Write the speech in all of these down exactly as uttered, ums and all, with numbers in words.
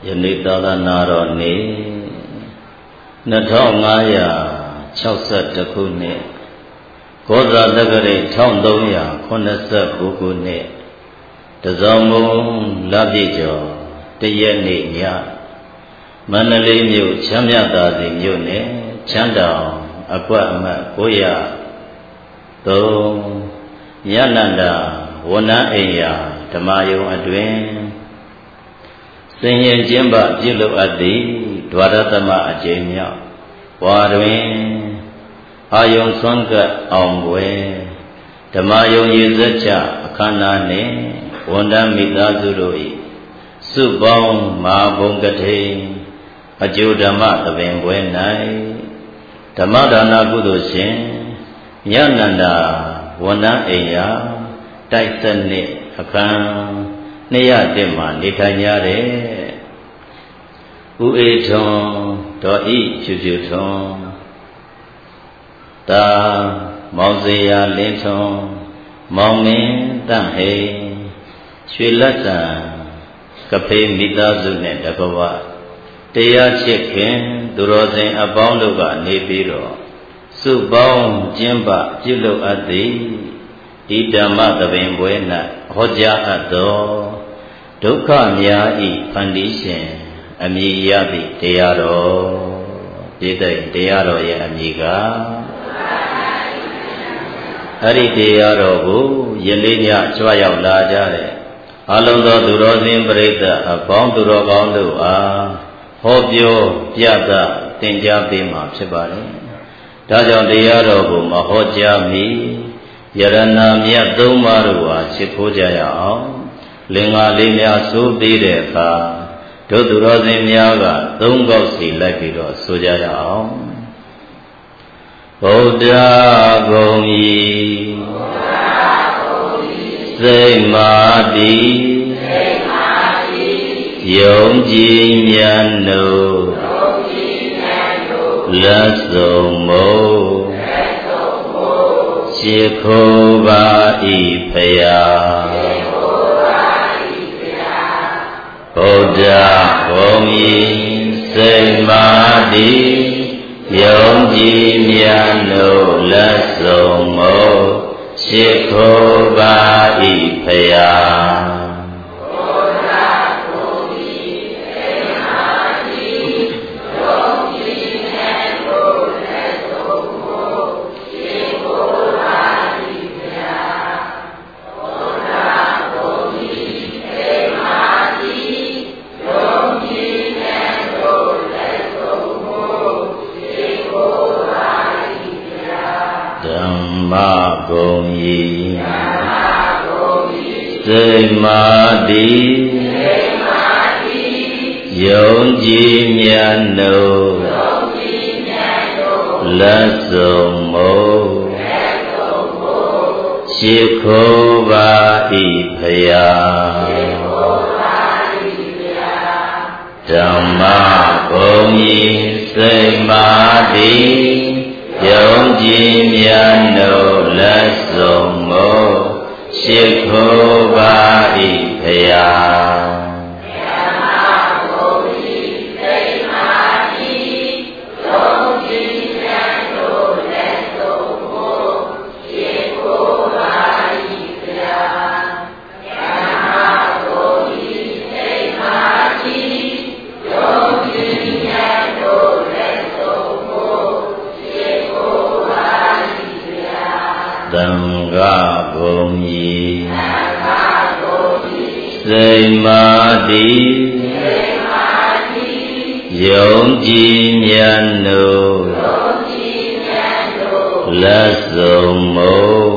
ယနေ့သာသနာတော်နေ့နှစ်ထောင်ငါးရာခြောက်ဆယ့်တစ်ခုနှစ်ကောဇာတက္ကရာတစ်ထောင်သုံးရာခုနှစ်ဆယ့်ကိုးခုနှစ်တဇောင်းမုံလပြည့်ကျော်တရက်နေ့ညမန္တလေးမြို့ချမ်းမြသာစီမြို့နယ်ချမ်းတောင်အကွက်အမှတ်ကိုးရာသုံးညနန္ဒဝဏ္ဏအိမ်ယာဓမ္မယုံအတွင်စင်ရင်ကျင်းပပြုလုပ်အပ်သည့်ဒွါရသမအကျဉ်းမြောက်ဝါတွင်အာယုံဆွမ်းကပ်အောင်ပွဲဓမ္မယုံရည်စက်ချအခမ်းအနားနှင့်ဝန်ထမ်းမိသားစုတို့၏စုပေါင်းမဟာဘုံကထိန်အကျိုးဓမ္မသဘင်ပွဲ၌ဓမ္မဒါနကုသိုလ်ရှင်ညနန္ဒဝဏ္ဏအိမ်ယာတိုက်စနစ်အခမ်းနှစ်ရတစ်မှာနေထိုင်ကြတဲ့ဦးအေထွန်းဒေါ်ဤဖြူဖြူထွန်းတာမောင်စေယာလင်းထွန်းမောင်မင်းတန့်ဟိရွှေလက်ဆံကဖေးမိသားစုနဲ့တကွာတရားချစ်ခင်သူတော်စင်အပေါင်းတို့ကနေပြီးတော့စုပေါင်းကျင်းပပြုလုပ်အပ်သည်ဒီဓမ္မသဘင်ပွဲ၌ဟောကြားအပ်သောဒုက္ခများဤဖန်တီးရှင်အမည်ရသည့်တရားတော်ပြည့်တဲ့တရားတော်ရဲ့အမည်ကအဲ့ဒီတရားတော်ကိုယနေ့ညကြွရောက်လာကြတဲ့အလုံးသောသူတော်စင်ပရိသတ်အပေါင်းသူတော်ကောင်းတို့အားဟောပြောပြသသင်ကြားပေးမှာဖြစ်ပါတယ်။ဒါကြောင့်တရားတော်ကိုမဟောကြားမီယရဏမြတ်သုံးပါးတို့ဟာချစ်ခိုးကြရအောင်လင်္ကာလေးများဆိုပြီးတဲ့အခါတို့သူတော်စင်များကသုံးခေါက်စီလိုက်ပြီးတော့ဆိုကြရအောင်ဗုဒ္ဓဂုံဤစိတ်မာတိယုံကြည်မြတ်တို့လက်ဆုံးမို့ရှိခိုးပါဤဖယားဗုဒ္ဓဘုံဤစိတ်မာတိယုံကြည်မြတ်တို့လက်ဆုံးမို့ရှိခိုးပါဤဖယားစိတ်မာတိယုံကြည်မြတ်တို့လက်ဆုံးမို့ရှိခိုးပါဤဖယားဓမ္မဂုံဤစိတ်မာတိယုံကြည်မြတ်တို့လက်ဆုံးမို့ရှိခိုးပါဤဖယားသံဃာဘုံဤစိတ်မာတိယုံကြည်မြတ်တို့လက်ဆုံးမို့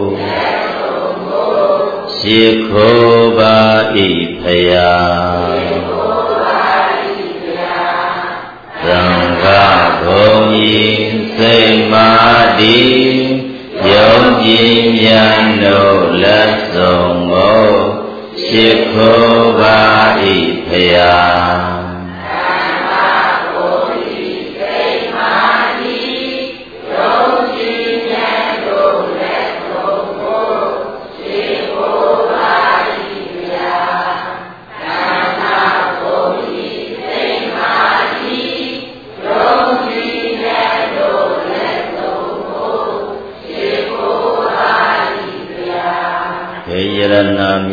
ရှိခိုးပါဤဖယားသံဃာဘုံဤစိတ်မာတိယုံကြည်မြတ်တို့လက်ဆုံးမို့ရှိခိုးပါဤဖယား Thank you.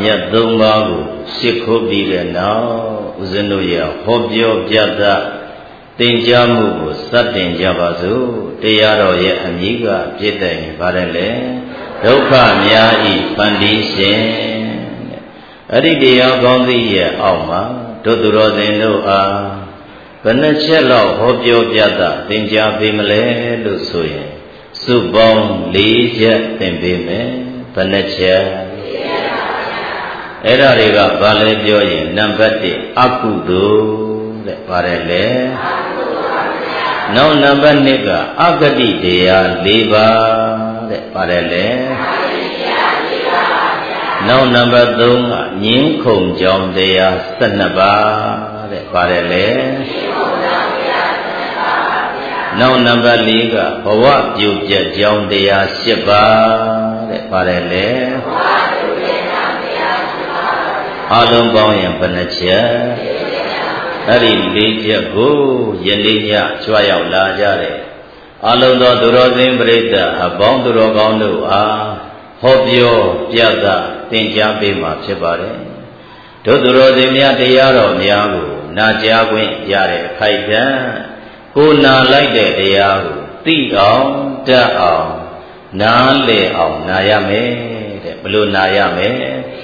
မြတ်သုံးပါးကိုရှစ်ခိုးပြီးတဲ့နောက်ဦးဇင်းတို့ရဟောပြောပြသသင်ကြားမှုကိုစတင်ကြပါစို့တရားတော်ရဲ့အမိကပြည့်တိုင်ပါတယ်လေဒုက္ခများဤဖန်တီးရှင်အဲ့ဒီတရားကောင်းသည်ရဲ့အောက်မှာတို့သူတော်စင်တို့အားဘယ်နှချက်လောက်ဟောပြောပြသသင်ကြားပေးမလဲလို့ဆိုရင်စုပေါင်း၄ချက်သင်ပေးမယ်ဘယ်နှချက်အဲ့ဒါတွေကဘာလဲပြောရင်နံပါတ်တစ်အကုသိုလ်တဲ့ပါတယ်လေနောက်နံပါတ်နှစ်ကအဂတိတရား၄ပါးတဲ့ပါတယ်လေနောက်နံပါတ်သုံးကငြင်းခုန်ကြောင်းတရား၁၂ပါးတဲ့ပါတယ်လေနောက်နံပါတ်၄ကဘဝပြုပြတ်ကြောင်းတရား၈ပါးတဲ့ပါတယ်လေအလုံးပေါင်းရင်ဘယ်နှချက်အဲ့ဒီ၄ချက်ကိုယနေ့ညကြွရောက်လာကြတယ်အလုံးသောသူတော်စင်ပရိသတ်အပေါင်းသူတော်ကောင်းတို့အားဟောပြောပြသသင်ကြားပေးမှာဖြစ်ပါတယ်တို့သူတော်စင်များတရားတော်များကိုနာကြားခွင့်ရတဲ့ခိုက်တန်ကိုနာလိုက်တဲ့တရားကိုသိအောင်တတ်အောင်နားလည်အောင်နာရမယ်တဲ့ဘလို့နာရမယ်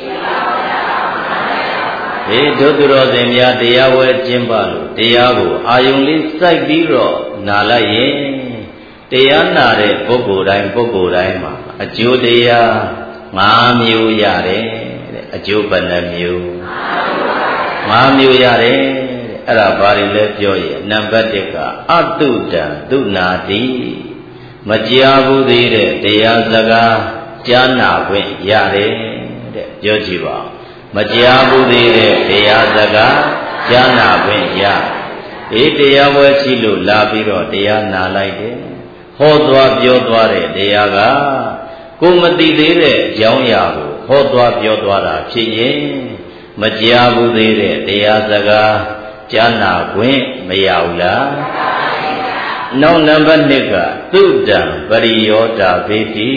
ဒီတို့သူတော်စင်များတရားဝဲကျင့်ပါလို့တရားကိုအာယုံလေးစိုက်ပြီးတော့နာလိုက်ရင်တရားနာတဲ့ပုဂ္ဂိုလ်တိုင်းပုဂ္ဂိုလ်တိုင်းမှာအကျိုးတရား၅မျိုးရတယ်တဲ့အကျိုးဘယ်နှမျိုး၅မျိုးရတယ်အဲ့ဒါဘာတွေလဲပြောရင်နံပါတ်တစ်ကအတုတံသူနာတိမကြားဘူးသေးတဲ့တရားစကားကြားနာခွင့်ရတယ်တဲ့ပြောကြည့်ပါမကြားဘူးသေးတဲ့တရားစကားကြားနာခွင့်ရအေးတရားပွဲရှိလို့လာပြီးတော့တရားနာလိုက်တယ်ဟောသွားပြောသွားတဲ့တရားကကိုမသိသေးတဲ့အကြောင်းအရာကိုဟောသွားပြောသွားတာဖြစ်ရင်မကြားဘူးသေးတဲ့တရားစကားကြားနာခွင့်မရဘူးလားနောက်နံပါတ်နှစ်ကသုတံပရိယောတာဘေတိ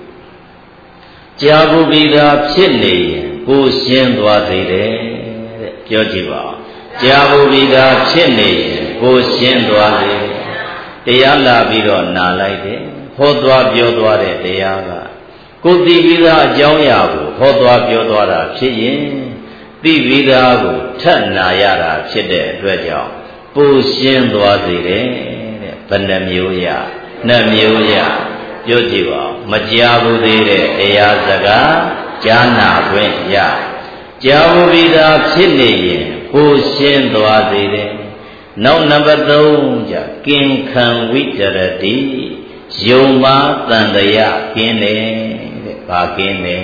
ကြားဘူးပြီးသားဖြစ်နေရင်ကိုရှင်းသွားသေးတယ်တဲ့ပြောကြည့်ပါကြားဘူးပြီးသားဖြစ်နေရင်ကိုရှင်းသွားသေးတယ်တရားလာပြီးတော့နာလိုက်တယ်ဟောသွားပြောသွားတဲ့တရားကကိုသိပြီးသားအကြောင်းအရာကိုဟောသွားပြောသွားတာဖြစ်ရင်သိပြီးသားကိုထပ်နာရတာဖြစ်တဲ့အတွက်ကြောင့်ပိုရှင်းသွားစေတယ်တဲ့ဘယ်နှမျိုးရနှမျိုးရပြောကြည့်ပါမကြားဘူးသေးတဲ့တရားစကားကြားနာခွင့်ရကြားဘူးပြီးသားဖြစ်နေရင်ပိုရှင်းသွားစေတယ်နောက်နံပါတ်သုံးကြကင်ခံဝိတရတိယုံမာတန်တရားကင်းတယ်တဲ့ဘာကင်းတယ်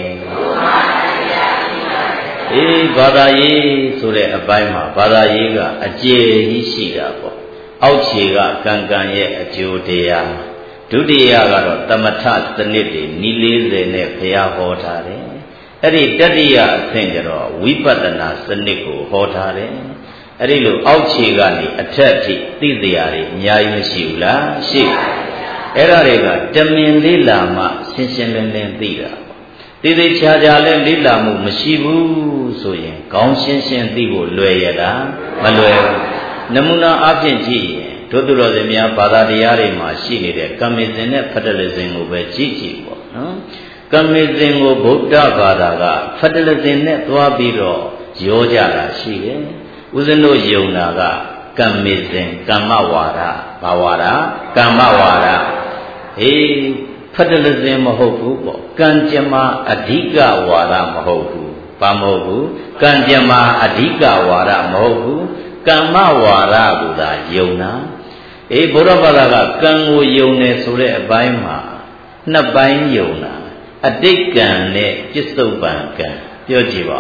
အေးဘာသာရေးဆိုတဲ့အပိုင်းမှာဘာသာရေးကအကျေကြီးရှိတာပေါ့အောက်ခြေကကံကံရဲ့အကျိုးတရားဒုတိယကတော့သမထစနစ်တွေနီးလေးစင်နဲ့ဘုရားဟောထားတယ်အဲ့ဒီတတိယအဆင့်ကျတော့ဝိပဿနာစနစ်ကိုဟောထားတယ်အဲ့ဒီလိုအောက်ခြေကနေအထက်အထိသိတရားတွေအများကြီးမရှိဘူးလားရှိအဲ့ဒါတွေကတမင်လေးလာမှရှင်းရှင်းလင်းလင်းသိတာတည်တည်ချာချာလည်းလေးလာမှုမရှိဘူးဆိုရင်ခေါင်းရှင်းရှင်းသိဖို့လွယ်ရလားမလွယ်ဘူးနမူနာအဖြစ်ကြည့်ရင်တို့သူတော်စင်များဘာသာတရားတွေမှာရှိနေတဲ့ကမ္မေစဉ်နဲ့ဖတ္တလစဉ်ကိုပဲကြည့်ကြည့်ပေါ့နော်ကမ္မေစဉ်ကိုဗုဒ္ဓဘာသာကဖတ္တလစဉ်နဲ့သွားပြီးတော့ရောကြတာရှိတယ်ဦးဇင်းတို့ယုံနာကကမ္မေစဉ်ကမ္မဝါဒဘာဝါဒကမ္မဝါဒအေးဖတ္တလစဉ်မဟုတ်ဘူးပေါ့ကံကြမ္မာအဓိကဝါဒမဟုတ်ဘူးဘာမဟုတ်ဘူးကံကြမ္မာအဓိကဝါဒမဟုတ်ဘူးကမ္မဝါဒကိုသာယုံနာအေးဘုရားဘာသာကကံကိုယုံတယ်ဆိုတဲ့အပိုင်းမှာနှစ်ပိုင်းယုံတာအတိတ်ကံနဲ့ပစ္စုပန်ကံပြောကြည့်ပါ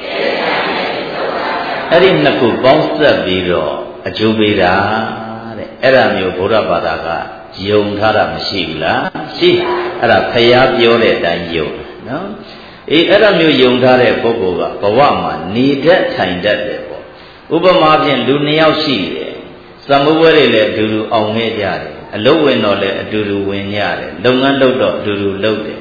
အဲ့ဒီနှစ်ခုပေါင်းစပ်ပြီးတော့အကျိုးပေးတာတဲ့အဲ့ဒါမျိုးဘုရားဘာသာကယုံထားတာမရှိဘူးလားရှိအဲ့ဒါဖျားပြောတဲ့အတိုင်းယုံနော်အေးအဲ့ဒါမျိုးယုံထားတဲ့ပုဂ္ဂိုလ်ကဘဝမှာနေတတ်ထိုင်တတ်တယ်ပေါ့ဥပမာဖြင့်လူနှစ်ယောက်ရှိတယ်သမုဝဲတွေလည်းအတူတူအောင်ခဲ့ကြတယ်အလုပ်ဝင်တော့လည်းအတူတူဝင်ကြတယ်လုပ်ငန်းလုပ်တော့အတူတူလုပ်တယ်တ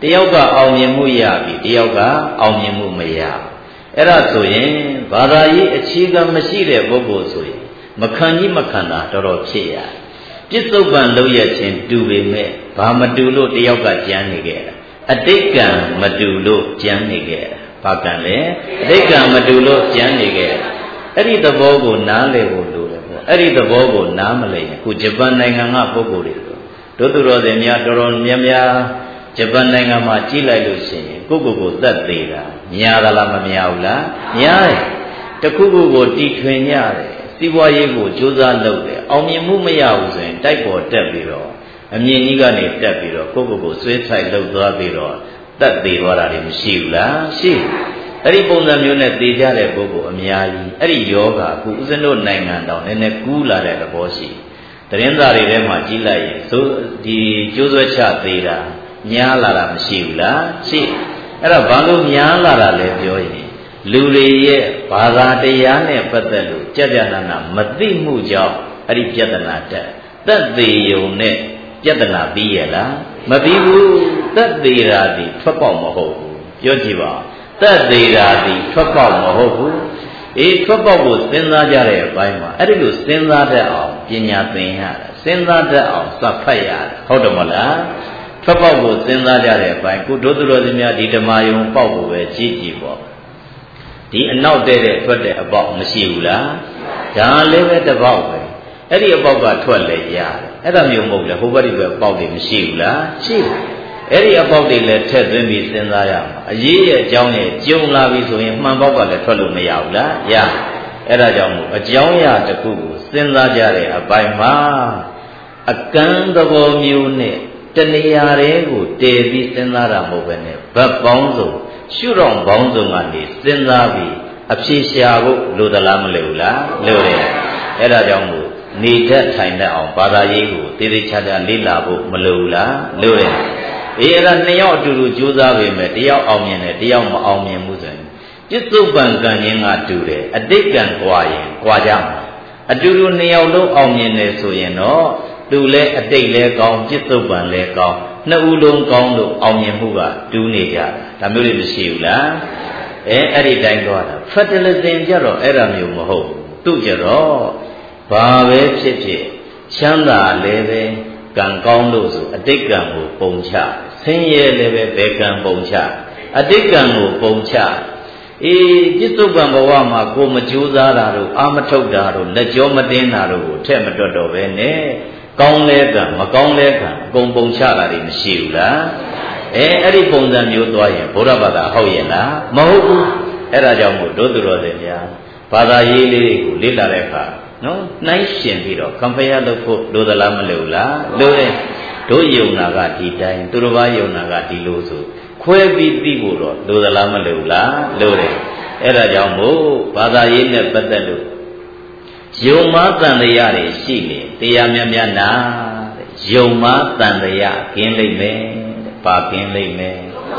တယောက်ကအောင်မြင်မှုရပြီတယောက်ကအောင်မြင်မှုမရအဲ့ဒါဆိုရင်ဘာသာရေးအခြေခံမရှိတဲ့ပုဂ္ဂိုလ်ဆိုရင်မခံကြီးမခံတာတော်တော်ဖြစ်ရပြစ္ဆုတ်ပံလုံးရခြင်းတူပေမဲ့ဘာမတူလို့တယောက်ကကြမ်းနေခဲ့တာအတိတ်ကံမတူလို့ကြမ်းနေခဲ့တာဘာကံလဲအတိတ်ကံမတူလို့ကြမ်းနေခဲ့တာအဲ့ဒီသဘောကိုနားလည်ဖို့လိုတယ်ပေါ့အဲ့ဒီသဘောကိုနားမလည်ရင်ခုဂျပန်နိုင်ငံကပုဂ္ဂိုလ်တွေတို့သူတော်စင်များတော်တော်များများဂျပန်နိုင်ငံမှာကြီးလိုက်လို့ရှိရင်ကိုယ့်ကိုယ်ကိုသတ်သေးတာများသလားမများဘူးလားများတယ်တခုခုကိုတီထွင်ရတယ်စီးပွားရေးကိုကြိုးစားလုပ်တယ်အောင်မြင်မှုမရဘူးဆိုရင်တိုက်ပေါ်တက်ပြီးတော့အမြင်ကြီးကနေတက်ပြီးတော့ကိုယ့်ကိုယ်ကိုဆွဲထိုက်လုပ်သွားပြီးတော့တတ်သေးသွားတာတွေမရှိဘူးလားရှိအဲ့ဒီပုံစံမျိုးနဲ့သေကြတဲ့ပုဂ္ဂိုလ်အများကြီးအဲ့ဒီယောဂအခုဦးဇင်းတို့နိုင်ငံတောင်နည်းနည်းကူးလာတဲ့သဘောရှိသတင်းစာတွေထဲမှာကြီးလိုက်ရင်သို့ဒီကျိုးဆွဲချသေးတာများလာတာမရှိဘူးလားရှိအဲ့တော့ဘာလို့များလာတာလဲပြောရင်လူတွေရဲ့ဘာသာတရားနဲ့ပတ်သက်လို့ကြကြနာနာမသိမှုကြောင့်အဲ့ဒီပြဿနာတက်သက်သေးယုံနဲ့ပြဿနာပြီးရလားမပြီးဘူးသက်သေးတာဒီထွက်ပေါက်မဟုတ်ဘူးပြောကြည့်ပါသက်သေးတာဒီထွက်ပေါက်မဟုတ်ဘူးအေးထွက်ပေါက်ကိုစဉ်းစားကြတဲ့အပိုင်းမှာအဲ့ဒီလိုစဉ်းစားတတ်အောင်ပညာသင်ရတယ်စဉ်းစားတတ်အောင်စပ်ဖတ်ရတယ်ဟုတ်တယ်မလားထွက်ပေါက်ကိုစဉ်းစားကြတဲ့အပိုင်းကုဒုသူတော်စင်များဒီဓမ္မယုံပေါက်ကိုပဲကြည့်ကြည့်ပေါ့ဒီအနောက်တဲ့တဲ့ထွက်တဲ့အပေါက်မရှိဘူးလားဒါလည်းပဲတစ်ပေါက်ပဲအဲ့ဒီအပေါက်ကထွက်လဲရတယ်အဲ့ဒါမျိုးမဟုတ်လေဟိုဘက်ဒီဘက်ပေါက်တွေမရှိဘူးလားရှိတယ်အဲ့ဒီအပေါက်တွေလည်းထည့်သွင်းပြီးစဉ်းစားရမှာအရေးရဲ့အကြောင်းရဲ့ကြုံလာပြီဆိုရင်မှန်ပေါက်ကလည်းထွက်လို့မရဘူးလားရအဲ့ဒါကြောင့်မို့အကြောင်းအရာတစ်ခုကိုစဉ်းစားကြတဲ့အပိုင်းမှာအကန့်သဘောမျိုးနဲ့တဏှာတွေကိုတည်ပြီးစဉ်းစားတာမဟုတ်ပဲနဲ့ဗတ်ပေါင်းစုံရှုတော်ပေါင်းစုံကနေစဉ်းစားပြီးအဖြေရှာဖို့လိုသလားမလိုဘူးလားလိုတယ်အဲ့ဒါကြောင့်မို့နေတတ်ထိုင်တတ်အောင်ဘာသာရေးကိုတည်တည်ချာချာလေ့လာဖို့မလိုဘူးလားလိုတယ်အေးအဲ့ဒါနှစ်ယောက်အတူတူကြိုးစားပေမဲ့တယောက်အောင်မြင်တယ်တယောက်မအောင်မြင်ဘူးဆိုရင်ပြစ္ဆုတ်ပံကံခြင်းကတူတယ်အတိတ်ကံကွာရင်ကွာကြမှာအတူတူနှစ်ယောက်လုံးအောင်မြင်တယ်ဆိုရင်တော့သူလည်းအတိတ်လည်းကောင်းပြစ္ဆုတ်ပံလည်းကောင်းနှစ်ဦးလုံးကောင်းလို့အောင်မြင်မှုကတူးနေကြတာဒါမျိုးတွေမရှိဘူးလားအဲအဲ့ဒီတိုင်းသွားတာဖက်တလစင်ကြတော့အဲ့ဒါမျိုးမဟုတ်ဘူးသူကြတော့ဘာပဲဖြစ်ဖြစ်ချမ်းသာလည်းပဲကံကောင်းလို့ဆိုအတိတ်ကံကိုပုံချဆင်းရဲလည်းပဲဘယ်ကံပုံချအတိတ်ကံကိုပုံချအေးပြစ္ဆုတ်ပံဘဝမှာကိုမကြိုးစားတာတို့အာမထုတ်တာတို့လက်ကြောမတင်းတာတို့ကိုထက်မတွက်တော့ပဲနဲ့ကောင်းလဲကံမကောင်းလဲကံအကုန်ပုံချတာတွေမရှိဘူးလားအဲအဲ့ဒီပုံစံမျိုးသွားရင်ဘုရားဘာသာဟုတ်ရဲ့လားမဟုတ်ဘူးအဲ့ဒါကြောင့်မို့တို့သူတော်စင်များဘာသာရေးလေးတွေကိုလေ့လာတဲ့အခါနော်နှိုင်းရှင်ပြီးတော့ compare လုပ်ဖို့လိုသလားမလိုလားလိုတယ်တို့ယုံနာကဒီတိုင်းသူတစ်ပါးယုံနာကဒီလိုဆိုခွဲပြီးသိဖို့တော့လိုသလားမလိုလားလိုတယ်အဲ့ဒါကြောင့်မို့ဘာသာရေးနဲ့ပတ်သက်လို့ယုံမှတန်တရားတွေရှိနေတရားများများနာတဲ့ယုံမှတန်တရားကင်းလိမ့်မယ်တဲ့ပါကင်းလိမ့်မယ်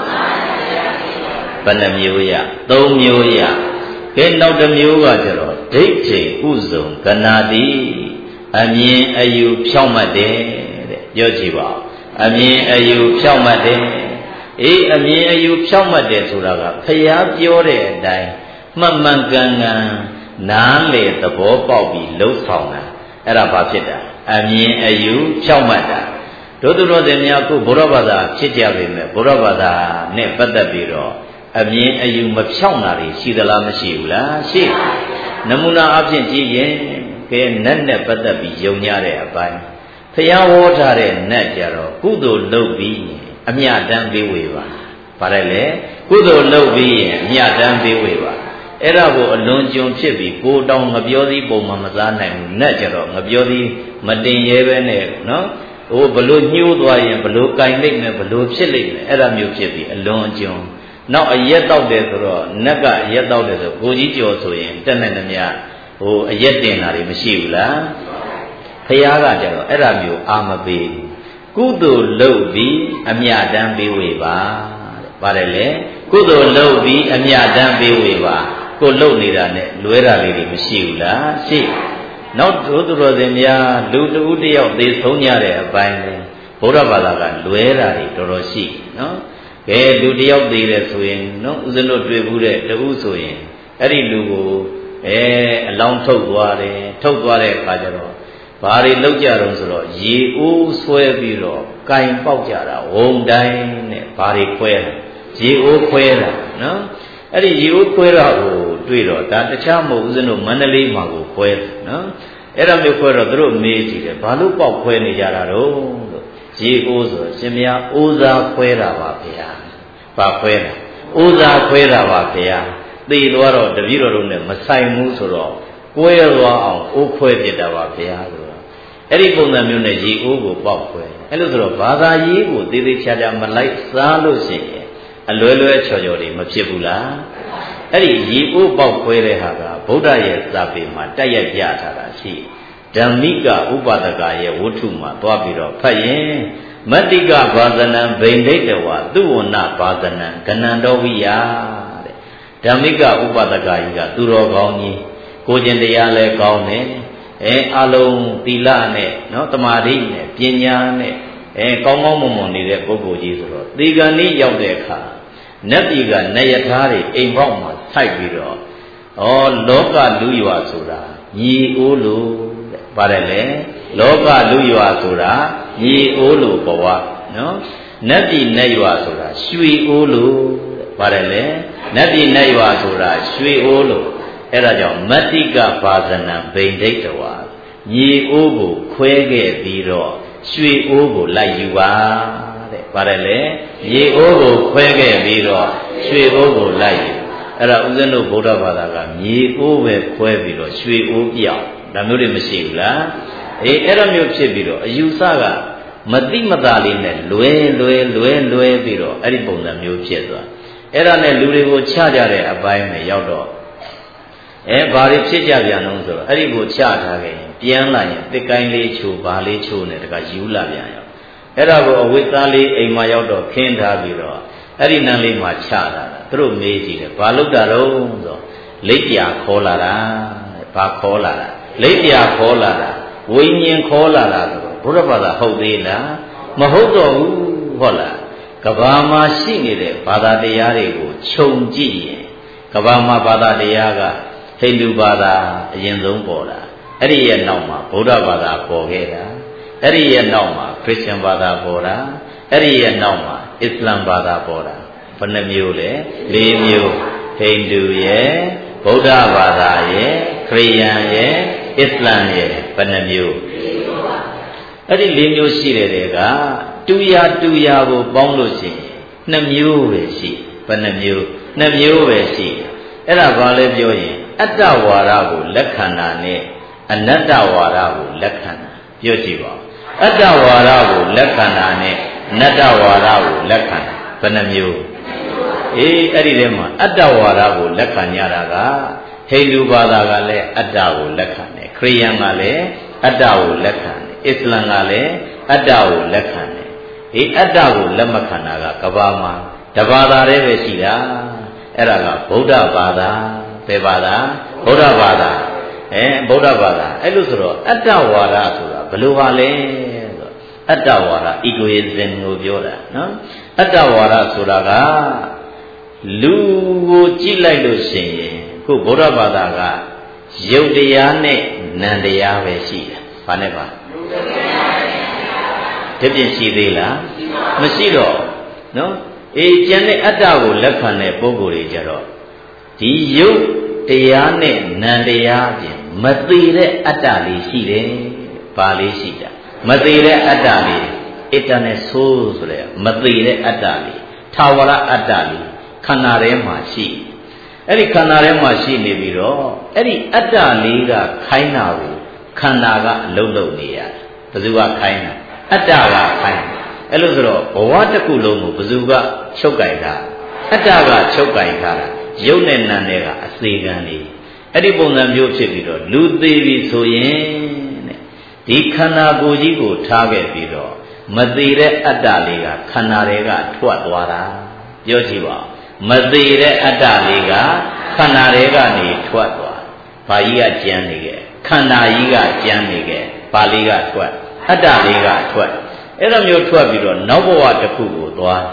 ဘယ်နှမျိုးရသုံးမျိုးရကဲနောက်တစ်မျိုးကကျတော့ဒိဋ္ဌိဥဇုံကနာတိအမြင်အယူဖြောင့်မတ်တယ်တဲ့ပြောကြည့်ပါအမြင်အယူဖြောင့်မတ်တယ်အေးအမြင်အယူဖြောင့်မတ်တယ်ဆိုတာကဖျားပြောတဲ့အတိုင်းမှန်မှန်ကန်ကန်နားလေသဘောပေါက်ပြီးလှုပ်ဆောင်တာအဲ့ဒါဘာဖြစ်တာအမြင်အယူဖြောင့်မတ်တာတို့သူတော်စင်များခုဘုရားဘာသာဖြစ်ကြပေမဲ့ဘုရားဘာသာနဲ့ပတ်သက်ပြီးတော့အမြင်အယူမဖြောင့်တာတွေရှိသလားမရှိဘူးလားရှိနမူနာအဖြစ်ကြည့်ရင်ကဲနတ်နဲ့ပတ်သက်ပြီးယုံကြတဲ့အပိုင်းဖျားဝေါ်ထားတဲ့နတ်ကြတော့ကုသိုလ်လုပ်ပြီးအမြတ်တမ်းပေးဝေပါပါတယ်လေကုသိုလ်လုပ်ပြီးရင်အမြတ်တမ်းပေးဝေပါအဲ့ဒါကိုအလွန်ကျွံဖြစ်ပြီးကိုတောင်ငပြောသည်ပုံမှန်မစားနိုင်ဘူးနတ်ကြတော့ငပြောသည်မတင်ရဲပဲနဲ့နော်ဟိုဘလို့ညှိုးသွားရင်ဘလို့ကင်လိုက်မယ်ဘလို့ဖြစ်လိုက်မယ်အဲ့ဒါမျိုးဖြစ်ပြီးအလွန်ကျွံနောက်အရက်တောက်တယ်ဆိုတော့နတ်ကအရက်တောက်တယ်ဆိုကိုကြီးကျော်ဆိုရင်တက်နေသမျှဟိုအရက်တင်တာတွေမရှိဘူးလားဖះကကြတော့အဲ့ဒါမျိုးအာမပေးကုသိုလ်လုပ်ပြီးအမြတ်တမ်းပေးဝေပါတဲ့ပါတယ်လေကုသိုလ်လုပ်ပြီးအမြတ်တမ်းပေးဝေပါကိုလုပ်နေတာနဲ့လွဲတာလေးတွေမရှိဘူးလားရှိနောက်တို့သူတော်စင်များလူတဦးတယောက်သေဆုံးကြတဲ့အပိုင်းလေဘုရားဘာသာကလွဲတာတွေတော်တော်ရှိနော်ကဲလူတယောက်သေးတယ်ဆိုရင်နော်ဦးဇင်းတို့တွေ့ဘူးတဲ့တူဆိုရင်အဲ့ဒီလူကိုအဲအလောင်းထုတ်သွားတယ်ထုတ်သွားတဲ့အခါကျတော့ဘာတွေလောက်ကြတော့ဆိုတော့ရေအိုးဆွဲပြီးတော့ကင်ပေါက်ကြတာဝုံတိုင်းနဲ့ဘာတွေခွဲတာရေအိုးခွဲတာနော်အဲ့ဒီရေအိုးခွဲတာကိုတွေ့တော့ဒါတခြားမဟုတ်ဦးဇင်းတို့မန္တလေးမှာကိုခွဲတယ်နော်အဲ့ဒါမျိုးခွဲတော့သူတို့မေးကြည့်တယ်ဘာလို့ပေါက်ခွဲနေကြတာတော့လို့ရေအိုးဆိုရှင်မယားအိုးစားခွဲတာပါဗျာဘာခွဲတာအိုးစားခွဲတာပါဗျာသေသွားတော့တပည့်တော်တို့နဲ့မဆိုင်ဘူးဆိုတော့ကွဲသွားအောင်အိုးခွဲပြတာပါဗျာဆိုတော့အဲ့ဒီပုံစံမျိုးနဲ့ရေအိုးကိုပေါက်ခွဲအဲ့လိုဆိုတော့ဘာသာရေးကိုသေးသေးချာချာမလိုက်စားလို့ရှိရင်အလွယ်လွယ်ချော်ချော်တွေမဖြစ်ဘူးလားအဲ့ဒီရေအိုးပေါက်ခွဲတဲ့ဟာကဗုဒ္ဓရဲ့စာပေမှာတက်ရိုက်ပြထားတာရှိဓမ္မိကဥပဒကရဲ့ဝတ္ထုမှာသွားပြီးတော့ဖတ်ရင်မတ္တိကဘာဇနံဗိန္ဒိတဝါသူဝဏဘာဇနံကဏန္တောဝိယတဲ့ဓမ္မိကဥပဒကကြီးကသူတော်ကောင်းကြီးကိုကျင်တရားလဲကောင်းတယ်အဲအလုံးသီလနဲ့နော်တမာတိနဲ့ပညာနဲ့အဲကောင်းကောင်းမွန်မွန်နေတဲ့ပုဂ္ဂိုလ်ကြီးဆိုတော့ဒီကနေ့ရောက်တဲ့အခါနတ်ပြည်ကနယထာတွေအိမ်ပေါက်မှာစိုက်ပြီးတော့ဩလောကလူရွာဆိုတာညီအိုးလို့တဲ့ပါတယ်လေလောကလူရွာဆိုတာညီအိုးလို့ဘဝနော်နတ်ပြည်နတ်ရွာဆိုတာရွှေအိုးလို့တဲ့ပါတယ်လေနတ်ပြည်နတ်ရွာဆိုတာရွှေအိုးလို့အဲ့ဒါကြောင့်မတ္တိကဘာဇနံဗိန္ဒိတဝါညီအိုးကိုခွဲခဲ့ပြီးတော့ရွှေအိုးကိုလိုက်ယူပါတဲ့ပါတယ်လေညီအိုးကိုခွဲခဲ့ပြီးတော့ရွှေအိုးကိုလိုက်ယူအဲ့ဒါဦးဇင်းတို့ဗုဒ္ဓဘာသာကညီအိုးပဲခွဲပြီးတော့ရွှေအိုးပြောင်းဒါမျိုးတွေမရှိဘူးလားအေးအဲ့ဒါမျိုးဖြစ်ပြီးတော့အယူဆကမတိမတာလေးနဲ့လွဲလွဲလွဲလွဲပြီးတော့အဲ့ဒီပုံစံမျိုးဖြစ်သွားအဲ့ဒါနဲ့လူတွေကိုချကြတဲ့အပိုင်းနဲ့ရောက်တော့အဲဘာတွေဖြစ်ကြပြန်လို့ဆိုတော့အဲ့ဒီကိုချထားခဲ့ရင်ပြန်လာရင်တစ်ကိုင်းလေးချိုးဘာလေးချိုးနဲ့တကယူလာပြန်ရောအဲ့ဒါကိုအဝိသားလေးအိမ်မှာရောက်တော့ခင်းထားပြီးတော့အဲ့ဒီနန်းလေးမှာချတာသူတို့မေးကြည့်တယ်ဘာလို့တာတော့ဆိုလက်ပြခေါ်လာတာဘာခေါ်လာတာလက်ပြခေါ်လာတာဝိညာဉ်ခေါ်လာတာဆိုတော့ဘုရားဘာသာဟုတ်သေးလားမဟုတ်တော့ဘူးဟုတ်လားကဘာမှာရှိနေတဲ့ဘာသာတရားတွေကိုခြုံကြည့်ရင်ကဘာမှာဘာသာတရားကဟိန္ဒူဘာသာအရင်ဆုံးပေါ်လာအဲ့ဒီရဲ့နောက်မှာဗုဒ္ဓဘာသာပေါ်ခဲ့တာအဲ့ဒီရဲ့နောက်မှာခရစ်ယာန်ဘာသာပေါ်တာအဲ့ဒီရဲ့နောက်မှာအစ္စလမ်ဘာသာပေါ်တာဘယ်နှမျိုးလဲလေးမျိုးဟိန္ဒူရဲ့ဗုဒ္ဓဘာသာရဲ့ခရစ်ယာန်ရဲ့အစ္စလမ်ရဲ့ဘယ်နှမျိုးအဲ့ဒီလေးမျိုးရှိတဲ့တွေကတူရတူရကိုပေါင်းလို့ရှိရင်နှစ်မျိုးပဲရှိဘယ်နှမျိုးနှစ်မျိုးပဲရှိအဲ့ဒါဘာလဲပြောရင်အတ္တဝါဒကိုလက်ခံတာနဲ့အနတ္တဝါဒကိုလက်ခံတာပြောကြည့်ပါအတ္တဝါဒကိုလက်ခံတာနဲ့အနတ္တဝါဒကိုလက်ခံတာဘယ်နှမျိုးအေးအဲ့ဒီထဲမှာအတ္တဝါဒကိုလက်ခံကြတာကဟိန္ဒူဘာသာကလည်းအတ္တကိုလက်ခံတယ်ခရစ်ယာန်ကလည်းအတ္တကိုလက်ခံတယ်အစ္စလမ်ကလည်းအတ္တကိုလက်ခံတယ်ဒီအတ္တကိုလက်မခံတာကကဘာမှာတဘာသာတည်းပဲရှိတာအဲ့ဒါကဗုဒ္ဓဘာသာဘယ်ဘာသာဗုဒ္ဓဘာသာအဲဗုဒ္ဓဘာသာအဲ့လိုဆိုတော့အတ္တဝါဒဆိုတာဘယ်လိုပါလဲဆိုအတ္တဝါဒ egoism ကိုပြောတာနော်အတ္တဝါဒဆိုတာကလူကိုကြည့်လိုက်လို့ရှိရင်ခုဗုဒ္ဓဘာသာကရုပ်တရားနဲ့နာမ်တရားပဲရှိတယ်ဘာနဲ့ပါဒီပြင်ရှိသေးလားမရှိတော့နော်အေးကျန်တဲ့အတ္တကိုလက်ခံတဲ့ပုဂ္ဂိုလ်တွေကြတော့ဒီရုပ်တရားနဲ့နာမ်တရားပြင်မသေးတဲ့အတ္တလေးရှိတယ်ဘာလေးရှိတာမသေးတဲ့အတ္တလေး eternal soul ဆိုတဲ့မသေးတဲ့အတ္တလေးထာဝရအတ္တလေးခန္ဓာထဲမှာရှိအဲ့ဒီခန္ဓာထဲမှာရှိနေပြီးတော့အဲ့ဒီအတ္တလေးကခိုင်းတာကိုခန္ဓာကအလုံးလုံးနေရဘယ်သူကခိုင်းတာအတ္တကခိုင်းအဲ့လိုဆိုတော့ဘဝတစ်ခုလုံးကိုဘယ်သူကချုပ်ကြိုက်တာအတ္တကချုပ်ကြိုက်တာရုပ်နဲ့နာမ်နဲ့ကအစေခံလေးအဲ့ဒီပုံစံမျိုးဖြစ်ပြီးတော့လူသေးပြီဆိုရင်တဲ့ဒီခန္ဓာကိုယ်ကြီးကိုထားခဲ့ပြီးတော့မသေးတဲ့အတ္တလေးကခန္ဓာတွေကထွက်သွားတာပြောကြည့်ပါမသေးတဲ့အတ္တလေးကခန္ဓာတွေကနေထွက်သွားဘာကြီးကကျန်နေခဲ့ခန္ဓာကြီးကကျန်နေခဲ့ဘာလေးကထွက်အတ္တလေးကထွက်အဲ့လိုမျိုးထွက်ပြီးတော့နောက်ဘဝတစ်ခုကိုသွား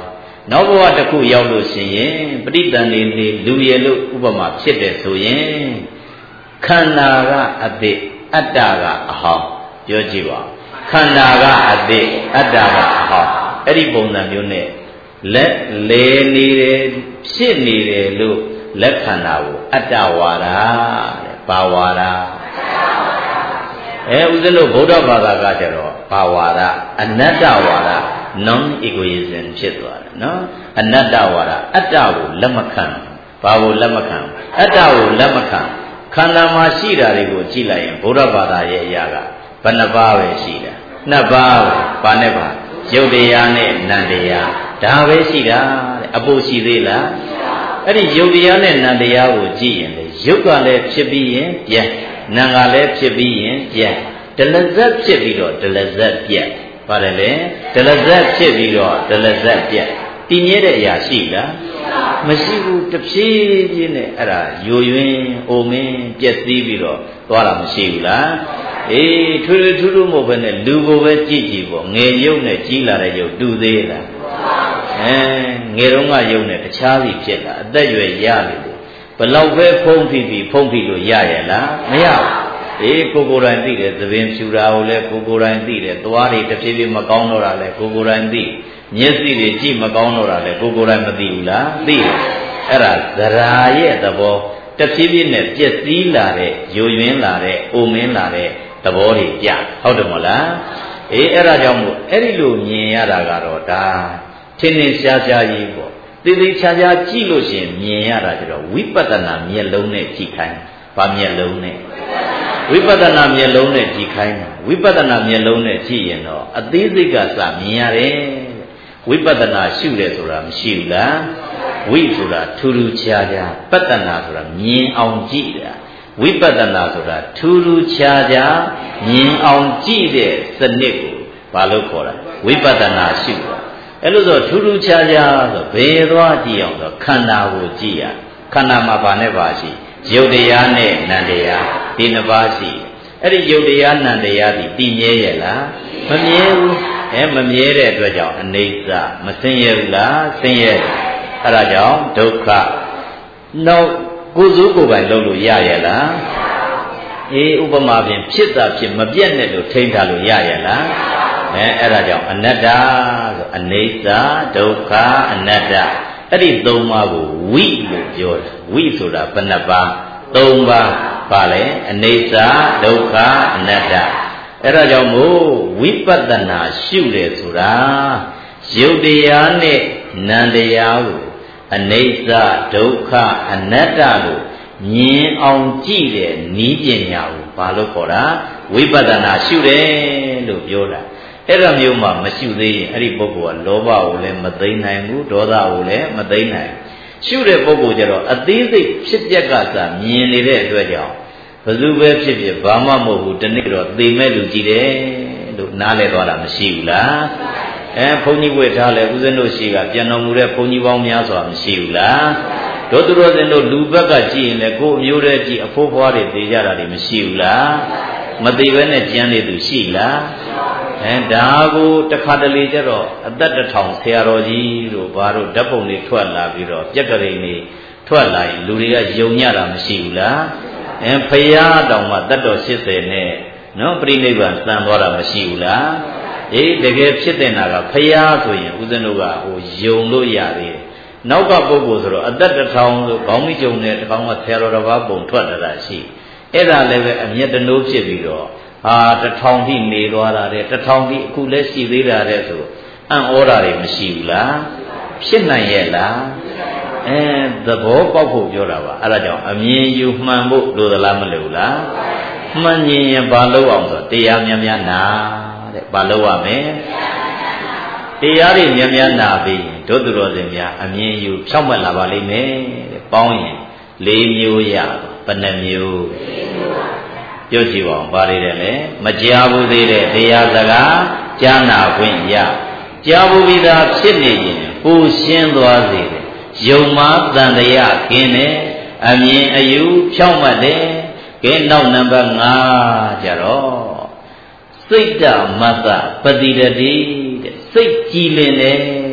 နောက်ဘဝတစ်ခုရောက်လို့ရှိရင်ပဋိသန္ဓေနေလူရည်လို့ဥပမာဖြစ်တယ်ဆိုရင်ခန္ဓာကအတိအတ္တကအဟောင်းပြောကြည့်ပါခန္ဓာကအတိအတ္တကအဟောင်းအဲ့ဒီပုံစံမျိုးနဲ့လက်လေနေတယ်ဖြစ်နေတယ်လို့လက်ခန္ဓာကိုအတ္တဝါဒတဲ့ဘာဝါဒအဲဦးဇင်းတို့ဗုဒ္ဓဘာသာကကျတော့ဘာဝါဒအနတ္တဝါဒ non egoism ဖြစ်သွားတယ်နော်အနတ္တဝါဒအတ္တကိုလက်မခံဘာကိုလက်မခံအတ္တကိုလက်မခံခန္ဓာမှာရှိတာတွေကိုကြည့်လိုက်ရင်ဗုဒ္ဓဘာသာရဲ့အရာကဘယ်နှပါးပဲရှိတာနှစ်ပါးပဲဘာနဲ့ပါရုပ်တရားနဲ့နံတရားဒါပဲရှိတာတဲ့အဖို့ရှိသေးလားအဲ့ဒီရုပ်တရားနဲ့နံတရားကိုကြည့်ရင်လေရုပ်ကလည်းဖြစ်ပြီးရင်ပြက်နံကလည်းဖြစ်ပြီးရင်ပြက်ဒလဇက်ဖြစ်ပြီးတော့ဒလဇက်ပြက်ပါတယ်လေဒလဇက်ဖြစ်ပြီးတော့ဒလဇက်ပြက်တည်မြဲတဲ့အရာရှိလားမရှိဘူးတဖြည်းဖြည်းနဲ့အဲ့ဒါယိုယွင်းအိုမင်းပြက်စီးပြီးတော့သွားတာမရှိဘူးလားအေးထွေထွေထူးထူးမဟုတ်ဘဲနဲ့လူကိုပဲကြည့်ကြည့်ပေါ့ငယ်ရုပ်နဲ့ကြီးလာတဲ့ရုပ်တူသေးလားအဲငယ်တော့ကရုပ်နဲ့တခြားစီဖြစ်လာအသက်ရွယ်ရလေဘလောက်ပဲဖုံးဖိပြီးဖုံးဖိလို့ရရလားမရဘူးအေးကိုကိုယ်တိုင်သိတယ်သပင်ဖြူတာကိုလည်းကိုကိုယ်တိုင်သိတယ်သွားတွေတဖြည်းဖြည်းမကောင်းတော့တာလည်းကိုကိုယ်တိုင်သိမျက်စိတွေကြည့်မကောင်းတော့တာလည်းကိုကိုယ်တိုင်မသိဘူးလားသိတယ်အဲ့ဒါသရာရဲ့သဘောတဖြည်းဖြည်းနဲ့ပြည့်စည်လာတဲ့ယိုယွင်းလာတဲ့အိုမင်းလာတဲ့သဘောတွေပြဟုတ်တယ်မဟုတ်လားအေးအဲ့ဒါကြောင့်မို့အဲ့ဒီလိုမြင်ရတာကတော့ဒါထင်ထင်ရှားရှားကြီးပေါ့သေသေးချာချာကြည့်လို့ရှိရင်မြင်ရတာကျတော့ဝိပဿနာမျက်လုံးနဲ့ကြည့်ခိုင်းဗာမျက်လုံးနဲ့ဝိပဿနာမျက်လုံးနဲ့ကြည့်ခိုင်းတာဝိပဿနာမျက်လုံးနဲ့ကြည့်ရင်တော့အသေးစိတ်ကစမြင်ရတယ်ဝိပဿနာရှုတယ်ဆိုတာမရှိဘူးလားဝိဆိုတာထူးထူးခြားခြားပဿနာဆိုတာမြင်အောင်ကြည့်တာဝိပဿနာဆိုတာထူးထူးခြားခြားမြင်အောင်ကြည့်တဲ့စနစ်ကိုဘာလို့ခေါ်တာဝိပဿနာရှုတာအဲ့လိုဆိုထူးထူးခြားခြားဆိုဘယ်သွားကြည့်အောင်ဆိုခန္ဓာကိုကြည့်ရခန္ဓာမှာဘာနဲ့ပါရှိရုပ်တရားနဲ့နံတရားဒီနှစ်ပါးရှိအဲ့ဒီရုပ်တရားနံတရားဒီတည်မြဲရဲ့လားမမြဲဘူးအဲမမြဲတဲ့အတွက်ကြောင့်အနိစ္စမဆင်းရဲဘူးလားဆင်းရဲအဲ့ဒါကြောင့်ဒုက္ခနောက်ကိုယ်စိုးကိုယ်ပိုင်လုပ်လို့ရရဲ့လားအေးဥပမာဖြင့်ဖြစ်တာဖြစ်မပြတ်နဲ့လို့ထိန်းထားလို့ရရဲ့လားအဲအဲ့ဒါကြောင့်အနတ္တဆိုအနိစ္စဒုက္ခအနတ္တအဲ့ဒီသုံးပါးကိုဝိလို့ပြောတယ်ဝိဆိုတာဘယ်နှပါးသုံးပါးပါလေအနိစ္စဒုက္ခအနတ္တအဲ့ဒါကြောင့်မို့ဝိပဿနာရှုတယ်ဆိုတာရုပ်တရားနဲ့နံတရားကိုအနိစ္စဒုက္ခအနတ္တကိုမြင်အောင်ကြည့်တဲ့နည်းပညာကိုဘာလို့ခေါ်တာဝိပဿနာရှုတယ်လို့ပြောတာအဲ့ဒါမျိုးမှမရှုသေးရင်အဲ့ဒီပုဂ္ဂိုလ်ကလောဘကိုလည်းမသိနိုင်ဘူးဒေါသကိုလည်းမသိနိုင်ရှုတဲ့ပုဂ္ဂိုလ်ကျတော့အသေးစိတ်ဖြစ်ပျက်ကစမြင်နေတဲ့အတွက်ကြောင့်ဘယ်သူပဲဖြစ်ဖြစ်ဘာမှမဟုတ်ဘူးတနေ့တော့သိမဲ့လူကြည့်တယ်လို့နားလည်သွားတာမရှိဘူးလားအဲဘုန်းကြီးဝေထားလဲဦးဇင်းတို့ရှိကပြန်တော်မူတဲ့ဘုန်းကြီးပေါင်းများစွာမရှိဘူးလားတို့သူတော်စင်တို့လူဘက်ကကြည့်ရင်လည်းကိုယ်အမျိုးတည်းကြည့်အဖိုးဖွားတွေသိကြတာတွေမရှိဘူးလားမသိဘဲနဲ့ကြမ်းနေသူရှိလားအဲဒါကိုတခါတလေကျတော့အသက်တစ်ထောင်ဆရာတော်ကြီးတို့ဘာတို့ဓာတ်ပုံတွေထွက်လာပြီးတော့ပြက်ကလေးတွေထွက်လာရင်လူတွေကယုံညတာမရှိဘူးလားအဲဖရာတောင်မှတတ်တော်၈၀နဲ့နော်ပြိနိဗ္ဗာန်စံသွားတာမရှိဘူးလားအေးတကယ်ဖြစ်တဲ့နာကဖရာဆိုရင်ဦးဇင်းတို့ကဟိုယုံလို့ရသေးတယ်နောက်ကပုဂ္ဂိုလ်ဆိုတော့အသက်တစ်ထောင်ဆိုခေါင်းမိကျုံနဲ့တစ်ခေါင်းကဆရာတော်တစ်ပါးပုံထွက်လာတာရှိအဲ့ဒါလည်းပဲအမျက်တနိုးဖြစ်ပြီးတော့ဟာတစ်ထောင်ထိနေသွားတာတဲ့တစ်ထောင်ထိအခုလည်းရှိသေးတာတဲ့ဆိုအံ့ဩတာတွေမရှိဘူးလားဖြစ်နိုင်ရဲ့လားအဲသဘောပေါက်ဖို့ပြောတာပါအဲ့ဒါကြောင့်အမြင်ယူမှန်ဖို့လိုသလားမလိုလားမှန်ရင်ရင်ဘာလို့အောင်ဆိုတရားများများနာတဲ့ဘာလို့ရမလဲတရားတွေများများနာပြီးဒုသူတော်စင်များအမြင်ယူဖြောက်မှတ်လာပါလိမ့်မယ်တဲ့ပေါင်းရင်၄မျိုးရဘယ်နှမျိုးပြောကြည့်ပါဦးဘာတွေလဲလဲမကြားဘူးသေးတဲ့တရားစကားကြားနာခွင့်ရကြားဘူးပြီးသားဖြစ်နေရင်ကိုရှင်းသွားစေတယ်ယုံမှတန်တရားခင်းတယ်အမြင်အယူဖြောက်မှတ်တယ်ကဲနောက်နံပါတ်၅ကြတော့စိတ်တမတ္တပတိတတိတဲ့စိတ်ကြည်လင်တယ်တဲ့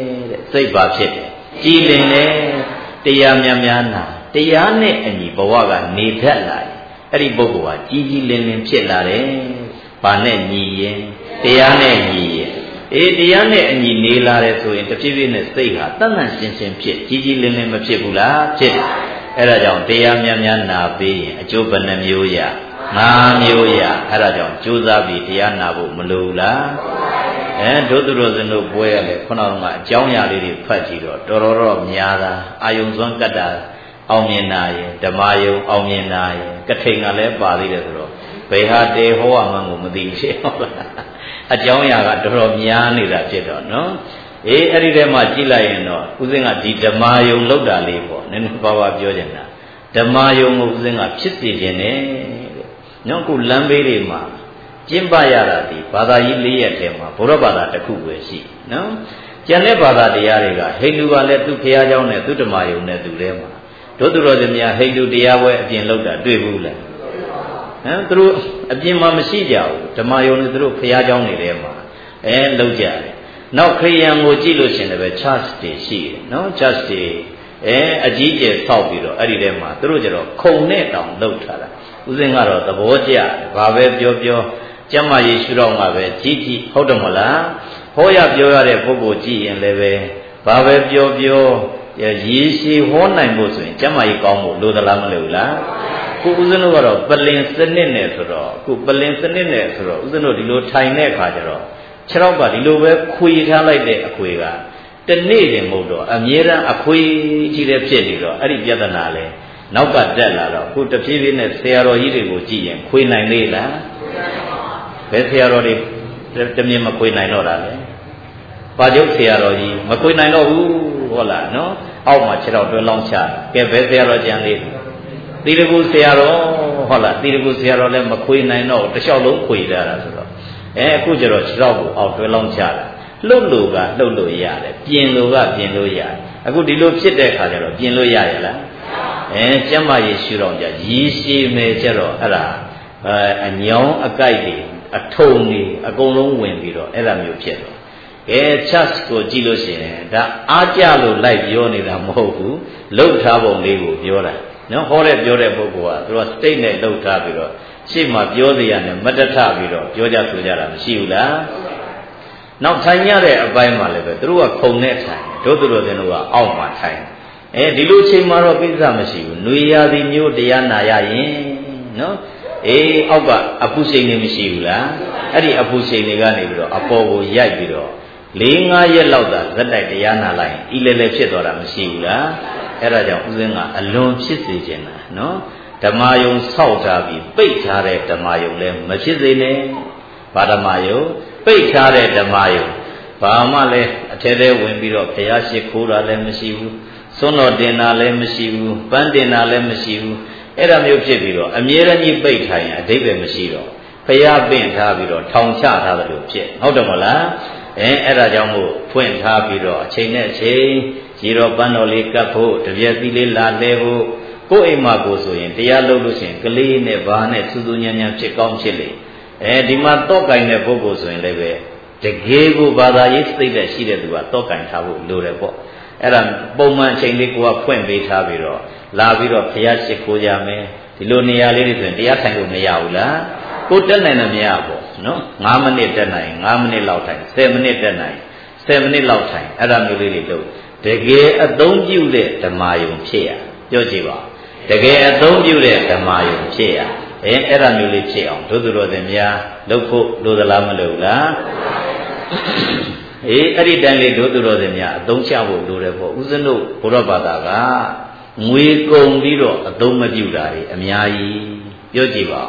စိတ်ပါဖြစ်တယ်ကြည်လင်လေတရားများများနာတရားနဲ့အညီဘဝကနေတတ်လာတယ်အဲ့ဒီပုဂ္ဂိုလ်ဟာကြည်ကြည်လင်လင်ဖြစ်လာတယ်ဘာနဲ့ညီရင်တရားနဲ့ညီရင်အေးတရားနဲ့အညီနေလာတယ်ဆိုရင်တဖြည်းဖြည်းနဲ့စိတ်ဟာတတ်မှန်ရှင်းရှင်းဖြစ်ကြည်ကြည်လင်လင်မဖြစ်ဘူးလားဖြစ်တယ်အဲ့ဒါကြောင့်တရားများများနာပေးရင်အကျိုးဘယ်နှမျိုးရငါးမျိုးရအဲ့ဒါကြောင့်ကြိုးစားပြီးတရားနာဖို့မလိုဘူးလားအဲဒုသူတော်စင်တို့ပွဲရလေခုနကအကြောင်းအရာလေးတွေဖတ်ကြည့်တော့တော်တော်တော့များတာအာယုံစွမ်းကတ္တာအောင်မြင်နာရင်ဓမ္မယုံအောင်မြင်နာရင်ကထိန်ကလည်းပါသေးတယ်ဆိုတော့ဘယ်ဟာတေဟောမှန်းကိုမသိဖြစ်ဟုတ်လားအကြောင်းအရာကတော်တော်များနေတာဖြစ်တော့နော်အေးအဲ့ဒီထဲမှာကြည့်လိုက်ရင်တော့ဦးဇင်းကဒီဓမ္မယုံလောက်တာလေးပေါ့နည်းနည်းပါးပါးပြောချင်တာဓမ္မယုံကိုဦးဇင်းကဖြစ်စေခြင်းနဲ့နော်ခုလမ်းဘေးတွေမှာကျင့်ပရတာဒီဘာသာကြီး၄ရက်ထဲမှာဘုရားဘာသာတစ်ခုပဲရှိနော်ကျန်တဲ့ဘာသာတရားတွေကဟိန္ဒူကလည်းသူ့ဘုရားကျောင်းနဲ့သူ့ဓမ္မယုံနဲ့သူထဲမှာတို့သူတော်စင်များဟိန္ဒူတရားပွဲအပြင်လောက်တာတွေ့ဘူးလားဟမ်သူတို့အပြင်မှာမရှိကြဘူးဓမ္မယုံနဲ့သူတို့ဘုရားကျောင်းတွေထဲမှာအဲလောက်ကြတယ်နောက်ခရိယံကိုကြည့်လို့ရှင်လည်းပဲ church တွေရှိတယ်နော် church တွေအဲအကြီးကျယ်ဆောက်ပြီးတော့အဲ့ဒီထဲမှာသူတို့ကျတော့ခုံနဲ့တောင်လှုပ်ထားတာဦးဇင်းကတော့သဘောကျတယ်ဘာပဲပြောပြောကျမ်းမာရေးရှုတော့မှာပဲကြည်ကြည်ဟုတ်တယ်မလားဟောရပြောရတဲ့ပုဂ္ဂိုလ်ကြည့်ရင်လည်းပဲဘာပဲပြောပြောရေရှည်ဟောနိုင်ဖို့ဆိုရင်ကျမ်းမာရေးကောင်းဖို့လိုသလားမလိုဘူးလားခုဦးဇင်းတို့ကတော့ပလင်စနစ်နဲ့ဆိုတော့ခုပလင်စနစ်နဲ့ဆိုတော့ဦးဇင်းတို့ဒီလိုထိုင်တဲ့အခါကျတော့ခြေထောက်ကဒီလိုပဲခွေထားလိုက်တဲ့အခွေကတနေ့တင်မဟုတ်တော့အမြဲတမ်းအခွေကြီးတဲ့ဖြစ်နေတော့အဲ့ဒီပြဿနာလဲနောက်ကတက်လာတော့ခုတဖြည်းဖြည်းနဲ့ဆရာတော်ကြီးတွေကိုကြည့်ရင်ခွေနိုင်သေးလားဘယ်ဆရာတော်တွေတမြင်မခွေနိုင်တော့တာလဲပါကျုပ်ဆရာတော်ကြီးမခွေနိုင်တော့ဘူးဟုတ်လားနော်အောက်မှာခြေထောက်တွဲလောင်းချကဲဘယ်ဆရာတော်ကြံသေးသီလကုဆရာတော်ဟုတ်လားသီလကုဆရာတော်လည်းမခွေနိုင်တော့တစ်လျှောက်လုံးခွေကြတာဆိုတော့အဲအခုကျတော့ခြေထောက်ကိုအောက်တွဲလောင်းချတာလှုပ်လို့ကလှုပ်လို့ရတယ်ပြင်လို့ကပြင်လို့ရတယ်အခုဒီလိုဖြစ်တဲ့အခါကျတော့ပြင်လို့ရရလားအဲကျမ်းမာရေးရှုတော့ကြရည်ရှိမယ်ကျတော့အဲ့ဒါအဲအညောင်းအကြိုက်တွေအထုံတွေအကုန်လုံးဝင်ပြီးတော့အဲ့ဒါမျိုးဖြစ်တော့ကဲ church ကိုကြည့်လို့ရှိရင်ဒါအားကြလို့လိုက်ပြောနေတာမဟုတ်ဘူးလှုပ်ထားပုံလေးကိုပြောတာနော်ဟောတဲ့ပြောတဲ့ပုဂ္ဂိုလ်ကသူက state နဲ့လှုပ်ထားပြီးတော့ရှေ့မှာပြောစရာနဲ့မတထပြီးတော့ပြောကြဆိုကြတာမရှိဘူးလားနောက်ထိုင်ရတဲ့အပိုင်းမှာလည်းပဲသူတို့ကခုံနဲ့ထိုင်တို့သူတို့တွေကအောက်မှာထိုင်အဲဒီလိုချိန်မှာတော့ကိစ္စမရှိဘူးຫນွေရာသီမျိုးတရားနာရရင်နော်အေးအောက်ကအဖုရှိန်နေမရှိဘူးလားအဲ့ဒီအဖုရှိန်တွေကနေပြီးတော့အပေါ်ကိုရိုက်ပြီးတော့၄၅ရက်လောက်သာဇက်တိုက်တရားနာလိုက်ရင်ဤလေလေဖြစ်သွားတာမရှိဘူးလားအဲ့ဒါကြောင့်ဦးဇင်းကအလွန်ဖြစ်စေခြင်းလားနော်ဓမ္မယုံဆောက်ထားပြီးပိတ်ထားတဲ့ဓမ္မယုံလည်းမဖြစ်စေနဲ့ဘာဓမ္မယုံပိတ်ထားတဲ့ဓမ္မယုံဘာမှလည်းအထဲထဲဝင်ပြီးတော့ဘုရားရှိခိုးတာလည်းမရှိဘူးစွန့်တော်တင်တာလည်းမရှိဘူးပန်းတင်တာလည်းမရှိဘူးအဲ့ဒါမျိုးဖြစ်ပြီးတော့အမြဲတမ်းကြီးပိတ်ထားရင်အဓိပ္ပာယ်မရှိတော့ဘုရားပင့်ထားပြီးတော့ထောင်ချထားတယ်လို့ဖြစ်ဟုတ်တယ်မလားအဲအဲ့ဒါကြောင့်မို့ဖွင့်ထားပြီးတော့အချိန်နဲ့အချိန်ရေတော်ပန်းတော်လေးကပ်ဖို့တပြည့်သီးလေးလာလဲဖို့ကိုယ်အိမ်မှာကိုဆိုရင်တရားလုပ်လို့ရှိရင်ကလေးနဲ့ဘာနဲ့စူးစူးညံ့ညံ့ဖြစ်ကောင်းဖြစ်လေအဲဒီမှာတော့ကင်တဲ့ပုဂ္ဂိုလ်ဆိုရင်လည်းပဲတကယ်ကိုဘာသာရေးစိတ်သက်ရှိတဲ့သူကတော့ကင်ထားဖို့လိုတယ်ပေါ့အဲ့ဒါပုံမှန်အချိန်လေးကိုကဖွင့်ပေးထားပြီးတော့လာပြီးတော့ဘုရားရှိခိုးကြမယ်ဒီလိုနေရာလေးတွေဆိုရင်တရားထိုင်လို့မရဘူးလားကိုတက်နိုင်တယ်မရပေါ့နော်၅မိနစ်တက်နိုင်၅မိနစ်လောက်ထိုင်၁၀မိနစ်တက်နိုင်၁၀မိနစ်လောက်ထိုင်အဲ့ဒါမျိုးလေးတွေလုပ်တကယ်အသုံးပြုတဲ့ဓမ္မယုံဖြစ်ရပြောကြည့်ပါတကယ်အသုံးပြုတဲ့ဓမ္မယုံဖြစ်ရအဲအဲ့ဒါမျိုးလေးဖြစ်အောင်တို့သူတော်စင်များလုပ်ဖို့လိုသလားမလိုဘူးလားအေးအဲ့ဒီတိုင်းလေးတို့သူတော်စင်များအသုံးချဖို့လိုတယ်ပေါ့ဦးဇင်းတို့ဘုရားဘာသာကငွေကုန်ပြီးတော့အသုံးမပြုတာတွေအများကြီးပြောကြည့်ပါ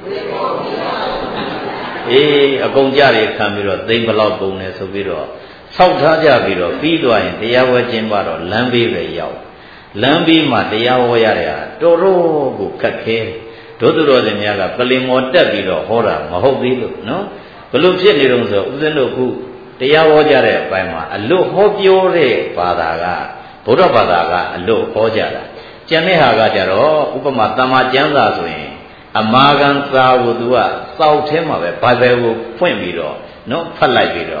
အေးအကုန်ကြတွေခံပြီးတော့သိမ့်ဘလောက်ကုန်တယ်ဆိုပြီးတော့ဆောက်ထားကြပြီးတော့ပြီးတော့ရင်တရားဝဲခြင်းပါတော့လမ်းဘေးပဲရောက်လမ်းဘေးမှာတရားဟောရတဲ့ဟာတော်တော်ကိုခက်ခဲတို့သူတော်စင်များကပလင်မော်တက်ပြီးတော့ဟောတာမဟုတ်သေးလို့နော်ဘလို့ဖြစ်နေတော့ဆိုဦးဇင်းတို့ခုတရားဟောကြတဲ့အပိုင်းမှာအလွတ်ဟောပြောတဲ့ဘာသာကဗုဒ္ဓဘာသာကအလွတ်ဟောကြတာကျန်တဲ့ဟာကကြတော့ဥပမာတမ္မာကျမ်းစာဆိုရင်အမာခံစာကိုသူကစောက်ထဲမှာပဲဘိုင်ဘယ်ကိုဖွင့်ပြီးတော့နော်ဖတ်လိုက်ပြီးတော့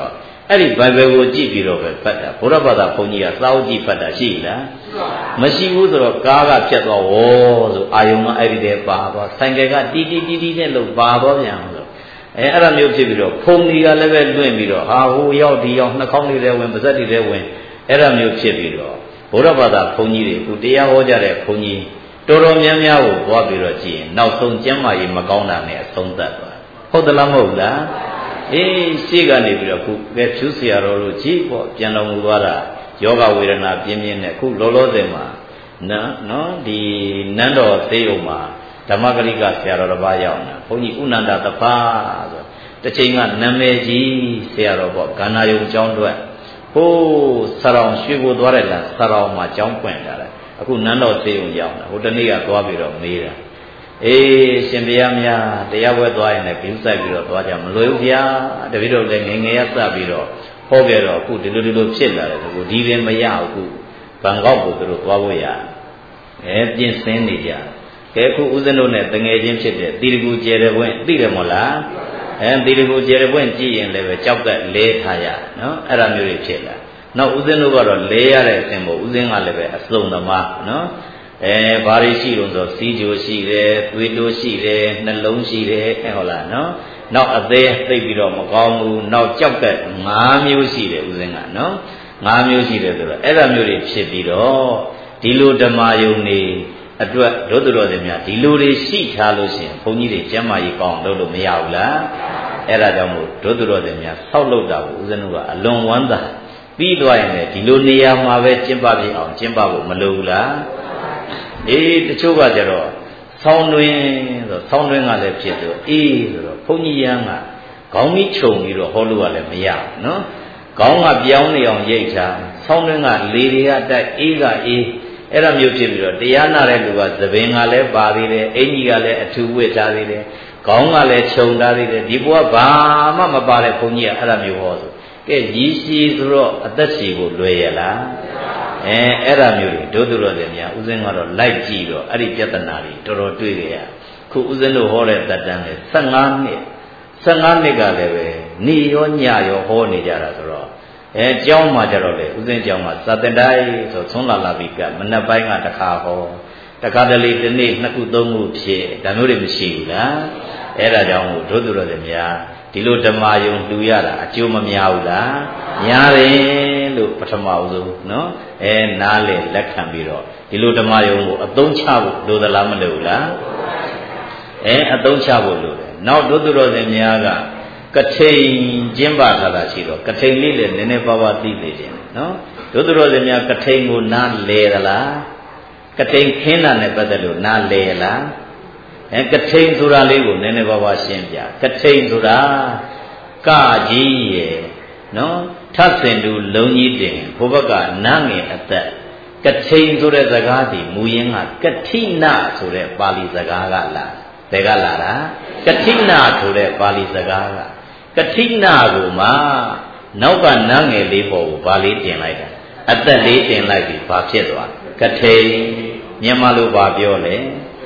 အဲ့ဒီဘိုင်ဘယ်ကိုကြည့်ပြီးတော့ပဲဖတ်တာဘုရားဘာသာဘုန်းကြီးကစာအုပ်ကြည့်ဖတ်တာရှိလားမရှိဘူးဆိုတော့ကားကဖြတ်သွားဝေါ်ဆိုအာယုံကအဲ့ဒီတည်းပါသွားဆိုင်ကယ်ကတီးတီးတီးတီးနဲ့လို့ပါသွားပြန်လို့အဲအဲ့ဒါမျိုးဖြစ်ပြီးတော့ဖုန်ကြီးကလည်းပဲလွင့်ပြီးတော့ဟာဟိုရောက်ဒီရောက်နှာခေါင်းလေးတွေဝင်ပါးစပ်တွေဝင်အဲ့ဒါမျိုးဖြစ်ပြီးတော့ဘုရားဘာသာဘုန်းကြီးတွေခုတရားဟောကြတဲ့ဘုန်းကြီးတော်တော်များများကိုသွားပြီးတော့ကြည့်ရင်နောက်ဆုံးကျမ်းမာရေးမကောင်းတာနဲ့အဆုံးသတ်သွားဟုတ်သလားမဟုတ်လားအေးရှေ့ကနေပြီးတော့ခုပဲဖြူဆရာတော်တို့ကြည့်ပေါ့ပြန်တော်မူသွားတာယောဂဝေဒနာပြင်းပြင်းနဲ့ခုလောလောဆယ်မှာနော်နော်ဒီနန်းတော်သေးုံမှာဓမ္မဂရိကဆရာတော်တစ်ပါးရောက်နေတာဘုန်းကြီးဥနန္ဒတပါဆိုတစ်ချိန်ကနာမည်ကြီးဆရာတော်ပေါ့ကန္နာယုံကျောင်းအတွက်ဟိုးဆရောင်ရွှေကိုသွားတယ်လားဆရောင်မှာကျောင်းပွင့်လာတယ်အခုနန်းတော်သေးုံရောက်တာဟိုတနေ့ကသွားပြီးတော့မေးတာအေးရှင်ဘုရားများတရားပွဲသွားရင်လည်းဘီးဆိုင်ပြီးတော့သွားကြမလွယ်ဘူးဗျာတပည့်တော်လည်းငငယ်ရစပြီးတော့ဟောခဲ့တော့အခုဒီလိုဒီလိုဖြစ်လာတယ်အခုဒီပင်မရဘူးဘန်ကောက်ကိုသူတို့သွားဖို့ရအဲပြင်ဆင်နေကြကဲအခုဦးဇင်းတို့နဲ့တငယ်ချင်းဖြစ်တဲ့တီတကူကျယ်တဲ့ဘွင့်သိတယ်မို့လားအဲတီတကူကျယ်တဲ့ဘွင့်ကြည့်ရင်လည်းပဲကြောက်ကလဲထားရနော်အဲ့ဒါမျိုးတွေဖြစ်လာနောက်ဦးဇင်းတို့ကတော့လဲရတဲ့အစဉ်ပေါ့ဦးဇင်းကလည်းပဲအစုံသမားနော်အဲဘာတွေရှိလို့ဆိုစီးကြိုရှိတယ်သွေးတိုးရှိတယ်နှလုံးရှိတယ်ဟုတ်လားနော်နောက်အသေးသိပ်ပြီးတော့မကောင်းဘူးနောက်ကြောက်က၅မျိုးရှိတယ်ဦးဇင်းကနော်၅မျိုးရှိတယ်ဆိုတော့အဲ့ဒါမျိုးတွေဖြစ်ပြီးတော့ဒီလိုဓမ္မယုံနေအတွက်တို့တော်တွေများဒီလိုတွေရှိထားလို့ရှိရင်ဘုန်းကြီးတွေကျမ်းမာရေးကောင်းလုပ်လို့မရဘူးလားအဲ့ဒါကြောင့်မို့တို့တော်တွေများဆောက်လုပ်တာကိုဦးဇင်းတို့ကအလွန်ဝမ်းသာပြီးသွားရင်လည်းဒီလိုနေရာမှာပဲကျင့်ပပြအောင်ကျင့်ပဖို့မလိုဘူးလားအေးတချို့ကကြတော့ဆောင်းတွင်ဆိုဆောင်းတွင်ကလည်းဖြစ်တော့အေးဆိုတော့ဘုန်းကြီးရန်ကခေါင်းကြီးခြုံပြီးတော့ဟောလို့ကလည်းမရဘူးနော်ခေါင်းကပြောင်းနေအောင်ရိတ်ထားဆောင်းတွင်ကလေတွေကတိုက်အေးကအေးအဲ့လိုမျိုးဖြစ်ပြီးတော့တရားနာတဲ့လူကသပင်ကလည်းပါသေးတယ်အင်ကြီးကလည်းအထူးဝတ်ထားသေးတယ်ခေါင်းကလည်းခြုံထားသေးတယ်ဒီဘဝဘာမှမပါတဲ့ဘုန်းကြီးကအဲ့လိုမျိုးဟောဆိုကဲရည်ရှိဆိုတော့အသက်ရှည်ဖို့လွယ်ရလားအဲအဲ့ဒါမျိုးတွေဒုသူတော်တွေများဦးဇင်းကတော့လိုက်ကြည့်တော့အဲ့ဒီပြဿနာတွေတော်တော်တွေ့ကြရခုဦးဇင်းတို့ဟောတဲ့တတ်တန်းလေ၁၅နှစ်၁၅နှစ်ကလည်းပဲနေရောညရောဟောနေကြတာဆိုတော့အဲကျောင်းမှာကြတော့လေဦးဇင်းကျောင်းမှာစာတင်တိုင်းဆိုသုံးလာလာပြီးကမနက်ပိုင်းကတစ်ခါဟောတစ်ခါတလေဒီနေ့နှစ်ခုသုံးခုဖြစ်ဒါမျိုးတွေမရှိဘူးလားအဲ့ဒါကြောင့်ဒုသူတော်တွေများဒီလိုဓမ္မယုံလှူရတာအကျိုးမများဘူးလားများတယ်လို့ပထမဦးဆုံးနော်အဲနားလေလက်ခံပြီးတော့ဒီလိုဓမ္မယုံကိုအသုံးချဖို့လိုသလားမလိုဘူးလားအဲအသုံးချဖို့လိုတယ်နောက်ဒုသူတော်စင်များကကထိန်ကျင်းပထားတာရှိတော့ကထိန်လေးလည်းနည်းနည်းပါးပါးသိနေတယ်နော်ဒုသူတော်စင်များကထိန်ကိုနားလဲသလားကထိန်ခင်းတာနဲ့ပတ်သက်လို့နားလဲလားအဲကထိန်ဆိုတာလေးကိုနည်းနည်းပါးပါးရှင်းပြကထိန်ဆိုတာကကြီးရဲ့နော်ထပ်စင်တူလုံးကြီးတင်ဘုဘကနားငယ်အသက်ကထိန်ဆိုတဲ့စကားဒီမူရင်းကကထိနာဆိုတဲ့ပါဠိစကားကလာဘယ်ကလာတာကထိနာဆိုတဲ့ပါဠိစကားကကထိနာကိုမှနောက်ကနားငယ်လေးပေါ်ကိုဗာလေးတင်လိုက်တာအသက်လေးတင်လိုက်ပြီးဘာဖြစ်သွားကထိန်မြန်မာလိုဘာပြောလဲ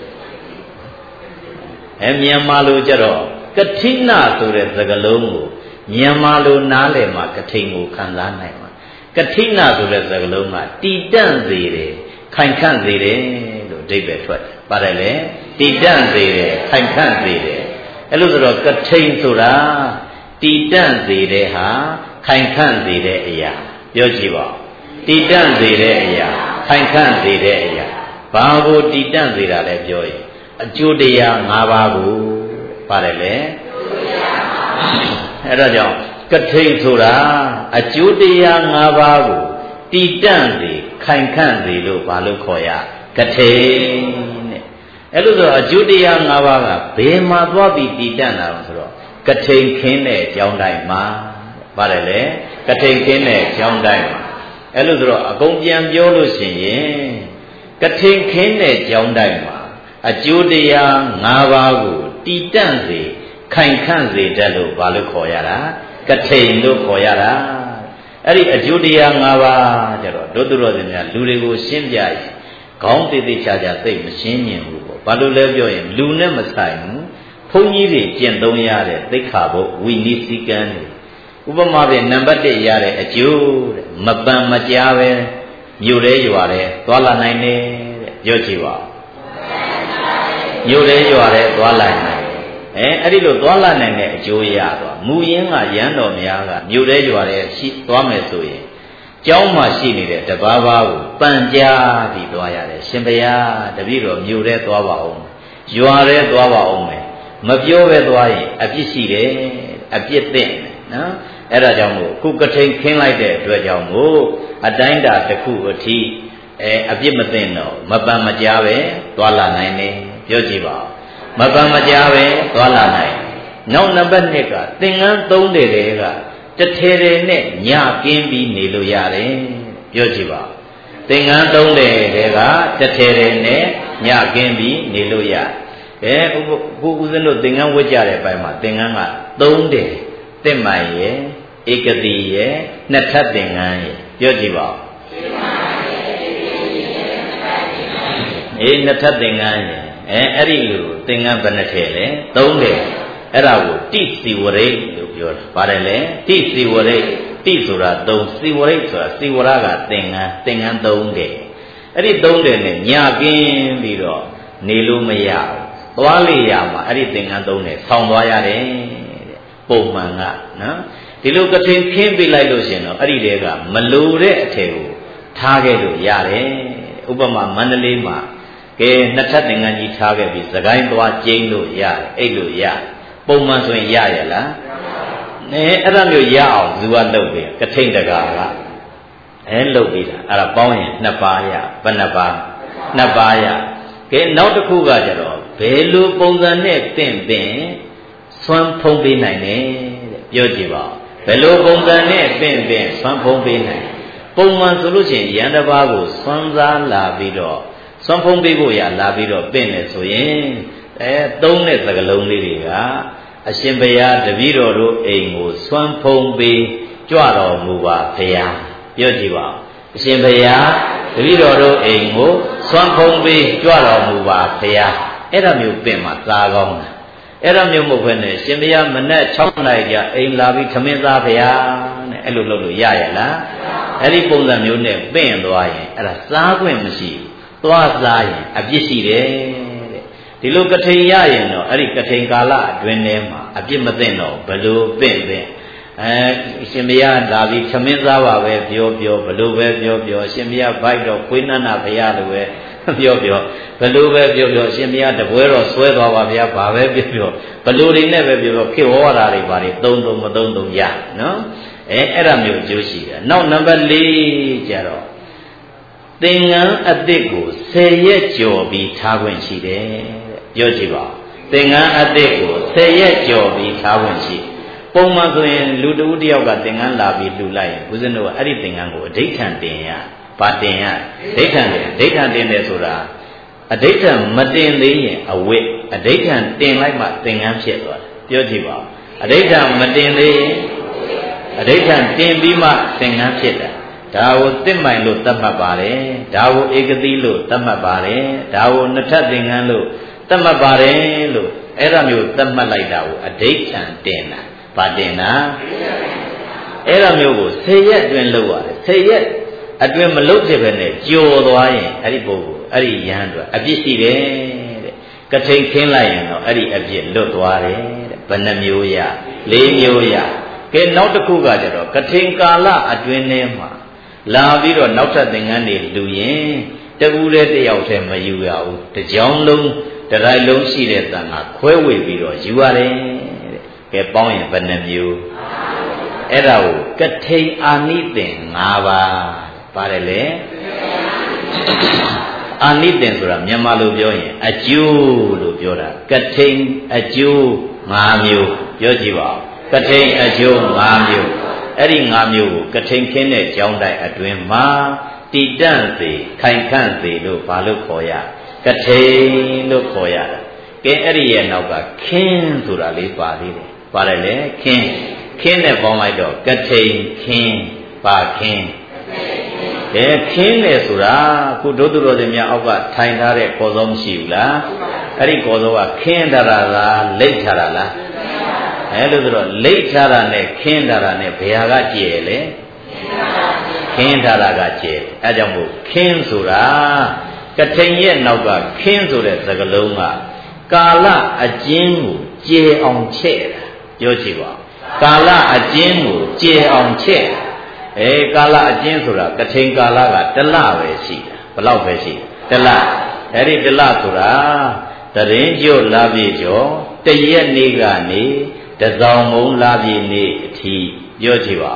အဲမြန်မာလိုကြတော့ကထိနာဆိုတဲ့စကားလုံးကိုမြန်မာလိုနားလည်မှာကထိန်ကိုခံစားနိုင်မှာကထိနာဆိုတဲ့စကားလုံးကတီတန့်စေတယ်ခိုင်ခန့်စေတယ်လို့အဓိပ္ပာယ်ထွက်တယ်ပါတယ်လေတီတန့်စေတယ်ခိုင်ခန့်စေတယ်အဲ့လိုဆိုတော့ကထိန်ဆိုတာတီတန့်စေတဲ့ဟာခိုင်ခန့်စေတဲ့အရာပြောကြည့်ပါတီတန့်စေတဲ့အရာခိုင်ခန့်စေတဲ့အရာဘာကိုတီတန့်စေတာလဲပြောရင်အကျိုးတရား၅ပါးကိုပါတယ်လေအဲ့ဒါကြောင့်ကထိန်ဆိုတာအကျိုးတရား၅ပါးကိုတည်တန့်စေခိုင်ခန့်စေလို့ဘာလို့ခေါ်ရကထိန်တဲ့အဲ့လိုဆိုအကျိုးတရား၅ပါးကဘယ်မှာသွားပြီးတည်တန့်တာလဲဆိုတော့ကထိန်ခင်းတဲ့ကြောင်းတိုင်းမှာပါတယ်လေကထိန်ခင်းတဲ့ကြောင်းတိုင်းမှာအဲ့လိုဆိုတော့အကုန်ပြန်ပြောလို့ရှိရင်ကထိန်ခင်းတဲ့ကြောင်းတိုင်းမှာအကျိုးတရား၅ပါးကိုတည်တန့်စေခိုင်ခန့်စေတတ်လို့ဘာလို့ခေါ်ရတာကထိန်လို့ခေါ်ရတာအဲ့ဒီအကျိုးတရား၅ပါးကြတော့ဒုသူတော်စင်များလူတွေကိုရှင်းပြရင်ခေါင်းသေးသေးချာချာသိမရှင်းမြင်ဘူးပေါ့ဘာလို့လဲပြောရင်လူနဲ့မဆိုင်ဘူးဘုန်းကြီးတွေကျင့်သုံးရတဲ့သိက္ခာပုဒ်ဝိနည်းစည်းကမ်းတွေဥပမာဖြင့်နံပါတ်တစ်ရတဲ့အကျိုးတဲ့မပန်မကြားပဲမြို့ရဲရွာရဲသွားလာနိုင်တယ်တဲ့ပြောကြည့်ပါမြို့ရဲရွာရဲသွားလာနိုင်အဲအဲ့ဒီလိုသွားလာနိုင်တဲ့အကျိုးရသွားမူရင်းကရန်တော်များကမြို့ရဲရွာရဲရှိသွားမယ်ဆိုရင်ကျောင်းမှာရှိနေတဲ့တပါးပါးကိုပန်ကြားပြီးသွားရတယ်ရှင်ဘုရားတပည့်တော်မြို့ရဲသွားပါအောင်ရွာရဲသွားပါအောင်မယ်မပြောပဲသွားရင်အပြစ်ရှိတယ်အပြစ်သင့်နော်အဲ့ဒါကြောင့်မို့ခုကထိန်ခင်းလိုက်တဲ့အတွက်ကြောင့်မို့အတိုင်းတာတစ်ခုအထိအဲအပြစ်မသိတော့မပန်မကြားပဲသွားလာနိုင်တယ်ပြောကြည့်ပါဦးမပန်မကြားပဲသွားလာနိုင်နောက်နံပါတ်နှစ်ကသင်္ကန်းသုံးတယ်တွေကတထဲထဲနဲ့ညကင်းပြီးနေလို့ရတယ်ပြောကြည့်ပါဦးသင်္ကန်းသုံးတယ်တွေကတထဲထဲနဲ့ညကင်းပြီးနေလို့ရအဲခုဦးဇင်းတို့သင်္ကန်းဝတ်ကြတဲ့ဘက်မှာသင်္ကန်းကသုံးတယ်တစ်မိုင်ရဲ့ဧကတိရဲ့နှစ်ထပ်သင်္ကန်းရဲ့ပြောကြည့်ပါဦးအေးနှစ်ထပ်သင်္ကန်းရဲ့အဲအဲ့ဒီလိုသင်္ကန်းဘယ်နှထည့်လဲသုံးတယ်အဲ့ဒါကိုတိစီဝရိတ်လို့ပြောတာပါတယ်လေတိစီဝရိတ်တိဆိုတာသုံးစီဝရိတ်ဆိုတာစီဝရကသင်္ကန်းသင်္ကန်းသုံးတယ်အဲ့ဒီသုံးတယ်နဲ့ညကင်းပြီးတော့နေလို့မရဘူးသွားလေရမှာအဲ့ဒီသင်္ကန်းသုံးတယ်ဆောင်းသွားရတယ်တဲ့ပုံမှန်ကနော်ဒီလိုကထင်ခင်းပြလိုက်လို့ရှင်တော့အဲ့ဒီတဲကမလိုတဲ့အထည်ကိုထားခဲ့လို့ရတယ်ဥပမာမန္တလေးမှာကဲနှစ်ထပ်သင်္ကန်းကြီးထားခဲ့ပြီးစကိုင်းသွားကျင်းလို့ရတယ်အဲ့လိုရပုံမှန်ဆိုရင်ရရလားနဲအဲ့ဒါမျိုးရအောင်ဇူကလုပ်ပြီကထိန်တကာကအဲလုပ်ပြီးတာအဲ့ဒါပေါင်းရင်နှစ်ပါးရဘယ်နှစ်ပါးနှစ်ပါးရကဲနောက်တစ်ခုကကြတော့ဘယ်လိုပုံစံနဲ့တင့်တင့်ဆွမ်းဖုံးပေးနိုင်တယ်တဲ့ပြောကြည့်ပါဘယ်လိုပုံစံနဲ့တင့်တင့်ဆွမ်းဖုံးပေးနိုင်ပုံမှန်ဆိုလို့ရှိရင်ရန်တစ်ပါးကိုဆွမ်းစားလာပြီးတော့ဆွမ်းဖုံးပေးဖို့ရလာပြီးတော့ပင့်တယ်ဆိုရင်အဲသုံးတဲ့သကလုံးလေးတွေကအရှင်ဘုရားတပည့်တော်တို့အိမ်ကိုဆွမ်းဖုံးပေးကြွတော်မူပါဘုရားပြောကြည့်ပါအရှင်ဘုရားတပည့်တော်တို့အိမ်ကိုဆွမ်းဖုံးပေးကြွတော်မူပါဘုရားအဲ့ဒါမျိုးပင့်မှာစားကောင်းတာအဲ့ဒါမျိုးမဟုတ်ဘဲနဲ့ရှင်ဘုရားမနက်၆နာရီကျအိမ်လာပြီးခမင်းသားဘုရားနဲ့အဲ့လိုလုပ်လို့ရရလားအဲ့ဒီပုံစံမျိုးနဲ့ပင့်သွားရင်အဲ့ဒါစားခွင့်မရှိဘူးသွားစားရင်အပြစ်ရှိတယ်တဲ့ဒီလိုကထိန်ရရင်တော့အဲ့ဒီကထိန်ကာလအတွင်းထဲမှာအပြစ်မသိတော့ဘလို့ပင့်ပင့်အဲရှင်မရလာပြီးခမင်းသားပါပဲပြောပြောဘလို့ပဲပြောပြောရှင်မရဘိုက်တော့ခွေးနန်းနာဘုရားလိုပဲပြောပြောဘလို့ပဲပြောပြောရှင်မရတပွဲတော့ဆွဲသွားပါဗျာဘာပဲပြောပြောဘလို့တွေနဲ့ပဲပြောပြောခေဝါဒတွေဘာတွေသုံးသုံးမသုံးသုံးရနော်အဲအဲ့ဒါမျိုးကျိုးရှိတယ်နောက်နံပါတ်၄ကျတော့သင်္ကန်းအသစ်ကိုဆယ်ရက်ကြော်ပြီးထားခွင့်ရှိတယ်ပြောကြည့်ပါသင်္ကန်းအသစ်ကိုဆယ်ရက်ကြော်ပြီးထားခွင့်ရှိပုံမှန်ဆိုရင်လူတဦးတယောက်ကသင်္ကန်းလာပြီးလှူလိုက်ရင်ဦးဇင်းတို့ကအဲ့ဒီသင်္ကန်းကိုအဋိဋ္ဌံတင်ရဘာတင်ရဒိဋ္ဌံတင်ဒိဋ္ဌံတင်တယ်ဆိုတာအဋိဋ္ဌံမတင်သေးရင်အဝိအဋိဋ္ဌံတင်လိုက်မှသင်္ကန်းဖြစ်သွားတယ်ပြောကြည့်ပါအဋိဋ္ဌံမတင်သေးရင်အဋိဋ္ဌံတင်ပြီးမှသင်္ကန်းဖြစ်တယ်ဒါကိုတစ်မိုင်လို့သတ်မှတ်ပါတယ်ဒါကိုဧကတိလို့သတ်မှတ်ပါတယ်ဒါကိုနှစ်ထပ်သင်္ကန်းလို့သတ်မှတ်ပါတယ်လို့အဲ့ဒါမျိုးသတ်မှတ်လိုက်တာကိုအဋိဋ္ဌံတင်တာဗာတင်တာအဲ့ဒါမျိုးကိုဆယ်ရက်အတွင်းလုပ်ရတယ်ဆယ်ရက်အတွင်းမလုပ်ဖြစ်ပဲနဲ့ကြော်သွားရင်အဲ့ဒီပုဂ္ဂိုလ်အဲ့ဒီယဟန်တို့အပြစ်ရှိတယ်တဲ့ကထိန်ခင်းလိုက်ရင်တော့အဲ့ဒီအပြစ်လွတ်သွားတယ်တဲ့ဘယ်နှမျိုးရလေးမျိုးရကဲနောက်တစ်ခုကကြတော့ကထိန်ကာလအတွင်းထဲမှာလာပြီးတော့နောက်ထပ်သင်္ကန်းတွေလူရင်တကူတဲ့တယောက်တည်းမယူရဘူးတကြောင်လုံးတတိုင်းလုံးရှိတဲ့တန်ခါခွဲဝေပြီးတော့ယူရတယ်တဲ့ကဲပေါင်းရင်ဘယ်နှမျိုးအဲ့ဒါကိုကထိန်အာနိသင်၅ပါးပါတယ်လေအာနိသင်ဆိုတာမြန်မာလိုပြောရင်အကျိုးလို့ပြောတာကထိန်အကျိုး၅မျိုးပြောကြည့်ပါဦးကထိန်အကျိုး၅မျိုးအဲ့ဒီ၅မျိုးကိုကထိန်ခင်းတဲ့ကြောင်းတိုင်းအတွင်းမှာတည်တံ့စေခိုင်ခန့်စေလို့ဘာလို့ခေါ်ရကထိန်လို့ခေါ်ရတာကဲအဲ့ဒီရဲ့နောက်ကခင်းဆိုတာလေးပါသေးတယ်ပါတယ်လေခင်းခင်းနဲ့ပေါင်းလိုက်တော့ကထိန်ခင်းပါခင်းကဲခင်းတယ်ဆိုတာခုဒုသူတော်စင်များအောက်ကထိုင်ထားတဲ့ကော်စောမရှိဘူးလားအဲ့ဒီကော်စောကခင်းတရာလားလိတ်ထရာလားခအဲလို့ဆိုတော့လိတ်ထားတာနဲ့ခင်းထားတာနဲ့ဘယ်ဟာကကျဲလဲခင်းထားတာကကျဲအဲကြောင့်မို့ခင်းဆိုတာကထိန်ရဲ့နောက်ကခင်းဆိုတဲ့စကားလုံးကကာလအကျဉ်းကိုကျဲအောင်ချဲ့တာပြောကြည့်ပါကာလအကျဉ်းကိုကျဲအောင်ချဲ့အဲကာလအကျဉ်းဆိုတာကထိန်ကာလကတလပဲရှိတာဘယ်လောက်ပဲရှိတလအဲ့ဒီတလဆိုတာတရင်ကျို့လာပြီကျော်တရက်နေ့ကနေတစောင်းမုံလာပြီနေ့အထိပြောကြည့်ပါ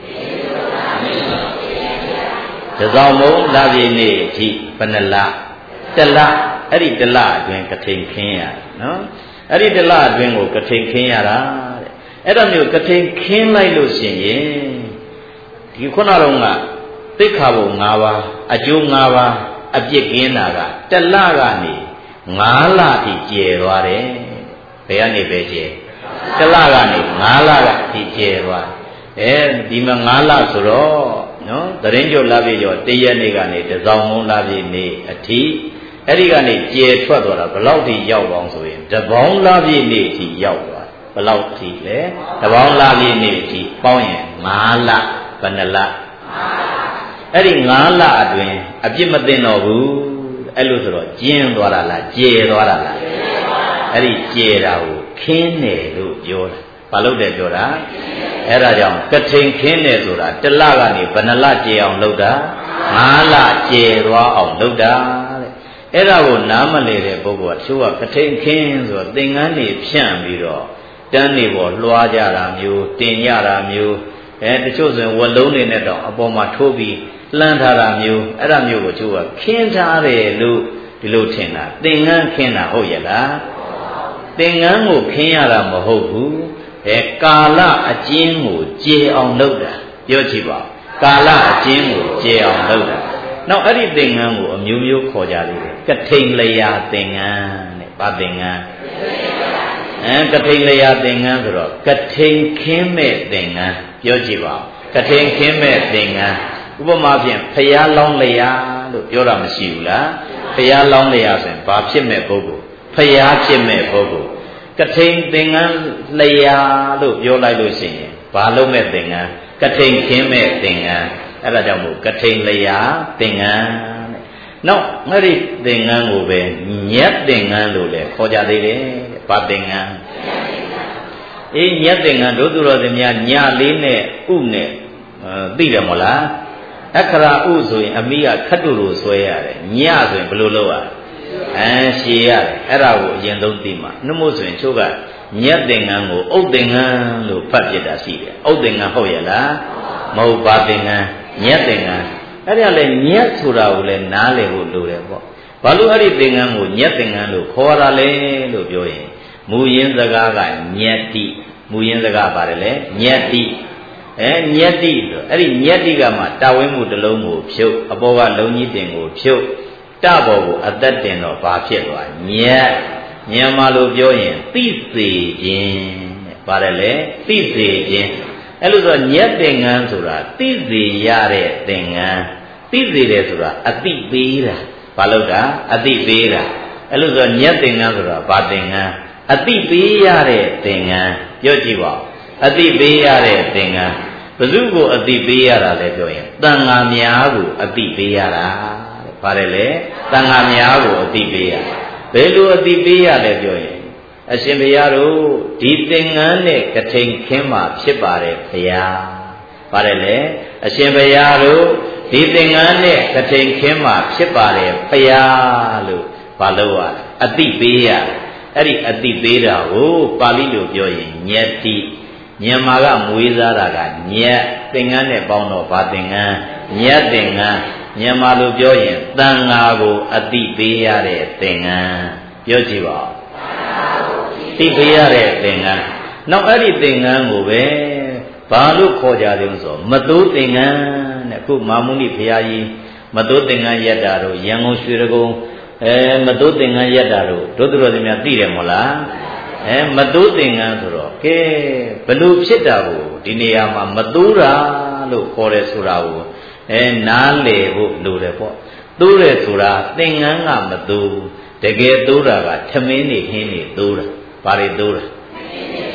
တစောင်းမုံလာပြီနေ့အထိဘယ်နှလတလအဲ့ဒီတလအတွင်းကထိန်ခင်းရနော်အဲ့ဒီတလအတွင်းကိုကထိန်ခင်းရတာတဲ့အဲ့ဒါမျိုးကထိန်ခင်းလိုက်လို့ရှိရင်ဒီခုနတော့ကသိက္ခာပုံ၅ပါးအကျိုး၅ပါးအပြစ်ကင်းတာကတလကနေ၅လထိကျယ်သွားတယ်ဘယ်ကနေပဲကျယ်တလကနေ၅လကထိကျယ်သွားအဲဒီမှာ၅လဆိုတော့နော်သရင်ကျုပ်လာပြီကျော်တရက်နေ့ကနေတစောင်းမုံလာပြီနေ့အထိအဲ့ဒီကနေကျယ်ထွက်သွားတာဘယ်လောက်ထိရောက်အောင်ဆိုရင်တပေါင်းလာပြီနေ့အထိရောက်သွားဘယ်လောက်ထိလဲတပေါင်းလာပြီနေ့အထိပေါင်းရင်၅လဘယ်နှလအဲ့ဒီ၅လအတွင်းအပြစ်မသိတော့ဘူးအဲ့လိုဆိုတော့ကျင်းသွားတာလားကျယ်သွားတာလားအဲ့ဒီကျယ်တာကိုခင်းတယ်လို့ပြောတာဘာလို့လဲပြောတာအဲ့ဒါကြောင့်ကထိန်ခင်းတယ်ဆိုတာတလကနေဘယ်နှလကျယ်အောင်လုပ်တာ၅လကျယ်သွားအောင်လုပ်တာတဲ့အဲ့ဒါကိုနားမလည်တဲ့ပုဂ္ဂိုလ်ကသူကကထိန်ခင်းဆိုတော့သင်္ကန်းတွေဖြန့်ပြီးတော့တန်းနေပေါ်လွှားကြတာမျိုးတင်ကြတာမျိုးအဲတချို့ဆိုရင်ဝလုံးတွေနဲ့တော့အပေါ်မှာထိုးပြီးလှမ်းထားတာမျိုးအဲ့ဒါမျိုးကိုသူကခင်းထားတယ်လို့ဒီလိုထင်တာသင်္ကန်းခင်းတာဟုတ်ရဲ့လားသင်္ကန်းကိုခင်းရတာမဟုတ်ဘူးအဲကာလအကျဉ်းကိုကျေအောင်လုပ်တာပြောကြည့်ပါကာလအကျဉ်းကိုကျေအောင်လုပ်တာနောက်အဲ့ဒီသင်္ကန်းကိုအမျိုးမျိုးခေါ်ကြသေးတယ်ကထိန်လျာသင်္ကန်းတဲ့ဗာသင်္ကန်းအဲကထိန်လျာသင်္ကန်းဆိုတော့ကထိန်ခင်းမဲ့သင်္ကန်းပြောကြည့်ပါကထိန်ခင်းမဲ့သင်္ကန်းဥပမာဖြင့်ဖျားလောင်းလျာလို့ပြောတာမရှိဘူးလားဖျားလောင်းလျာဆိုရင်ဘာဖြစ်မဲ့ပုဂ္ဂိုလ်ဖျားဖြစ်မဲ့ပုဂ္ဂိုလ်ကထိန်သင်္ကန်းလျာလို့ပြောလိုက်လို့ရှိရင်ဘာလုံးမဲ့သင်္ကန်းကထိန်ခင်းမဲ့သင်္ကန်းအဲ့ဒါကြောင့်မို့ကထိန်လျာသင်္ကန်းတဲ့နောက်အဲ့ဒီသင်္ကန်းကိုပဲညက်သင်္ကန်းလို့လည်းခေါ်ကြသေးတယ်ဘာသင်္ကန်းအေးညက်သင်္ကန်းတို့သူတော်စင်များညလေးနဲ့ဥနဲ့သိတယ်မဟုတ်လားအခရာဥဆိုရင်အမိကခတ်တူလိုဆွဲရတယ်ညဆိုရင်ဘယ်လိုလုပ်ရလဲအဲရှည်ရတယ်အဲ့ဒါကိုအရင်ဆုံးသိမှာနှမို့ဆိုရင်ချို့ကညက်သင်္ကန်းကိုဥတ်သင်္ကန်းလို့ဖတ်ပြတာရှိတယ်ဥတ်သင်္ကန်းဟုတ်ရဲ့လားမဟုတ်ပါသင်္ကန်းညက်သင်္ကန်းအဲ့ဒါလည်းညက်ဆိုတာကိုလည်းနားလည်ဖို့လိုတယ်ပေါ့ဘာလို့အဲ့ဒီသင်္ကန်းကိုညက်သင်္ကန်းလို့ခေါ်ရလဲလို့ပြောရင်မူရင်းစကားကညက်တိမူရင်းစကားပါတယ်လေညက်တိအဲညက်တိဆိုအဲ့ဒီညက်တိကမှတာဝင်းမှုတစ်လုံးကိုဖြုတ်အပေါ်ကလုံးကြီးတင်ကိုဖြုတ်တဘောကိုအသက်တင်တော့ဘာဖြစ်သွားညက်မြန်မာလိုပြောရင်သိစေခြင်းပါတယ်လေသိစေခြင်းအဲ့လိုဆိုညက်သင်္ကန်းဆိုတာသိစေရတဲ့သင်္ကန်းသိစေတယ်ဆိုတာအသိပေးတာဘာလို့တာအသိပေးတာအဲ့လိုဆိုညက်သင်္ကန်းဆိုတာဘာသင်္ကန်းအသိပေးရတဲ့သင်္ကန်းပြောကြည့်ပါအသိပေးရတဲ့သင်္ကန်းဘယ်သူကိုအသိပေးရတာလဲပြောရင်တန်ဃာများကိုအသိပေးရတာပါတယ်လေတန်ဃာများကိုအသိပေးရဘယ်လိုအသိပေးရလဲပြောရင်အရှင်ဘုရားတို့ဒီသင်္ကန်းနဲ့ကထိန်ခင်းမှာဖြစ်ပါတယ်ဘုရားပါတယ်လေအရှင်ဘုရားတို့ဒီသင်္ကန်းနဲ့ကထိန်ခင်းမှာဖြစ်ပါတယ်ဘုရားလို့ဘာလို့ရအသိပေးရအဲ့ဒီအသိပေးတာကိုပါဠိလိုပြောရင်ညက်တိမြန်မာကမွေးစားတာကညက်သင်္ကန်းနဲ့ပေါင်းတော့ဘာသင်္ကန်းညက်သင်္ကန်းမြန်မာလိုပြောရင်တန်ဃာကိုအသိပေးရတဲ့သင်္ကန်းပြောကြည့်ပါဦးသိပေးရတဲ့သင်္ကန်းနောက်အဲ့ဒီသင်္ကန်းကိုပဲဘာလို့ခေါ်ကြတယ်ဆိုမသိုးသင်္ကန်းတဲ့အခုမာမုနိဘုရားကြီးမသိုးသင်္ကန်းရက်တာတို့ရန်ကုန်ရွှေရကုန်းအဲမသိုးသင်္ကန်းရက်တာတို့တို့သူတော်စင်များသိတယ်မို့လားအဲမသိုးသင်္ကန်းဆိုတော့ကဲဘလို့ဖြစ်တာကိုဒီနေရာမှာမသိုးတာလို့ခေါ်တယ်ဆိုတာကိုအဲနားလေဖို့လိုတယ်ပေါ့သိုးတယ်ဆိုတာသင်္ကန်းကမသိုးတကယ်သိုးတာကထမင်းနေဟင်းနေသိုးတာဘာတွေသိုးတာ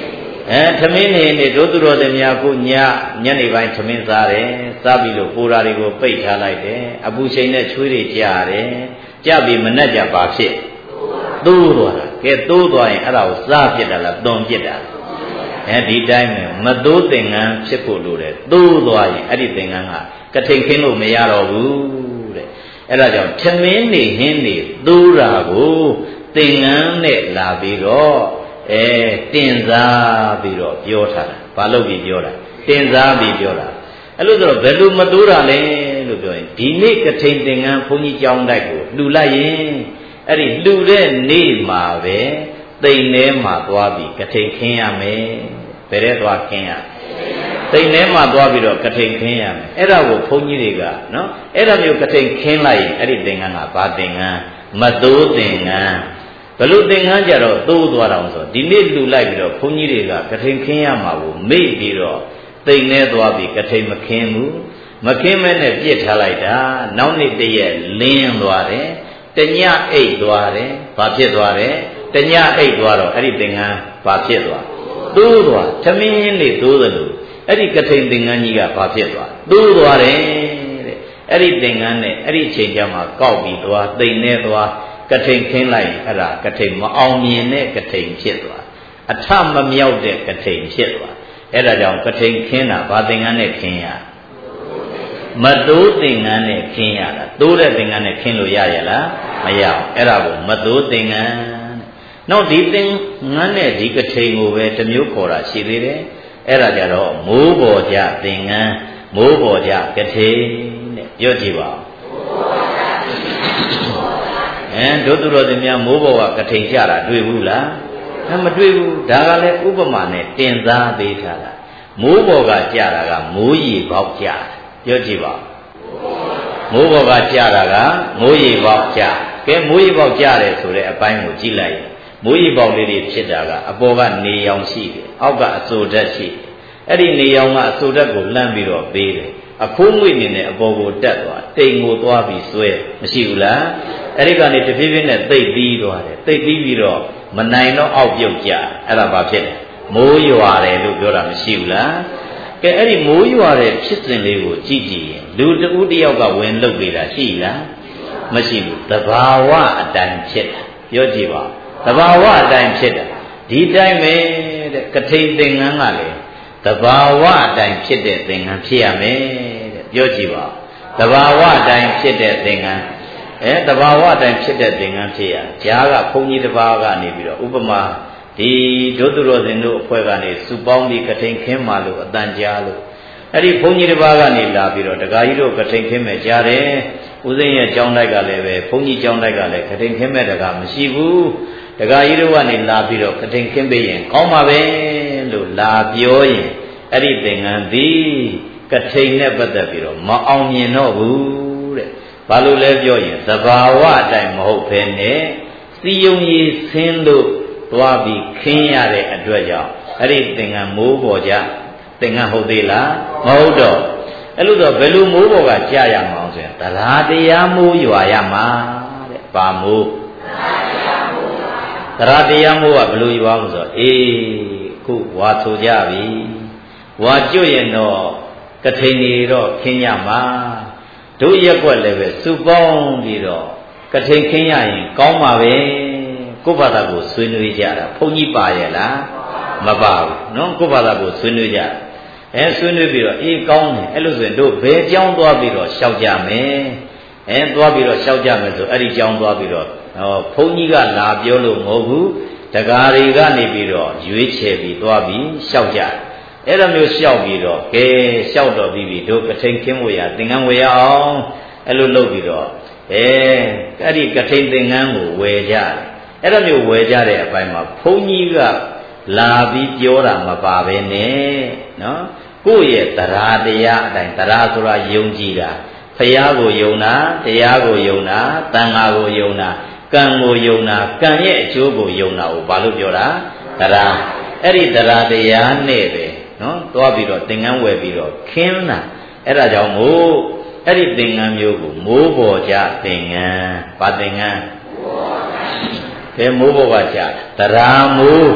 အဲသမင်းနေနေတို့သူတော်တွေများကိုညညနေပိုင်းသမင်းစားတယ်စားပြီးလို့ပူရာတွေကိုပိတ်ထားလိုက်တယ်အပူချိန်နဲ့ချွေးတွေကြားတယ်ကြားပြီးမနှက်ကြပါဖြစ်သိုးသွားတာကဲသိုးသွားရင်အဲ့ဒါကိုစားဖြစ်တာလားသွန်ဖြစ်တာအဲဒီတိုင်းပဲမသိုးသင်္ကန်းဖြစ်ဖို့လိုတယ်သိုးသွားရင်အဲ့ဒီသင်္ကန်းကကထိန်ခင်းလို့မရတော့ဘူးတဲ့အဲ့ဒါကြောင့်သမင်းနေဟင်းနေသိုးတာကိုသင်္ကန်းနဲ့လာပြီးတော့အဲတင်စားပြီးတော့ပြောထားတာဘာလို့ပြီးပြောတာတင်စားပြီးပြောတာအဲ့လိုဆိုတော့ဘယ်လိုမတိုးတာလဲလို့ပြောရင်ဒီနေ့ကထိန်သင်္ကန်းဘုန်းကြီးကျောင်းတိုက်ကိုလှူလိုက်ရင်အဲ့ဒီလှူတဲ့နေ့မှာပဲတိမ်ထဲမှာသွားပြီးကထိန်ခင်းရမယ်ဘယ်ထဲသွားခင်းရတိမ်ထဲမှာသွားပြီးတော့ကထိန်ခင်းရမယ်အဲ့ဒါကိုဘုန်းကြီးတွေကနော်အဲ့ဒါမျိုးကထိန်ခင်းလိုက်ရင်အဲ့ဒီသင်္ကန်းကဘာသင်္ကန်းမတိုးသင်္ကန်းဘလို့သင်္ကန်းကြတော့သိုးသွားတော့ဆိုဒီနေ့လှူလိုက်ပြီးတော့ဘုန်းကြီးတွေကကထိန်ခင်းရမှာကိုမေ့ပြီးတော့တိမ်ထဲသွားပြီးကထိန်မခင်းဘူးမခင်းမဲနဲ့ပြစ်ထားလိုက်တာနောက်နေ့တရက်လင်းသွားတယ်တညအိတ်သွားတယ်ဘာဖြစ်သွားတယ်တညအိတ်သွားတော့အဲ့ဒီသင်္ကန်းဘာဖြစ်သွားသိုးသွားသမင်းလေးသိုးသလိုအဲ့ဒီကထိန်သင်္ကန်းကြီးကဘာဖြစ်သွားသိုးသွားတယ်တဲ့အဲ့ဒီသင်္ကန်းနဲ့အဲ့ဒီအချိန်ကျမှကောက်ပြီးသွားတိမ်ထဲသွားကထိန်ခင်းလိုက်အဲ့ဒါကထိန်မအောင်မြင်တဲ့ကထိန်ဖြစ်သွားအထမမြောက်တဲ့ကထိန်ဖြစ်သွားအဲ့ဒါကြောင့်ကထိန်ခင်းတာဘာသင်္ကန်းနဲ့ခင်းရမတိုးသင်္ကန်းနဲ့ခင်းရတာတိုးတဲ့သင်္ကန်းနဲ့ခင်းလို့ရရလားမရဘူးအဲ့ဒါကိုမတိုးသင်္ကန်းနောက်ဒီသင်္ကန်းနဲ့ဒီကထိန်ကိုပဲတစ်မျိုးခေါ်တာရှိသေးတယ်အဲ့ဒါကြတော့မိုးပေါ်ကြသင်္ကန်းမိုးပေါ်ကြကထိန်တဲ့ပြောကြည့်ပါအဲတို့သူတော်စင်များမိုးပေါ်ကကထိန်ကြတာတွေ့ဘူးလားအဲမတွေ့ဘူးဒါကလည်းဥပမာနဲ့တင်စားပေးထားတာမိုးပေါ်ကကြတာကမိုးရီပေါက်ကြပြောကြည့်ပါမိုးပေါ်ကကြတာကမိုးရီပေါက်ကြကဲမိုးရီပေါက်ကြတယ်ဆိုတဲ့အပိုင်းကိုကြည့်လိုက်မိုးရီပေါက်လေးတွေဖြစ်တာကအပေါ်ကနေရောင်ရှိတယ်အောက်ကအစိုဓာတ်ရှိတယ်အဲ့ဒီနေရောင်ကအစိုဓာတ်ကိုလှမ်းပြီးတော့ပေးတယ်အခိုးငွေ့နေနဲ့အပေါ်ကိုတက်သွားတိမ်ကိုသွားပြီးဆွဲမရှိဘူးလားအဲ့ဒီကနေတဖြည်းဖြည်းနဲ့သိပ်ပြီးသွားတယ်သိပ်ပြီးပြီးတော့မနိုင်တော့အောက်ပြုတ်ကြအဲ့ဒါဘာဖြစ်လဲမိုးရွာတယ်လို့ပြောတာမရှိဘူးလားကဲအဲ့ဒီမိုးရွာတဲ့ဖြစ်စဉ်လေးကိုကြည့်ကြည့်ရင်လူတဦးတယောက်ကဝင်လုတ်နေတာရှိလားမရှိဘူးသဘာဝအတိုင်းဖြစ်တာပြောကြည့်ပါသဘာဝအတိုင်းဖြစ်တာဒီတိုင်းပဲတဲ့ကထိန်သင်္ကန်းကလေသဘာဝအတိုင်းဖြစ်တဲ့သင်္ကန်းဖြစ်ရမယ်တဲ့ပြောကြည့်ပါသဘာဝအတိုင်းဖြစ်တဲ့သင်္ကန်းအဲတဘာဝအတိုင်းဖြစ်တဲ့သင်္ကန်းဖြစ်ရဂျားကဘုန်းကြီးတစ်ပါးကနေပြီးတော့ဥပမာဒီဒုသူတော်စင်တို့အဖွဲ့ကနေစုပေါင်းပြီးကထိန်ခင်းမှလို့အတန်ကြားလို့အဲ့ဒီဘုန်းကြီးတစ်ပါးကနေလာပြီးတော့ဒကာကြီးတို့ကထိန်ခင်းမဲ့ကြားတယ်ဦးစိန်ရဲ့ကျောင်းတိုက်ကလည်းပဲဘုန်းကြီးကျောင်းတိုက်ကလည်းကထိန်ခင်းမဲ့တကားမရှိဘူးဒကာကြီးတို့ကနေလာပြီးတော့ကထိန်ခင်းပေးရင်ကောင်းပါပဲလို့လာပြောရင်အဲ့ဒီသင်္ကန်းသည်ကထိန်နဲ့ပတ်သက်ပြီးတော့မအောင်မြင်တော့ဘူးတဲ့ဘာလို့လဲပြောရင်သဘာဝအတိုင်းမဟုတ်ဘဲနဲ့စီယုံရည်ဆင်းလို့သွားပြီးခင်းရတဲ့အတွက်ကြောင့်အဲ့ဒီသင်္ကန်းမိုးပေါ်ကြသင်္ကန်းဟုတ်သေးလားမဟုတ်တော့အဲ့လိုတော့ဘယ်လိုမိုးပေါ်ကကြာရမအောင်ဆိုရင်တရားတရားမိုးရွာရမှာတဲ့ဘာမိုးတရားတရားမိုးကဘယ်လိုရွာမလို့ဆိုအေးခုဝါဆိုကြပြီဝါကျွတ်ရင်တော့ကထိန်နေတော့ခင်းရမှာတို့ရက်ွက်လည်းပဲစုပေါင်းပြီးတော့ကထိန်ခင်းရရင်ကောင်းပါပဲကိုယ့်ဘာသာကိုဆွေးနွေးကြတာဘုန်းကြီးပါရဲ့လားမပါဘူးနော်ကိုယ့်ဘာသာကိုဆွေးနွေးကြအဲဆွေးနွေးပြီးတော့အေးကောင်းတယ်အဲ့လိုဆိုရင်တို့ဘယ်ကြောင်းသွားပြီးတော့ရှောက်ကြမယ်အဲသွားပြီးတော့ရှောက်ကြမယ်ဆိုအဲ့ဒီကြောင်းသွားပြီးတော့ဟောဘုန်းကြီးကလာပြောလို့မဟုတ်ဘူးတကားတွေကနေပြီးတော့ရွေးချယ်ပြီးသွားပြီးရှောက်ကြအဲ့လိုမျိုးရှောက်ပြီးတော့ကဲရှောက်တော့ပြီးပြီတို့ကထိန်ခင်းဝေရသင်္ကန်းဝေရအောင်အဲ့လိုလုပ်ပြီးတော့အဲအဲ့ဒီကထိန်သင်္ကန်းကိုဝယ်ကြတယ်အဲ့လိုမျိုးဝယ်ကြတဲ့အပိုင်းမှာဘုန်းကြီးကလာပြီးပြောတာမပါဘဲနဲ့နော်ကိုယ့်ရဲ့တရားတရားအတိုင်းတရားဆိုတာယုံကြည်တာဖရာကိုယုံတာတရားကိုယုံတာတန်ခါကိုယုံတာကံကိုယုံတာကံရဲ့အကျိုးကိုယုံတာကိုဘာလို့ပြောတာတရားအဲ့ဒီတရားတရားနဲ့ပဲနော်သွားပြီးတော့သင်္ကန်းဝယ်ပြီးတော့ခင်းတာအဲ့ဒါကြောင့်မို့အဲ့ဒီသင်္ကန်းမျိုးကိုမိုးပေါ်ကြသင်္ကန်းဗာသင်္ကန်းဘယ်မိုးပေါ်ကကြတာတရားမိုး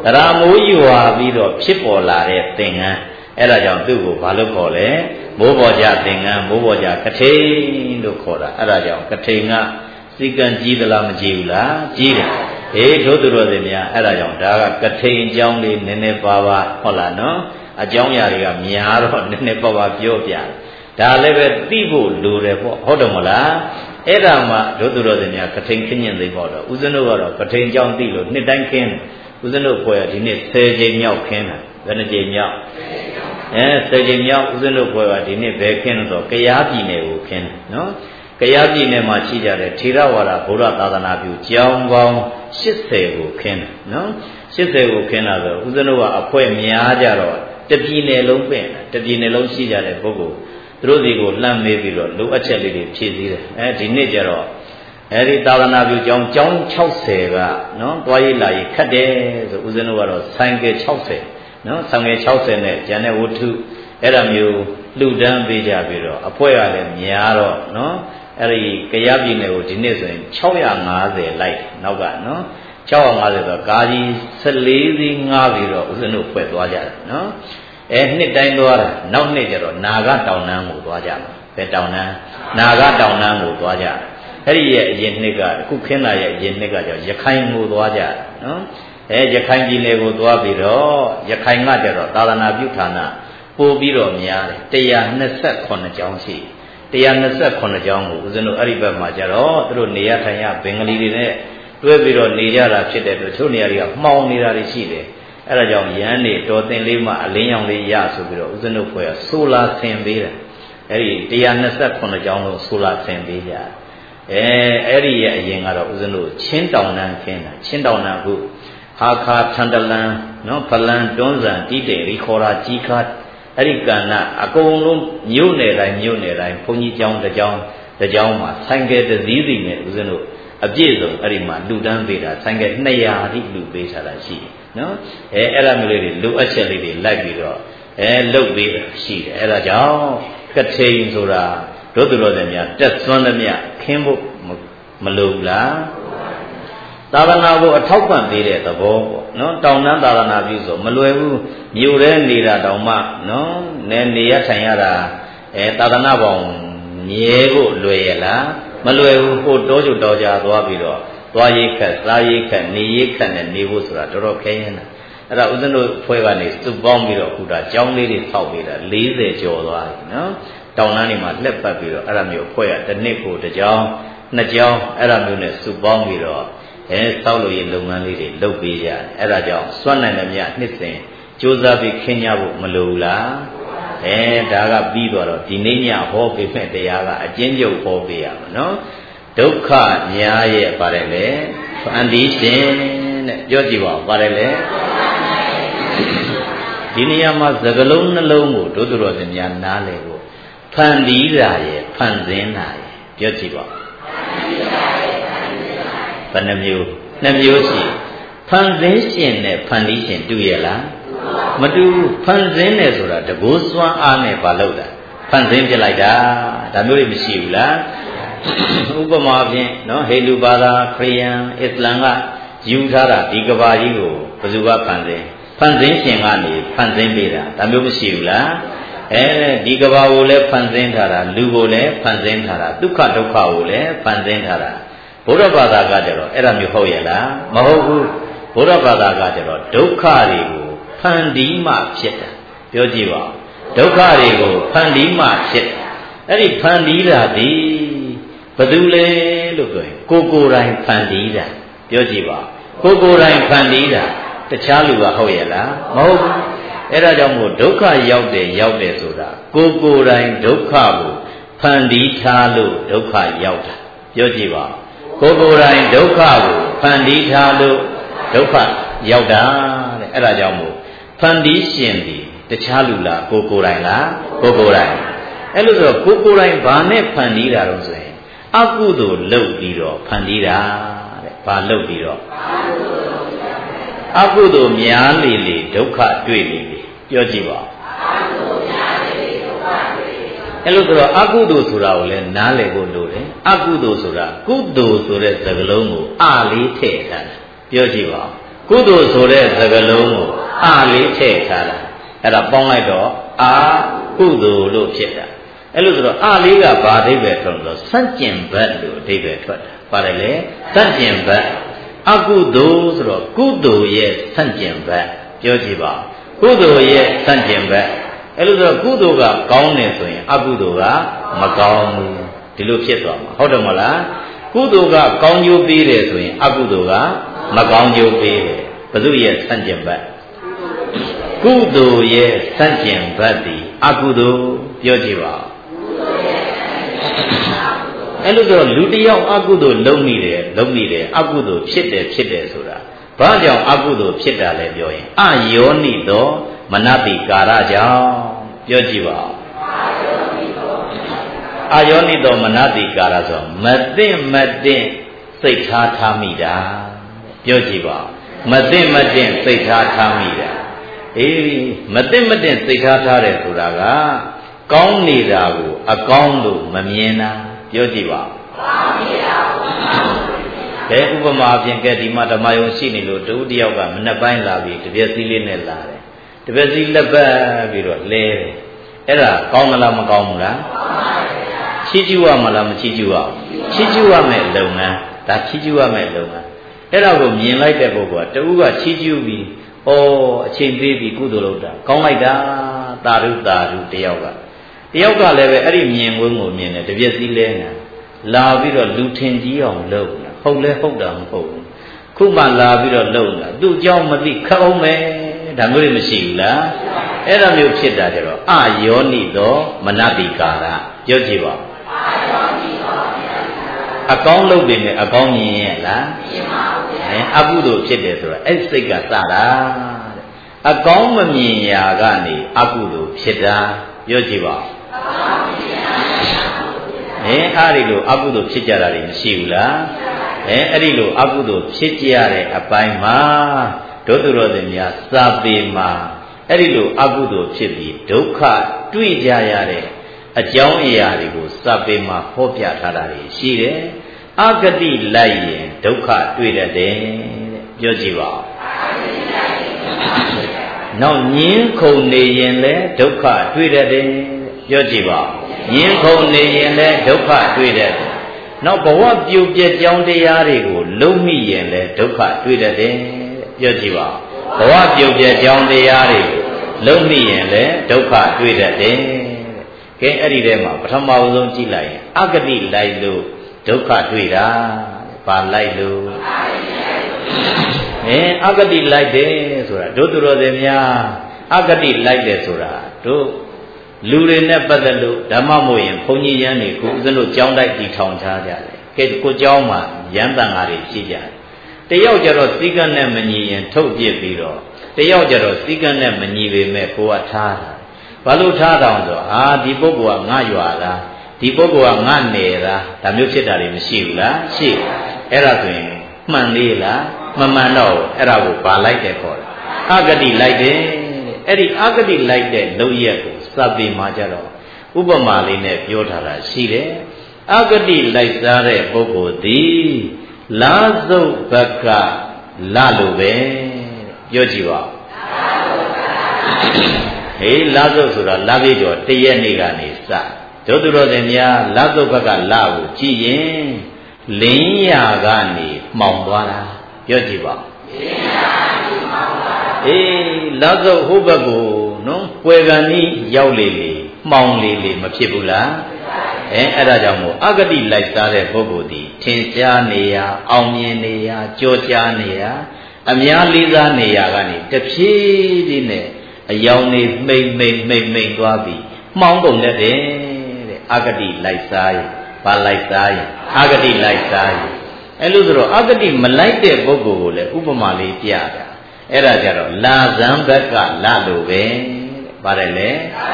ရာမိုးရွာပြီးတော့ဖြစ်ပေါ်လာတဲ့သင်္ကန်းအဲ့ဒါကြောင့်သူ့ကိုဘာလို့ခေါ်လဲမိုးပေါ်ကြသင်္ကန်းမိုးပေါ်ကြကထိန်လို့ခေါ်တာအဲ့ဒါကြောင့်ကထိန်ကစီကံကြီးသလားမကြီးဘူးလားကြီးတယ်ဟေးတို့သူတော်စင်များအဲ့ဒါကြောင့်ဒါကကထိန်အကြောင်းလေးနည်းနည်းပါးပါးဟုတ်လားနော်အကြောင်းအရာတွေကများတော့နည်းနည်းပါးပါးပြောပြတယ်ဒါလည်းပဲသိဖို့လိုတယ်ပေါ့ဟုတ်တယ်မလားအဲ့ဒါမှတို့သူတော်စင်များကထိန်ခင်းညင်သိပေါ့တော့ဦးဇင်းတို့ကတော့ကထိန်ကြောင်းသိလို့နှစ်တိုင်းခင်းဦးဇင်းတို့ဖွဲ့ဒီနေ့ဆယ်ကြိမ်မြောက်ခင်းတာဘယ်နှကြိမ်မြောက်အဲဆယ်ကြိမ်မြောက်ဦးဇင်းတို့ဖွဲ့ကဒီနေ့ဘယ်ခင်းလို့ဆိုကယားပြည်နယ်ကိုခင်းတယ်နော်ကယားပြည်နယ်မှာရှိကြတဲ့ထေရဝါဒဗုဒ္ဓသာသနာပြုကျောင်းပေါင်းရှစ်ဆယ်ကိုခင်းတယ်နော်ရှစ်ဆယ်ကိုခင်းတာဆိုဦးဇင်းတို့ကအဖွဲ့များကြတော့တပြည်နယ်လုံးပင့်တပြည်နယ်လုံးရှိကြတဲ့ပုဂ္ဂိုလ်သူတို့ဒီကိုလှမ်းမေးပြီးတော့လိုအပ်ချက်လေးတွေဖြည့်ဆည်းတယ်အဲဒီနေ့ကျတော့အဲဒီသာသနာပြုကျောင်းကျောင်း၆၀ကနော်တွားရည်လာရည်ခတ်တယ်ဆိုဦးဇင်းတို့ကတော့ဆိုင်ကယ်၆၀နော်ဆိုင်ကယ်၆၀နဲ့ကျန်တဲ့ဝတ္ထုအဲ့ဒါမျိုးလှူဒန်းပေးကြပြီးတော့အဖွဲ့ကလည်းများတော့နော်အဲ့ဒီကယားပြည်နယ်ကိုဒီနေ့ဆိုရင်၆၅၀လိုက်နောက်ကနော်၆၅၀ဆိုကားကြီး၁၄စီးငှားပြီးတော့ဦးဇင်းတို့ဖွဲ့သွားကြတယ်နော်အဲနှစ်တိုင်းသွားတာနောက်နှစ်ကျတော့နာဂတောင်တန်းကိုသွားကြမှာဘယ်တောင်တန်းနာဂတောင်တန်းကိုသွားကြအဲ့ဒီရဲ့အရင်နှစ်ကအခုခင်းလာရဲ့အရင်နှစ်ကကြောင့်ရခိုင်ကိုသွားကြနော်အဲရခိုင်ပြည်နယ်ကိုသွားပြီးတော့ရခိုင်ကကျတော့သာသနာပြုဌာနပို့ပြီးတော့များတယ်၁၂၇ကျောင်းရှိ၁၂၇ကျောင်းကိုဦးဇင်းတို့အဲ့ဒီဘက်မှာကျတော့သူတို့နေရထိုင်ရဘင်္ဂလီတွေနဲ့တွဲပြီးတော့နေကြတာဖြစ်တဲ့အတွက်ချို့နေရာတွေကမှောင်နေတာတွေရှိတယ်အဲ့ဒါကြောင့်ရန်နေတော်တင်လေးမှအလင်းရောင်လေးရဆိုပြီးတော့ဦးဇင်းတို့ဖွဲ့ကဆိုလာဆင်ပေးတယ်အဲ့ဒီ၁၂၇ကျောင်းလုံးဆိုလာဆင်ပေးကြအဲအဲ့ဒီရဲ့အရင်ကတော့ဦးဇင်းတို့ချင်းတောင်တန်းခင်းတာချင်းတောင်တန်းအခုဟာခါထန်တလန်နော်ဖလန်တွန်းစံတိတေရီခေါ်တာကြီးခါအဲ့ဒီကဏ္ဍအကုန်လုံးမြို့နယ်တိုင်းမြို့နယ်တိုင်းဘုန်းကြီးကျောင်းတစ်ကျောင်းတစ်ကျောင်းမှာဆိုင်ကယ်တစ်စီးစီနဲ့ဦးဇင်းတို့အပြည့်စုံအဲ့ဒီမှာလူတန်းပေးတာဆိုင်ကယ်၂ရာအထိလူပေးထားတာရှိတယ်နော်အဲအဲ့ဒါမျိုးလေးတွေလိုအပ်ချက်လေးတွေလိုက်ပြီးတော့အဲလုတ်ပေးတာရှိတယ်အဲ့ဒါကြောင့်ကထိန်ဆိုတာတို့သူတော်စင်များတက်စွန်းသမျှခင်းဖို့မလိုဘူးလားသာသနာကိုအထောက်ပံ့ပေးတဲ့သဘောပေါ့နော်တောင်တန်းသာသနာပြုဆိုမလွယ်ဘူးမြို့ထဲနေတာတောင်မှနော်နေနေရထိုင်ရတာအဲသာသနာပေါင်းမြဲဖို့လွယ်ရလားမလွယ်ဘူးဟိုတောချုပ်တော်ကြသွားပြီးတော့သွားရေးခက်စားရေးခက်နေရေးခက်နဲ့နေဖို့ဆိုတာတော်တော်ခဲရင်တာအဲ့ဒါဦးဇင်းတို့ဖွဲ့ကနေစုပေါင်းပြီးတော့ခုတာကျောင်းလေးတွေဆောက်ပေးတာ၄၀ကျော်သွားပြီနော်တောင်တန်းတွေမှာလှက်ပတ်ပြီးတော့အဲ့ဒါမျိုးဖွဲ့ရတစ်နှစ်ကိုတစ်ကျောင်းနှစ်ကျောင်းအဲ့ဒါမျိုးနဲ့စုပေါင်းပြီးတော့အဲစောက်လို့ရလုပ်ငန်းလေးတွေလုပ်ပေးကြတယ်အဲ့ဒါကြောင့်စွန့်နိုင်တဲ့မြတ်နှစ်စဉ်ကြိုးစားပြီးခင်းကြဖို့မလိုဘူးလားအဲဒါကပြီးတော့ဒီနေ့ညဟောပေးမဲ့တရားကအကျဉ်းချုပ်ဟောပေးရမှာနော်ဒုက္ခများရဲ့ပါတယ်လေဖန်တီးရှင်တဲ့ပြောကြည့်ပါဦးပါတယ်လေဒီနေရာမှာသကလုံးနှလုံးကိုဒုသူတော်စင်များနားလည်ဖို့ဖန်တီးတာရဲ့ဖန်ဆင်းတာရဲ့ပြောကြည့်ပါဘယ်နှမျိုးနှမျိုးရှိဖန်ဆင်းရှင်နဲ့ဖန်တီးရှင်တူရဲ့လားမတူဖန်ဆင်းတယ်ဆိုတာတကူစွမ်းအားနဲ့မလုပ်တာဖန်ဆင်းပြလိုက်တာဒါမျိုးတွေမရှိဘူးလားဥပမာဖြင့်နော်ဟိန္ဒူဘာသာခရစ်ယာန်အစ္စလာမ်ကယူထားတာဒီကဘာကြီးကိုဘယ်သူကဖန်ဆင်းဖန်ဆင်းရှင်ကနေဖန်ဆင်းပေးတာဒါမျိုးမရှိဘူးလားအဲဒီကဘာကိုလည်းဖန်ဆင်းထားတာလူကိုလည်းဖန်ဆင်းထားတာဒုက္ခဒုက္ခကိုလည်းဖန်ဆင်းထားတာဘုရားဘာသာကကြတော့အဲ့ဒါမျိုးဟုတ်ရဲ့လားမဟုတ်ဘူးဘုရားဘာသာကကြတော့ဒုက္ခတွေကိုဖန်တီးမှဖြစ်တာပြောကြည့်ပါဒုက္ခတွေကိုဖန်တီးမှဖြစ်အဲ့ဒီဖန်တီးတာဒီဘယ်သူလဲလို့ပြောရင်ကိုကိုယ်တိုင်ဖန်တီးတာပြောကြည့်ပါကိုကိုယ်တိုင်ဖန်တီးတာတခြားလူကဟုတ်ရဲ့လားမဟုတ်ဘူးအဲ့ဒါကြောင့်မို့ဒုက္ခရောက်တယ်ရောက်တယ်ဆိုတာကိုကိုယ်တိုင်ဒုက္ခကိုဖန်တီးထားလို့ဒုက္ခရောက်တာပြောကြည့်ပါကိုကိုယ်တိုင်ဒုက္ခကိုဖန်တီးထားလို့ဒုက္ခရောက်တာတဲ့အဲ့ဒါကြောင့်မို့ဖန်တီးရှင်ဒီတခြားလူလားကိုကိုယ်တိုင်လားကိုကိုယ်တိုင်အဲ့လိုဆိုတော့ကိုကိုယ်တိုင်ဘာနဲ့ဖန်တီးတာတော့ဆိုရင်အကုသိုလ်လုပ်ပြီးတော့ဖန်တီးတာတဲ့ဘာလုပ်ပြီးတော့အကုသိုလ်များလေလေဒုက္ခတွေ့လေလေပြောကြည့်ပါအဲ့လိုဆိုတော့အကုသိုလ်ဆိုတာကိုလည်းနားလည်ဖို့လိုတယ်အကုသိုလ်ဆိုတာကုသိုလ်ဆိုတဲ့စကားလုံးကိုအလေးထည့်ထားတာပြောကြည့်ပါကုသိုလ်ဆိုတဲ့စကားလုံးကိုအာလေးထည့်ထားတာအဲ့ဒါပေါင်းလိုက်တော့အာကုသိုလ်လို့ဖြစ်တာအဲ့လိုဆိုတော့အာလေးကဘာအဓိပ္ပာယ်ထွက်လို့စัจကျင်ဘတ်လို့အဓိပ္ပာယ်ထွက်တာပါတယ်လေစัจကျင်ဘတ်အကုသိုလ်ဆိုတော့ကုသိုလ်ရဲ့စัจကျင်ဘတ်ပြောကြည့်ပါကုသိုလ်ရဲ့စัจကျင်ဘတ်အဲ့လိုဆိုတော့ကုသိုလ်ကကောင်းတယ်ဆိုရင်အကုသိုလ်ကမကောင်းဘူးဒီလိုဖြစ်သွားမှာဟုတ်တယ်မလားကုသိုလ်ကကောင်းကျိုးပေးတယ်ဆိုရင်အကုသိုလ်ကမကောင်းကျိုးပေးတယ်ဘု து ရဲ့စัจကျင်ဘတ်ကုသိုလ်ရဲ့စัจကျင်ဘတ်ဒီအကုသိုလ်ပြောကြည့်ပါအဲ့လိုဆိုလူတယောက်အကုသိုလ်လုပ်မိတယ်လုပ်မိတယ်အကုသိုလ်ဖြစ်တယ်ဖြစ်တယ်ဆိုတာဘာကြောင့်အကုသိုလ်ဖြစ်တာလဲပြောရင်အယောနိသောမနတိကာရကြောင့်ပြောကြည့်ပါအယောနိသောမနတိကာရဆိုမသိမသိစိတ်ထားထားမိတာပြောကြည့်ပါမသိမသိစိတ်ထားထားမိတာအေးမသိမသိစိတ်ထားထားတယ်ဆိုတာကကောင်းနေတာကိုအကောင်းလို့မမြင်တာပြောကြည့်ပါဘယ်ဥပမာအပြင်ကဲဒီမှာဓမ္မယုံရှိနေလို့တူတယောက်ကမနှက်ပိုင်းလာပြီးတပြက်စီးလေးနဲ့လာတယ်တပြက်စီးလက်ပတ်ပြီးတော့လဲတယ်အဲ့ဒါကောင်းမလားမကောင်းဘူးလားချီးကျူးရမလားမချီးကျူးရဘူးချီးကျူးရမယ်လုပ်ငန်းဒါချီးကျူးရမယ်လုပ်ငန်းအဲ့ဒါကိုမြင်လိုက်တဲ့ပုဂ္ဂိုလ်ကတူကချီးကျူးပြီးဩအချိန်ပေးပြီးကုသိုလ်လုပ်တာကောင်းလိုက်တာသာဓုသာဓုတယောက်ကတယောက်ကလည်းပဲအဲ့ဒီမြင်ကွင်းကိုမြင်တယ်တပြက်စီးလဲနေလာပြီးတော့လူထင်ကြီးအောင်လုပ်တာဟုတ်လဲဟုတ်တာမဟုတ်ဘူးခုမှလာပြီးတော့လုပ်တာသူ့เจ้าမသိခက်အောင်မယ်ဒါမျိုးတွေမရှိဘူးလားအဲ့ဒါမျိုးဖြစ်တာကြတော့အယောနိသောမနတိကာရပြောကြည့်ပါအကောင်းလုပ်ပေမဲ့အကောင်းမြင်ရဲ့လားမြင်ပါဘူးဗျာအကုသိုလ်ဖြစ်တယ်ဆိုတော့အဲ့စိတ်ကစတာတဲ့အကောင်းမမြင်ရာကနေအကုသိုလ်ဖြစ်တာပြောကြည့်ပါအဲအားဒီလိုအကုသိုလ်ဖြစ်ကြတာတွေမရှိဘူးလားအဲအဲ့ဒီလိုအကုသိုလ်ဖြစ်ကြရတဲ့အပိုင်းမှာဒုက္ခရောတွေများစာပေမှာအဲ့ဒီလိုအကုသိုလ်ဖြစ်ပြီးဒုက္ခတွေ့ကြရတဲ့အကြောင်းအရာတွေကိုစာပေမှာဟောပြထားတာတွေရှိတယ်အဂတိလိုက်ရင်ဒုက္ခတွေ့တတ်တယ်တဲ့ပြောကြည့်ပါဦးနောက်ညင်းခုန်နေရင်လည်းဒုက္ခတွေ့တတ်တယ်ပြောကြည့်ပါဦးညင်းခုန်နေရင်လည်းဒုက္ခတွေ့တတ်တယ်နောက်ဘဝပြုတ်ပြက်ကြောင်းတရားတွေကိုလုံးမိရင်လည်းဒုက္ခတွေ့တတ်တယ်ပြောကြည့်ပါဦးဘဝပြုတ်ပြက်ကြောင်းတရားတွေလုံးမိရင်လည်းဒုက္ခတွေ့တတ်တယ်ကဲအဲ့ဒီထဲမှာပထမဆုံးကြည့်လိုက်ရင်အဂတိလိုက်လို့ဒုက္ခတွေ့တာဘာလိုက်လို့အဲအဂတိလိုက်တယ်ဆိုတာတို့သူတော်စင်များအဂတိလိုက်တယ်ဆိုတာတို့လူတွေနဲ့ပတ်သက်လို့ဓမ္မမို့ရင်ဘုန်းကြီးရန်တွေကိုဦးဇင်းတို့ကြောင်းတိုက်တီထောင်ထားကြတယ်ကဲကိုเจ้าမှာရန်တန်ဃာတွေရှိကြတယ်တယောက်ကြတော့စီကံနဲ့မညီရင်ထုတ်ပြစ်ပြီးတော့တယောက်ကြတော့စီကံနဲ့မညီပေမဲ့ကိုကထားတာဘာလို့ထားတောင်ဆိုဟာဒီပုဂ္ဂိုလ်ကငါရွာလားဒီပုဂ္ဂိုလ်ကငါနယ်လားဒါမျိုးဖြစ်တာတွေမရှိဘူးလားရှိအဲ့ဒါဆိုရင်မှန်သေးလားမမှန်တော့အဲ့ဒါကိုဘာလိုက်တယ်ခေါ်တယ်အဂတိလိုက်တယ်အဲ့ဒီအဂတိလိုက်တဲ့လုပ်ရက်ကိုစပေမှာကြတော့ဥပမာလေးနဲ့ပြောထားတာရှိတယ်အဂတိလိုက်စားတဲ့ပုဂ္ဂိုလ်သည်လာစုပ်ဘက်ကလလိုပဲပြောကြည့်ပါဟေးလာစုပ်ဆိုတာလာပြေကျော်တရက်နေ့ကနေစဒုသူတော်စင်များလာစုပ်ဘက်ကလကိုကြည့်ရင်လင်းရာကနေမှောင်သွားတာပြောကြည့်ပါအေးလာစုပ်ဟိုဘက်ကိုနော်ပွယ်ကန်ဤရောက်လေလေမှောင်လေလေမဖြစ်ဘူးလားအဲအဲ့ဒါကြောင့်မို့အဂတိလိုက်စားတဲ့ပုဂ္ဂိုလ်ဒီထင်ရှားနေရအောင်မြင်နေရကြောကြားနေရအများလေးစားနေရကနေတဖြည်းဖြည်းနဲ့အယောင်နေမိမ့်မိမ့်မိမ့်မိမ့်သွားပြီးမှောင်ကုန်တတ်တယ်တဲ့အဂတိလိုက်စားရင်ဘာလိုက်စားရင်အဂတိလိုက်စားရင်အဲ့လိုဆိုတော့အဂတိမလိုက်တဲ့ပုဂ္ဂိုလ်ကိုလည်းဥပမာလေးပြတာအဲ့ဒါကြတော့လာဇံဘက်ကလလိုပဲပါတယ်လေ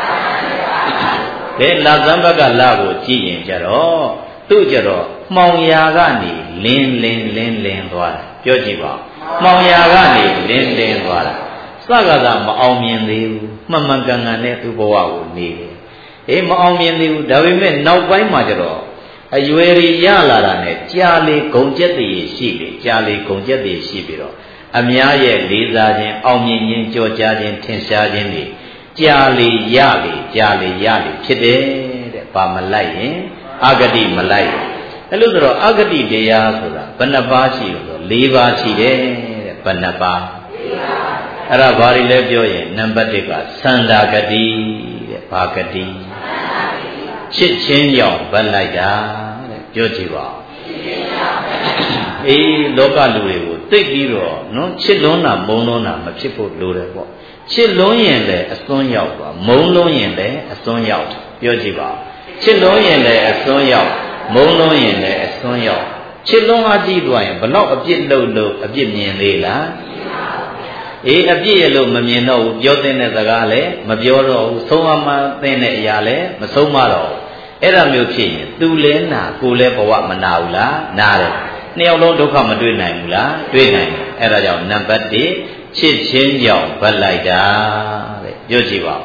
ကဲလာဇံဘက်ကလကိုကြည့်ရင်ကြတော့သူ့ကြတော့မှောင်ရာကနေလင်းလင်းလင်းလင်းသွားတယ်ပြောကြည့်ပါမှောင်ရာကနေလင်းလင်းသွားတာစကားသာမအောင်မြင်သေးဘူးမှန်မှန်ကန်ကန်နဲ့သူ့ဘဝကိုနေတယ်အေးမအောင်မြင်သေးဘူးဒါပေမဲ့နောက်ပိုင်းမှာကျတော့အရွယ်ရရလာတာနဲ့ကြာလေဂုံကျက်တည်ရှိတယ်ကြာလေဂုံကျက်တည်ရှိပြီးတော့အများရဲ့လေးစားခြင်းအောင်မြင်ခြင်းကြော်ကြားခြင်းထင်ရှားခြင်းတွေကြာလေရလေကြာလေရလေဖြစ်တယ်တဲ့။ဘာမလိုက်ရင်အဂတိမလိုက်အဲ့လို့ဆိုတော့အဂတိတရားဆိုတာဘယ်နှပါးရှိလို့ဆို၄ပါးရှိတယ်တဲ့။ဘယ်နှပါးအဲ့ဒါဘာတွေလဲပြောရင်နံပါတ်၁ကသန္တာဂတိတဲ့။ဘာဂတိချစ်ချင်းကြောင့်ဗတ်လိုက်တာတဲ့ပြောကြည့်ပါဦးအေးလောကလူတွေကိုသိပြီးတော့နော်ချစ်လွန်းတာမုန်းလွန်းတာမဖြစ်ဖို့လိုတယ်ပေါ့ချစ်လွန်းရင်လည်းအစွန်းရောက်သွားမုန်းလွန်းရင်လည်းအစွန်းရောက်ပြောကြည့်ပါဦးချစ်လွန်းရင်လည်းအစွန်းရောက်မုန်းလွန်းရင်လည်းအစွန်းရောက်ချစ်လွန်းအားကြည့်သွားရင်ဘလောက်အပြစ်လုပ်လို့အပြစ်မြင်သေးလားအေးအပြစ်ရလို့မမြင်တော့ဘူးပြောတဲ့စကားလည်းမပြောတော့ဘူးဆုံးမမှသိတဲ့အရာလည်းမဆုံးမတော့ဘူးအဲ့ဒါမျိုးဖြစ်ရင်သူလဲနာကိုလဲဘဝမနာဘူးလားနာတယ်နှစ်ယောက်လုံးဒုက္ခမတွေ့နိုင်ဘူးလားတွေ့နိုင်တယ်အဲ့ဒါကြောင့်နံပါတ်၁ချစ်ချင်းကြောင့်ဗတ်လိုက်တာတဲ့ပြောကြည့်ပါဦး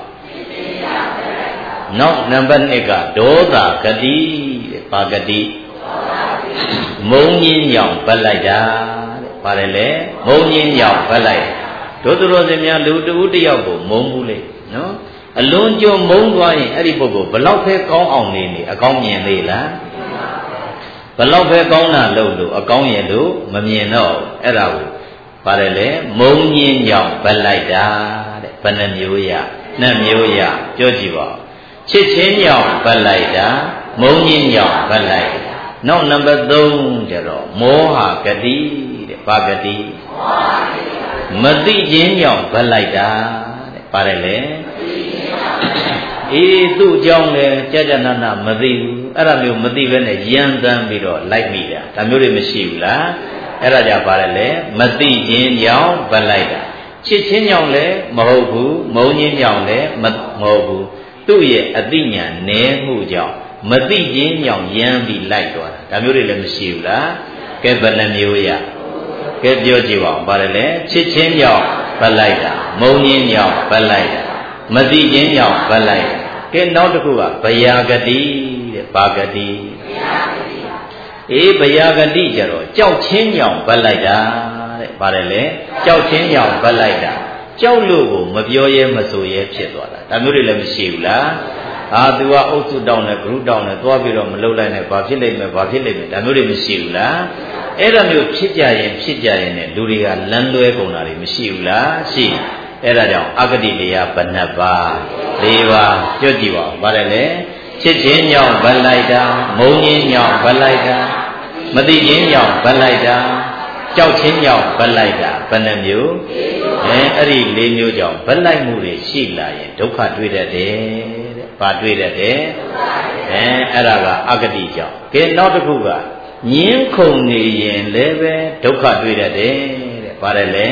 နောက်နံပါတ်၂ကဒေါသဂတိတဲ့ဘာဂတိမုန်းခြင်းကြောင့်ဗတ်လိုက်တာတဲ့ပါတယ်လေမုန်းခြင်းကြောင့်ဗတ်လိုက်တို့သူတော်စင်များလူတဦးတယောက်ကိုမုန်းဘူးလေနော်အလွန်ကြုံမုန်းသွားရင်အဲ့ဒီပုဂ္ဂိုလ်ဘလောက်ပဲကောင်းအောင်နေနေအကောင်းမြင်သေးလားဘလောက်ပဲကောင်းတာလုပ်လို့အကောင်းရဲ့လို့မမြင်တော့အဲ့ဒါကိုပါတယ်လေမုန်းခြင်းကြောင့်ဗတ်လိုက်တာတဲ့ဘယ်နှမျိုးရနှစ်မျိုးရပြောကြည့်ပါဦးချစ်ချင်းကြောင့်ဗတ်လိုက်တာမုန်းခြင်းကြောင့်ဗတ်လိုက်တာနောက်နံပါတ်၃ကျတော့မောဟဂတိတဲ့ဘာဂတိမသိခြင်းကြောင့်ဗတ်လိုက်တာတဲ့ပါတယ်လေအေးသူ့အကြောင်းလဲကြာကြာနာနာမသိဘူးအဲ့ဒါမျိုးမသိဘဲနဲ့ရန်တမ်းပြီးတော့လိုက်မိတာဒါမျိုးတွေမရှိဘူးလားအဲ့ဒါကြပါလေလေမသိခြင်းကြောင့်ဗတ်လိုက်တာချစ်ခြင်းကြောင့်လည်းမဟုတ်ဘူးမုန်းခြင်းကြောင့်လည်းမဟုတ်ဘူးသူ့ရဲ့အသိဉာဏ်နည်းမှုကြောင့်မသိခြင်းကြောင့်ရန်ပြီးလိုက်သွားတာဒါမျိုးတွေလည်းမရှိဘူးလားကဲဘယ်နှမျိုးရကဲပြောကြည့်ပါဦးပါလေလေချစ်ခြင်းကြောင့်ဗတ်လိုက်တာမုန်းခြင်းကြောင့်ဗတ်လိုက်တာမသိခြင်းကြောင့်ဗတ်လိုက်ကဲနောက်တစ်ခုကဗျာဂတိတဲ့ဘာဂတိအေးဗျာဂတိကြတော့ကြောက်ချင်းကြောင့်ဗတ်လိုက်တာတဲ့ပါတယ်လေကြောက်ချင်းကြောင့်ဗတ်လိုက်တာကြောက်လို့ကိုမပြောရဲမဆိုရဲဖြစ်သွားတာဒါမျိုးတွေလည်းမရှိဘူးလားဟာသူကအုပ်စုတောင်းတယ်ဂရုတောင်းတယ်သွားပြီးတော့မလုပ်လိုက်နဲ့ဘာဖြစ်လိမ့်မယ်ဘာဖြစ်လိမ့်မယ်ဒါမျိုးတွေမရှိဘူးလားအဲ့ဒါမျိုးဖြစ်ကြရင်ဖြစ်ကြရင်လည်းလူတွေကလမ်းလွဲကုန်တာတွေမရှိဘူးလားရှိအဲ့ဒါကြောင့်အဂတိတရားဘယ်နှပါး၄ပါးကြွကြည့်ပါဦးပါတယ်လေချစ်ခြင်းကြောင့်ဗတ်လိုက်တာမုန်းခြင်းကြောင့်ဗတ်လိုက်တာမသိခြင်းကြောင့်ဗတ်လိုက်တာကြောက်ခြင်းကြောင့်ဗတ်လိုက်တာဘယ်နှမျိုးအဲအဲ့ဒီ၄မျိုးကြောင့်ဗတ်လိုက်မှုတွေရှိလာရင်ဒုက္ခတွေ့တတ်တယ်တဲ့ဘာတွေ့တတ်တယ်အဲအဲ့ဒါကအဂတိကြောင့်ကဲနောက်တစ်ခုကငင်းခုန်နေရင်လည်းပဲဒုက္ခတွေ့တတ်တယ်တဲ့ပါတယ်လေ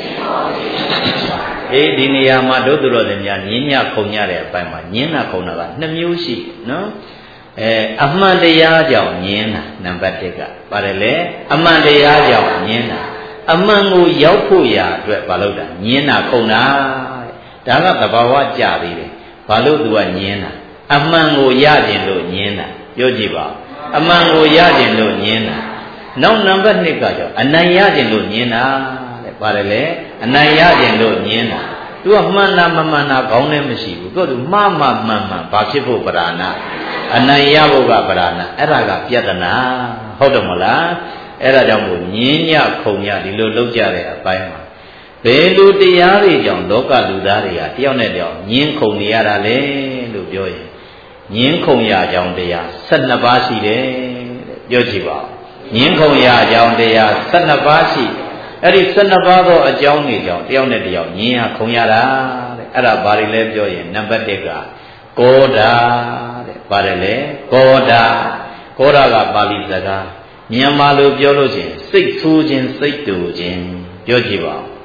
အေးဒီနေရာမှာဒုသူတော်စင်များညင်းညခုံရတဲ့အပိုင်းမှာညင်းတာခုံတာကနှစ်မျိုးရှိနော်အဲအမှန်တရားကြောင့်ညင်းတာနံပါတ်၁ကပါတယ်လေအမှန်တရားကြောင့်ညင်းတာအမှန်ကိုရောက်ဖို့ရာအတွက်ဘာလို့တာညင်းတာခုံတာဒါကသဘာဝကြသေးတယ်ဘာလို့သူကညင်းတာအမှန်ကိုရခြင်းလို့ညင်းတာပြောကြည့်ပါအမှန်ကိုရခြင်းလို့ညင်းတာနောက်နံပါတ်၂ကကြောင့်အနိုင်ရခြင်းလို့ညင်းတာပါတယ်လေအနိုင်ရခြင်းလို့ညင်းတာသူကမှန်တာမမှန်တာခေါင်းနဲ့မရှိဘူးသူကသူမှားမှန်မှန်မှန်ဘာဖြစ်ဖို့ပဓာနာအနိုင်ရဖို့ကပဓာနာအဲ့ဒါကပြဿနာဟုတ်တယ်မလားအဲ့ဒါကြောင့်မို့ညင်းညခုံညဒီလိုလောက်ကြတဲ့အပိုင်းမှာဘယ်လိုတရားတွေကြောင့်လောကလူသားတွေကတယောက်နဲ့တယောက်ညင်းခုံနေရတာလဲလို့ပြောရင်ညင်းခုံရကြောင်းတရား၁၂ပါးရှိတယ်တဲ့ပြောကြည့်ပါဦးညင်းခုံရကြောင်းတရား၁၂ပါးရှိအဲ့ဒီ၁၂ပါးသောအကြောင်းတွေကြောင့်တယောက်နဲ့တယောက်ညင်းရခုံရတာတဲ့အဲ့ဒါဘာတွေလဲပြောရင်နံပါတ်၁ကကောဓာတဲ့ပါတယ်လေကောဓာကောဓာကပါဠိစကားမြန်မာလိုပြောလို့ရှိရင်စိတ်ဆိုးခြင်းစိတ်တူခြင်းပြောကြည့်ပါဦး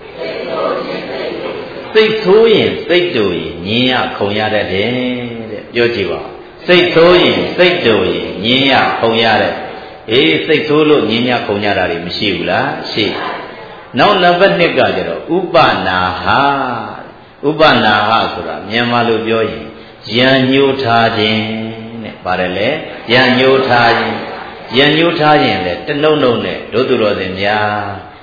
စိတ်ဆိုးရင်စိတ်တူရင်ညင်းရခုံရတတ်တယ်တဲ့ပြောကြည့်ပါဦးစိတ်ဆိုးရင်စိတ်တူရင်ညင်းရခုံရတဲ့အေးစိတ်ဆိုးလို့ညင်းရခုံရတာတွေမရှိဘူးလားရှိနောက်နံပါတ်၂ကကျတော့ဥပနာဟဥပနာဟဆိုတာမြန်မာလိုပြောရင်ရံညှိုးထားခြင်းတဲ့ပါတယ်လေရံညှိုးထားခြင်းရံညှိုးထားခြင်းလေတနှုတ်နှုတ်နဲ့ဒုသူတော်စင်များ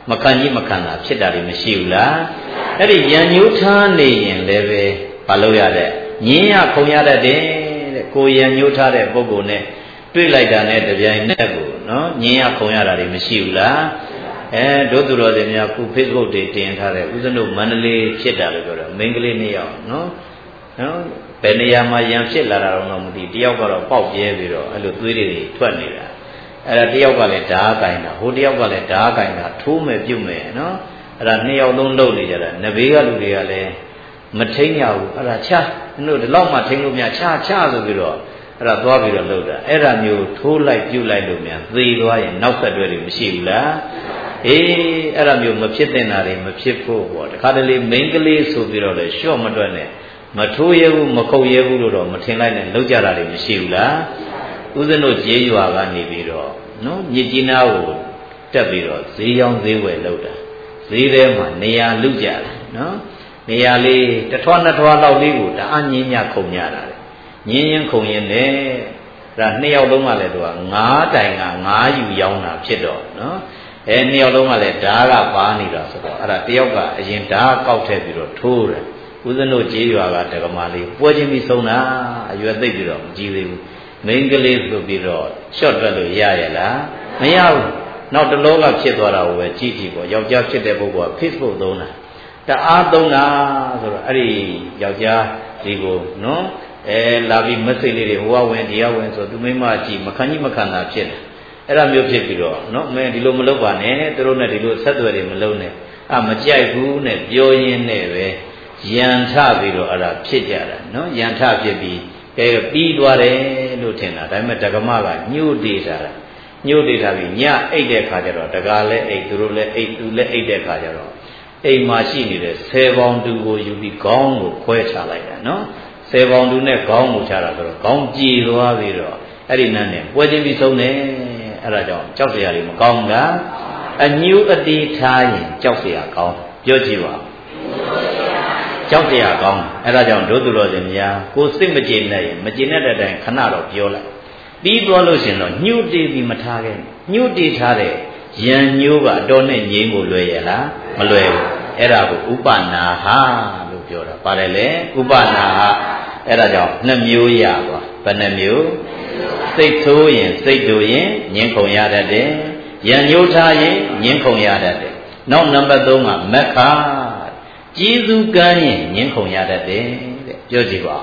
မခံကြီးမခံတာဖြစ်တာတွေမရှိဘူးလားအဲ့ဒီယံညိုးထားနေရင်လည်းပဲမလုပ်ရတဲ့ညင်းရခုံရတတ်တယ်တဲ့ကိုယံညိုးထားတဲ့ပုဂ္ဂိုလ်နဲ့တွေ့လိုက်တာနဲ့တပြိုင်နက်ကိုနော်ညင်းရခုံရတာတွေမရှိဘူးလားအဲတို့သူတော်စင်များခု Facebook တွေတင်ထားတဲ့ဦးဇင်းတို့မန္တလေးဖြစ်တာလို့ပြောတော့မိန်းကလေးနှစ်ယောက်နော်နော်ဘယ်နေရာမှာရံဖြစ်လာတာတော့မသိတယောက်ကတော့ပေါက်ပြဲပြီးတော့အဲ့လိုသွေးတွေထွက်နေတာအဲ့ဒါတယောက်ကလည်းဓာတ်ကင်တာဟိုတယောက်ကလည်းဓာတ်ကင်တာထိုးမယ်ပြုတ်မယ်နော်အဲ့ဒါနှစ်ယောက်လုံးလုံနေကြတာနဘေးကလူတွေကလည်းမထိန်ရဘူးအဲ့ဒါချာတို့ဒီလောက်မှထိန်လို့များချာချာဆိုပြီးတော့အဲ့ဒါသွားပြီးတော့လှုပ်တာအဲ့ဒါမျိုးထိုးလိုက်ပြုတ်လိုက်လို့များသေသွားရင်နောက်ဆက်တွဲတွေမရှိဘူးလားအေးအဲ့ဒါမျိုးမဖြစ်တဲ့နာတွေမဖြစ်ဖို့ပေါ့တခါတလေမိန်းကလေးဆိုပြီးတော့လေရှော့မတွက်နဲ့မထိုးရဘူးမခုတ်ရဘူးလို့တော့မထင်လိုက်နဲ့လှုပ်ကြတာတွေမရှိဘူးလားဦးဇင်းတို့ကျေးရွာကနေပြီးတော့နော်မြစ်ကြီးနားကိုတက်ပြီးတော့ဈေးရောင်းဈေးဝယ်လုပ်တာဈေးထဲမှာနေရာလူကြတယ်နော်နေရာလေးတစ်ထွားနှစ်ထွားလောက်လေးကိုတအားညင်းညခုံညတာလေညင်းရင်ခုံရင်နဲ့ဒါနှစ်ယောက်လုံးကလည်းသူကငါးတိုင်ကငါးယူရောင်းတာဖြစ်တော့နော်အဲနှစ်ယောက်လုံးကလည်းဓာတ်ကပါနေတာဆိုတော့အဲ့ဒါတယောက်ကအရင်ဓာတ်ကောက်ထည့်ပြီးတော့ထိုးတယ်ဦးဇင်းတို့ကျေးရွာကတက္ကမလေးပွဲချင်းပြီးဆုံးတာအရွယ်သိပ်ပြီးတော့မကြည့်သေးဘူးမိန်းကလေးဆိုပြီးတော့ရှော့တွက်လို့ရရလားမရဘူးနောက်တလောကဖြစ်သွားတာကိုပဲကြည့်ကြည့်ပေါ့ယောက်ျားဖြစ်တဲ့ပုဂ္ဂိုလ်က Facebook သုံးတာတအားသုံးတာဆိုတော့အဲ့ဒီယောက်ျားဒီကိုနော်အဲလာပြီးမက်ဆေ့လေးတွေဟိုကဝင်ဒီကဝင်ဆိုသူမိမကြည့်မခံကြီးမခံတာဖြစ်တယ်အဲ့ဒါမျိုးဖြစ်ပြီးတော့နော်မင်းဒီလိုမလုပ်ပါနဲ့သူတို့နဲ့ဒီလိုဆက်သွယ်တွေမလုပ်နဲ့အာမကြိုက်ဘူးနဲ့ပြောရင်းနဲ့ပဲယံထပြီးတော့အဲ့ဒါဖြစ်ကြတာနော်ယံထဖြစ်ပြီးကဲပြီးသွားတယ်လို့ထင်တာဒါပေမဲ့တက္ကမကညှို့တေးထားတာညှို့တေးထားပြီးညအိတ်တဲ့ခါကျတော့တကားလဲအိတ်သူတို့လဲအိတ်သူလဲအိတ်တဲ့ခါကျတော့အိမ်မှာရှိနေတဲ့ဆယ်ပေါင်တူကိုယူပြီးခေါင်းကိုခွဲချလိုက်တာနော်ဆယ်ပေါင်တူနဲ့ခေါင်းကိုချတာဆိုတော့ခေါင်းကြည်သွားပြီးတော့အဲ့ဒီနဲ့ပွဲချင်းပြီးဆုံးတယ်အဲ့ဒါကြောင့်ကြောက်စရာတွေမကောင်းတာအညှို့အတီးထားရင်ကြောက်စရာကောင်းပြောကြည့်ပါကြောက်တရားကောင်းအဲ့ဒါကြောင့်ဒုသူတော်စင်များကိုစိတ်မကျေနပ်ရင်မကျေနပ်တဲ့အတိုင်းခဏတော့ပြောလိုက်ပြီးသွားလို့ရှင်တော့ညှို့တေးပြီးမထားခဲ့ညှို့တေးထားတဲ့ယံညိုးကအတော်နဲ့ငြိမ်းဖို့လွယ်ရလားမလွယ်ဘူးအဲ့ဒါကိုဥပနာဟလို့ပြောတာပါတယ်လေဥပနာဟအဲ့ဒါကြောင့်နှစ်မျိုးရပါဘယ်နှမျိုးစိတ်ဆိုးရင်စိတ်တူရင်ငြင်းခုံရတတ်တယ်ယံညိုးထားရင်ငြင်းခုံရတတ်တယ်နောက်နံပါတ်သုံးကမက္ခကျေးဇူးကမ်းရင်ငြင်းခုံရတတ်တယ်တဲ့ပြောကြည့်ပါ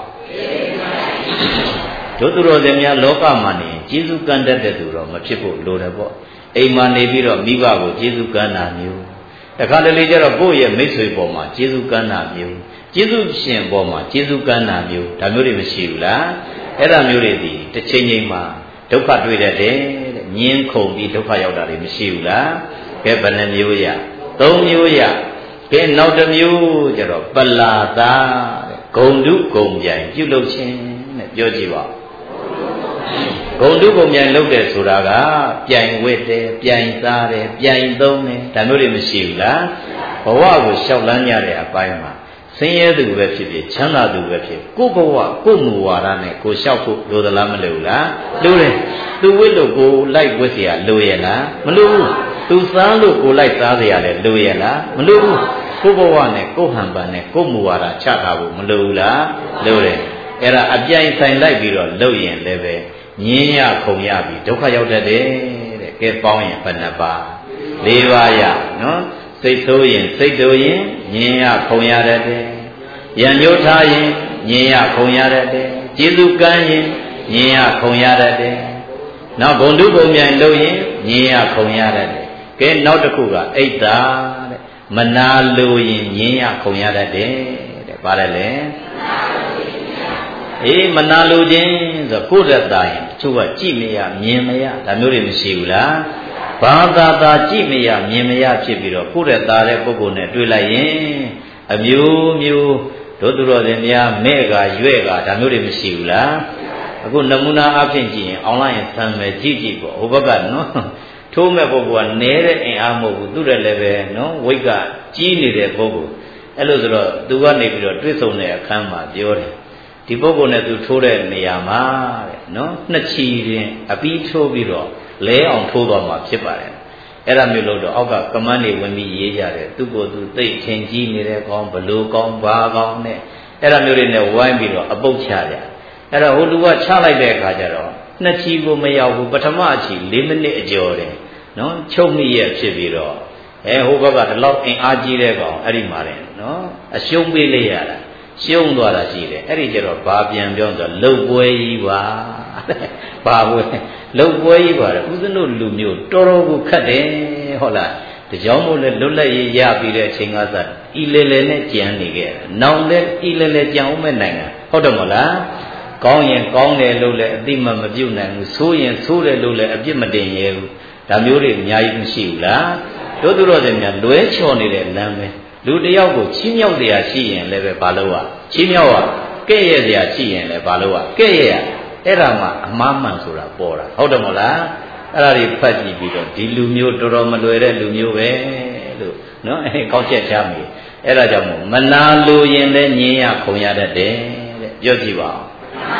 တို့သူတော်စင်များလောကမှာနေကျေးဇူးကမ်းတတ်တဲ့သူတော့မဖြစ်ဖို့လိုတယ်ပေါ့အိမ်မှာနေပြီးတော့မိဘကိုကျေးဇူးကမ်းတာမျိုးတခါတလေကျတော့ကိုယ့်ရဲ့မိတ်ဆွေပေါ်မှာကျေးဇူးကမ်းတာမျိုးကျေးဇူးရှင်ပေါ်မှာကျေးဇူးကမ်းတာမျိုးဒါမျိုးတွေမရှိဘူးလားအဲ့ဒါမျိုးတွေဒီတစ်ချိန်ချိန်မှာဒုက္ခတွေ့တတ်တယ်တဲ့ငြင်းခုံပြီးဒုက္ခရောက်တာတွေမရှိဘူးလားကဲဘယ်နှမျိုးရသုံးမျိုးရကဲနောက်တစ်မျိုးကျတော့ပလာတာတဲ့ဂုံတုဂုံပြိုင်ပြုလုပ်ခြင်းတဲ့ပြောကြည့်ပါဂုံတုဂုံပြိုင်လုပ်တယ်ဆိုတာကပြိုင်ဝတ်တယ်ပြိုင်စားတယ်ပြိုင်သုံးတယ်ဒါမျိုးတွေမရှိဘူးလားဘဝကိုရှောက်လန်းကြတဲ့အပိုင်းမှာဆင်းရဲသူပဲဖြစ်ဖြစ်ချမ်းသာသူပဲဖြစ်ကိုယ့်ဘဝကိုယ့်မူဝါဒနဲ့ကိုယ်လျှောက်ဖို့လိုသလားမလိုဘူးလားလိုတယ်သူဝတ်လို့ကိုယ်လိုက်ဝတ်เสียလိုရဲ့လားမလိုဘူးသူစားလို့ကိုယ်လိုက်စားเสียရတယ်လိုရဲ့လားမလိုဘူးကိုယ့်ဘဝနဲ့ကိုယ့်ဟန်ပန်နဲ့ကိုယ့်မူဝါဒချထားဖို့မလိုဘူးလားလိုတယ်အဲ့ဒါအပြိုင်ဆိုင်လိုက်ပြီးတော့လုပ်ရင်လည်းပဲညင်းရခုံရပြီးဒုက္ခရောက်တတ်တယ်တဲ့ကဲပေါင်းရင်ဘယ်နှပါလေးပါးရနော်စိတ်ဆိုးရင်စိတ်တူရင်ညင်းရခုံရတတ်တယ်ရံညှိုးထားရင်ညင်းရခုံရတတ်တယ်ကျေးဇူးကမ်းရင်ညင်းရခုံရတတ်တယ်နောက်ဘုံတုဘုံမြိုင်လုပ်ရင်ညင်းရခုံရတတ်တယ်ကဲနောက်တစ်ခုကအိတ်တာတဲ့မနာလိုရင်ညင်းရခုံရတတ်တယ်တဲ့ပါတယ်လေအေးမနာလိုခြင်းဆိုကိုယ်တည်းသားရင်တချို့ကကြည့်မရမြင်မရဒါမျိုးတွေမရှိဘူးလားဘာသာသာကြည့်မရမြင်မရဖြစ်ပြီးတော့ကိုယ်တည်းသားတဲ့ပုဂ္ဂိုလ်နဲ့တွေ့လိုက်ရင်အမျိုးမျိုးတို့သူတော်စင်များမဲ့ကရွဲ့ကဒါမျိုးတွေမရှိဘူးလားအခုနမူနာအဖြစ်ကြည့်ရင်အွန်လိုင်းဆံမယ်ကြည့်ကြည့်ပေါ့ဟိုဘက်ကနော်ထိုးမဲ့ပုဂ္ဂိုလ်ကနဲတဲ့အင်အားမဟုတ်ဘူးသူ့တဲ့လည်းပဲနော်ဝိတ်ကကြီးနေတဲ့ပုဂ္ဂိုလ်အဲ့လိုဆိုတော့သူကနေပြီးတော့တွေ့ဆုံတဲ့အခန်းမှာပြောတယ်ဒီပုဂ္ဂိုလ်နဲ့သူထိုးတဲ့နေရာမှာတဲ့နော်နှစ်ချီရင်အပြီးထိုးပြီးတော့လဲအောင်ထိုးသွားမှာဖြစ်ပါတယ်အဲ့ဒါမျိုးလို့တော့အောက်ကကမန်းတွေဝင်ပြီးရေးကြတယ်သူ့ကိုယ်သူသိထင်ကြီးနေတဲ့ကောင်းဘလို့ကောင်းဘာကောင်းနဲ့အဲ့ဒါမျိုးတွေနဲ့ဝိုင်းပြီးတော့အပုတ်ချကြအဲ့တော့ဟိုလူကချလိုက်တဲ့အခါကျတော့နှစ်ချီကိုမရောက်ဘူးပထမအချီ၄မိနစ်အကျော်တယ်နော်ချုပ်မိရဖြစ်ပြီးတော့အဲဟိုဘက်ကဒီလောက်အင်အားကြီးတဲ့ကောင်အဲ့ဒီမှာတယ်နော်အရှုံးပေးလိုက်ရတာရှုံးသွားတာရှိတယ်အဲ့ဒီကျတော့ဘာပြန်ပြောဆိုတော့လုံပွဲကြီးပါဘာပွဲလုံပွဲကြီးပါဦးဇင်းတို့လူမျိုးတော်တော်ကိုခတ်တယ်ဟုတ်လားတကြောင်မို့လဲလွတ်လပ်ရေးရပြီးတဲ့အချိန်ကစဤလေလေနဲ့ကြံနေခဲ့တယ်နောင်လဲဤလေလေကြံအောင်မဲ့နိုင်ငံဟုတ်တယ်မဟုတ်လားကောင်းရင်ကောင်းတယ်လို့လည်းအတိမမပြုတ်နိုင်ဘူးဆိုးရင်ဆိုးတယ်လို့လည်းအပြစ်မတင်ရဲဘူးဒါမျိုးတွေအများကြီးမရှိဘူးလားတို့သူတော်စင်များလွဲချော်နေတဲ့လမ်းပဲလူတယောက်ကိုချီးမြှောက်တရားရှိရင်လည်းပဲဘာလို့อ่ะချီးမြှောက်อ่ะကဲ့ရဲ့တရားရှိရင်လည်းဘာလို့อ่ะကဲ့ရဲ့အဲ့ဒါမှအမှားမှန်ဆိုတာပေါ်တာဟုတ်တယ်မဟုတ်လားအဲ့ဒါတွေဖတ်ကြည့်ပြီးတော့ဒီလူမျိုးတော်တော်မလွယ်တဲ့လူမျိုးပဲလို့နော်အဲကောက်ချက်ချမ်းပြီအဲ့ဒါကြောင့်မို့မနာလိုရင်လည်းညင်ရခုံရတတ်တယ်တဲ့ပြောကြည့်ပါဦး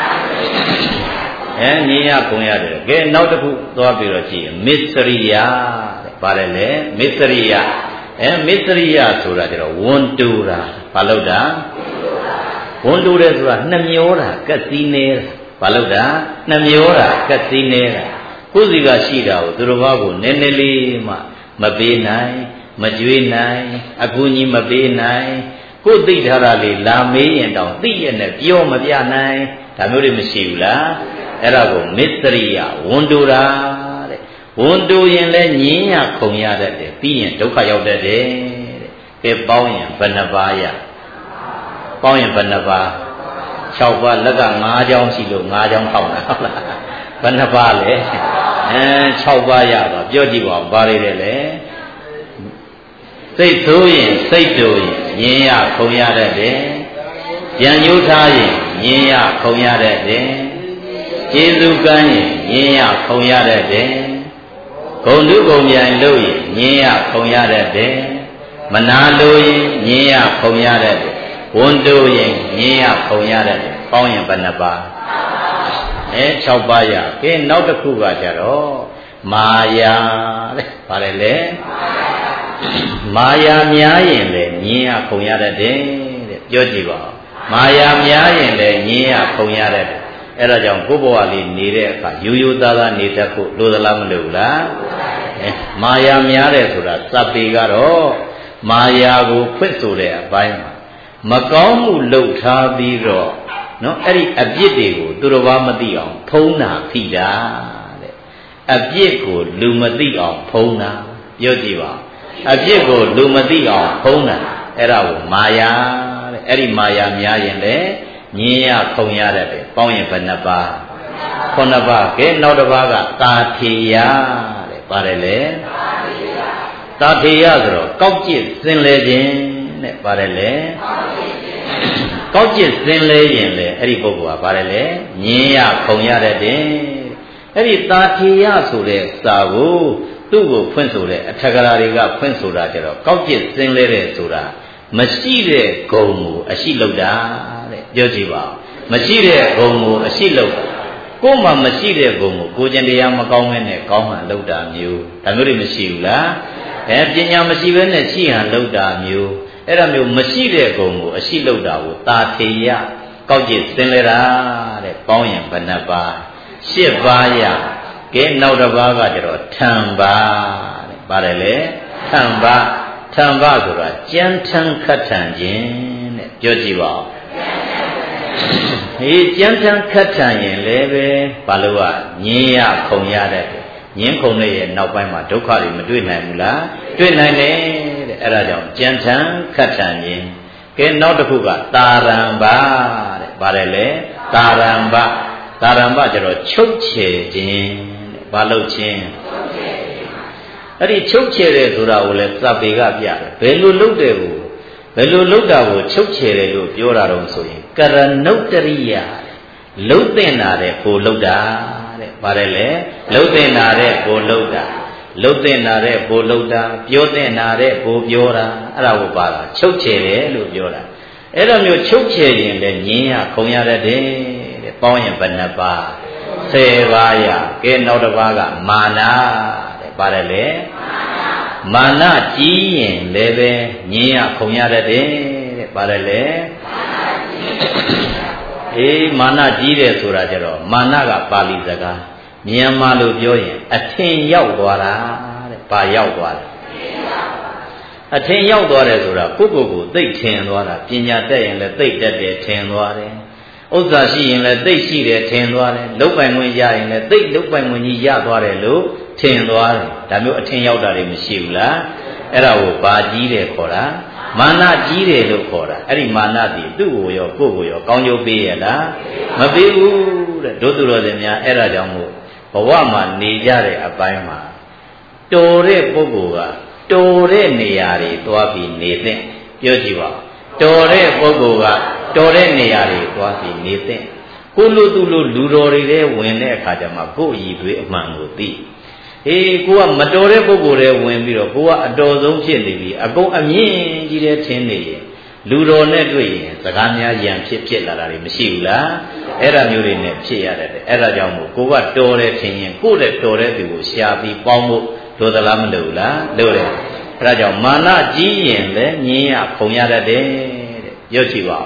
အဲညင်ရခုံရတယ်ကဲနောက်တစ်ခုသွားပြီးတော့ကြည့်မစ္စရိယတဲ့ဗါတယ်လေမစ္စရိယအဲမစ္စရိယဆိုတာကျတော့ဝန်တူတာဘာလို့တာဝန်တူတယ်ဆိုတာနှမျောတာကက်စီးနေတာဘာလို့တာနှမျောတာကက်စီးနေတာကိုယ်စီကရှိတာကိုသူတော်ဘာကိုနည်းနည်းလေးမှမပေးနိုင်မကြွေးနိုင်အကူကြီးမပေးနိုင်ကိုယ်သိထားတာလေးလာမေးရင်တောင်သိရနဲ့ပြောမပြနိုင်ဒါမျိုးတွေမရှိဘူးလားအဲ့ဒါကိုမစ္စရိယဝန်တူတာတဲ့ဝန်တူရင်လည်းညင်းရခုံရတတ်တယ်ပြီးရင်ဒုက္ခရောက်တတ်တယ်တဲ့ကဲပေါင်းရင်ဘယ်နှပါးရပေါင်းရင်ဘယ်နှပါး၆ပါးလက်က၅ချောင်းရှိလို့၅ချောင်းထောက်တာဟုတ်လားဘယ်နှပါးလဲအဲ၆ပါးရပါပြောကြည့်ပါဦးဘာတွေလဲလဲစိတ်ဆိုးရင်စိတ်တူရင်ညင်းရခုံရတတ်တယ်ကြံညှိုးထားရင်ညင်းရခုံရတတ်တယ်ကျေစုကမ်းရင်ညင်းရခုံရတတ်တယ်ဂုံတုဂုံပြန်လို့ရင်ညင်းရခုံရတတ်တယ်မနာလို့ရင်ညင်းရခုံရတတ်တယ်ဝန်တူရင်ညင်းရခုံရတတ်တယ်ပေါင်းရင်ဘယ်နှပါးအဲ၆ပါးရကဲနောက်တစ်ခုကကြတော့မာယာတဲ့ဗါတယ်လေမာယာများရင်လည်းညင်းရခုံရတတ်တယ်တဲ့ပြောကြည့်ပါဦးမာယာများရင်လည်းညင်းရခုံရတတ်တယ်အဲ့ဒါကြောင့်ကိုယ်ဘဝလေးနေတဲ့အခါရိုးရိုးသားသားနေတတ်ဖို့လိုသလားမလိုဘူးလားအဲမာယာများတယ်ဆိုတာစပ်ပေကတော့မာယာကိုဖွင့်ဆိုတဲ့အပိုင်းမှာမကောင်းမှုလှုပ်ထားပြီးတော့နော်အဲ့ဒီအပြစ်တွေကိုသူတော်ဘာမသိအောင်ဖုံးတာဖိတာတဲ့အပြစ်ကိုလူမသိအောင်ဖုံးတာပြောကြည့်ပါအပြစ်ကိုလူမသိအောင်ဖုံးတာအဲ့ဒါကိုမာယာတဲ့အဲ့ဒီမာယာများရင်လည်းညင်းရခုံရတတ်တယ်ပေါင်းရင်ဘယ်နှပါးခုနှစ်ပါးကဲနောက်တစ်ပါးကတာထေယတဲ့ပါတယ်လေတာထေယဆိုတော့ကောက်ကျစ်စင်လေခြင်းတဲ့ပါတယ်လေကောက်ကျစ်စင်လေရင်လေအဲ့ဒီပုဂ္ဂိုလ်ကပါတယ်လေညင်းရခုံရတတ်တယ်အဲ့ဒီတာထေယဆိုတဲ့စာကိုသူ့ကိုဖွင့်ဆိုတဲ့အထက်ကရာတွေကဖွင့်ဆိုတာကျတော့ကောက်ကျစ်စင်လေတဲ့ဆိုတာမရှိတဲ့ဂုံကိုအရှိလောက်တာတဲ့ပြောကြည့်ပါမရှိတဲ့ဂုံကိုအရှိလောက်ကိုယ်မှမရှိတဲ့ဂုံကိုကိုကျင်တရားမကောင်းမဲနဲ့ကောင်းမှလောက်တာမျိုးဒါမျိုးတွေမရှိဘူးလားအဲပညာမရှိဘဲနဲ့ရှိဟန်လောက်တာမျိုးအဲ့ဒါမျိုးမရှိတဲ့ဂုံကိုအရှိလောက်တာကိုတာထေယကောက်ကျစ်စင်လေတာတဲ့ပေါင်းရင်ဘယ်နှပါးရှစ်ပါးရကဲနောက်တစ်ပါးကကျတော့ထံပါတဲ့ပါတယ်လေထံပါထံပါဆိုတာကြမ်းထမ်းခတ်ထန်ခြင်းတဲ့ပြောကြည့်ပါဦးဟေးကြမ်းထမ်းခတ်ထန်ရင်လည်းပဲဘာလို့ကညင်းရခုံရတဲ့ညင်းခုံတဲ့ရဲ့နောက်ပိုင်းမှာဒုက္ခတွေမတွေ့နိုင်ဘူးလားတွေ့နိုင်တယ်တဲ့အဲ့ဒါကြောင့်ကြမ်းထမ်းခတ်ထန်ခြင်းကဲနောက်တစ်ခုကတာရံပါတဲ့ဗါတယ်လေတာရံပါတာရံပါကျတော့ချုပ်ချယ်ခြင်းတဲ့ဘာလို့ချင်းအဲ့ဒီချုပ်ချယ်တယ်ဆိုတာကိုလည်းစပေကပြတယ်ဘယ်လိုလုပ်တယ်ကိုဘယ်လိုလုပ်တာကိုချုပ်ချယ်တယ်လို့ပြောတာတော့ဆိုရင်ကရဏုတ္တရိယလှုပ်တင်တာတဲ့ကိုလှုပ်တာတဲ့ဗါတယ်လေလှုပ်တင်တာတဲ့ကိုလှုပ်တာလှုပ်တင်တာတဲ့ကိုလှုပ်တာပြောတင်တာတဲ့ကိုပြောတာအဲ့ဒါကိုပါတာချုပ်ချယ်တယ်လို့ပြောတာအဲ့လိုမျိုးချုပ်ချယ်ရင်လည်းညင်းရခုံရတတ်တယ်တဲ့ပေါင်းရင်ဘယ်နှပါးဆယ်ပါးရကဲနောက်တစ်ပါးကမာနာတဲ့ပါတယ်လေမာနကြီးရင်လည်းပဲငြင်းရခုံရတတ်တယ်တဲ့ဘာလဲလဲအေးမာနကြီးတယ်ဆိုတာကြတော့မာနကပါဠိစကားမြန်မာလိုပြောရင်အထင်ရောက်သွားတာတဲ့ဘာရောက်သွားလဲအထင်ရောက်သွားတယ်ဆိုတာကိုယ့်ကိုယ်ကိုသိထင်သွားတာပညာတတ်ရင်လည်းသိတတ်တယ်ထင်သွားတယ်ဥစ္စာရှိရင်လည်းသိရှိတယ်ထင်သွားတယ်လုတ်ပိုင်ဝင်ရရင်လည်းသိလုတ်ပိုင်ဝင်ကြီးရသွားတယ်လို့ထင်သွားတယ်ဒါမျိုးအထင်ရောက်တာတွေမရှိဘူးလားအဲ့ဒါကိုဘာကြီးတယ်ခေါ်တာမာနကြီးတယ်လို့ခေါ်တာအဲ့ဒီမာနသည်သူ့ကိုရောကိုယ့်ကိုရောကောင်းကျိုးပေးရလားမပေးဘူးတဲ့တို့သူတော်စင်များအဲ့ဒါကြောင့်မို့ဘဝမှာနေကြတဲ့အပိုင်းမှာတော်တဲ့ပုဂ္ဂိုလ်ကတော်တဲ့နေရာတွေသွားပြီးနေသင့်ပြောကြည့်ပါတော်တဲ့ပုဂ္ဂိုလ်ကတော်တဲ့နေရာတွေသွားပြီးနေသင့်ကိုလူသူလူလူတော်တွေထဲဝင်တဲ့အခါကျမှကိုယ့်အည်သွေးအမှန်ကိုသိအေးကိုကမတော်တဲ့ပုဂ္ဂိုလ်တွေဝင်ပြီးတော့ကိုကအတော်ဆုံးဖြစ်နေပြီအကုန်အမြင့်ကြီးတဲ့ထင်းနေရင်လူတော်နဲ့တွေ့ရင်စကားများရံဖြစ်ဖြစ်လာတာတွေမရှိဘူးလားအဲ့ဒါမျိုးတွေနဲ့ဖြစ်ရတယ်အဲ့ဒါကြောင့်မို့ကိုကတော်တယ်ထင်ရင်ကိုယ့်တဲ့တော်တဲ့သူကိုရှားပြီးပေါင်းဖို့လိုသလားမလိုဘူးလားလိုတယ်အဲ့ဒါကြောင့်မာနကြီးရင်လည်းငြင်းရခုံရတတ်တယ်တဲ့ပြောကြည့်ပါဦး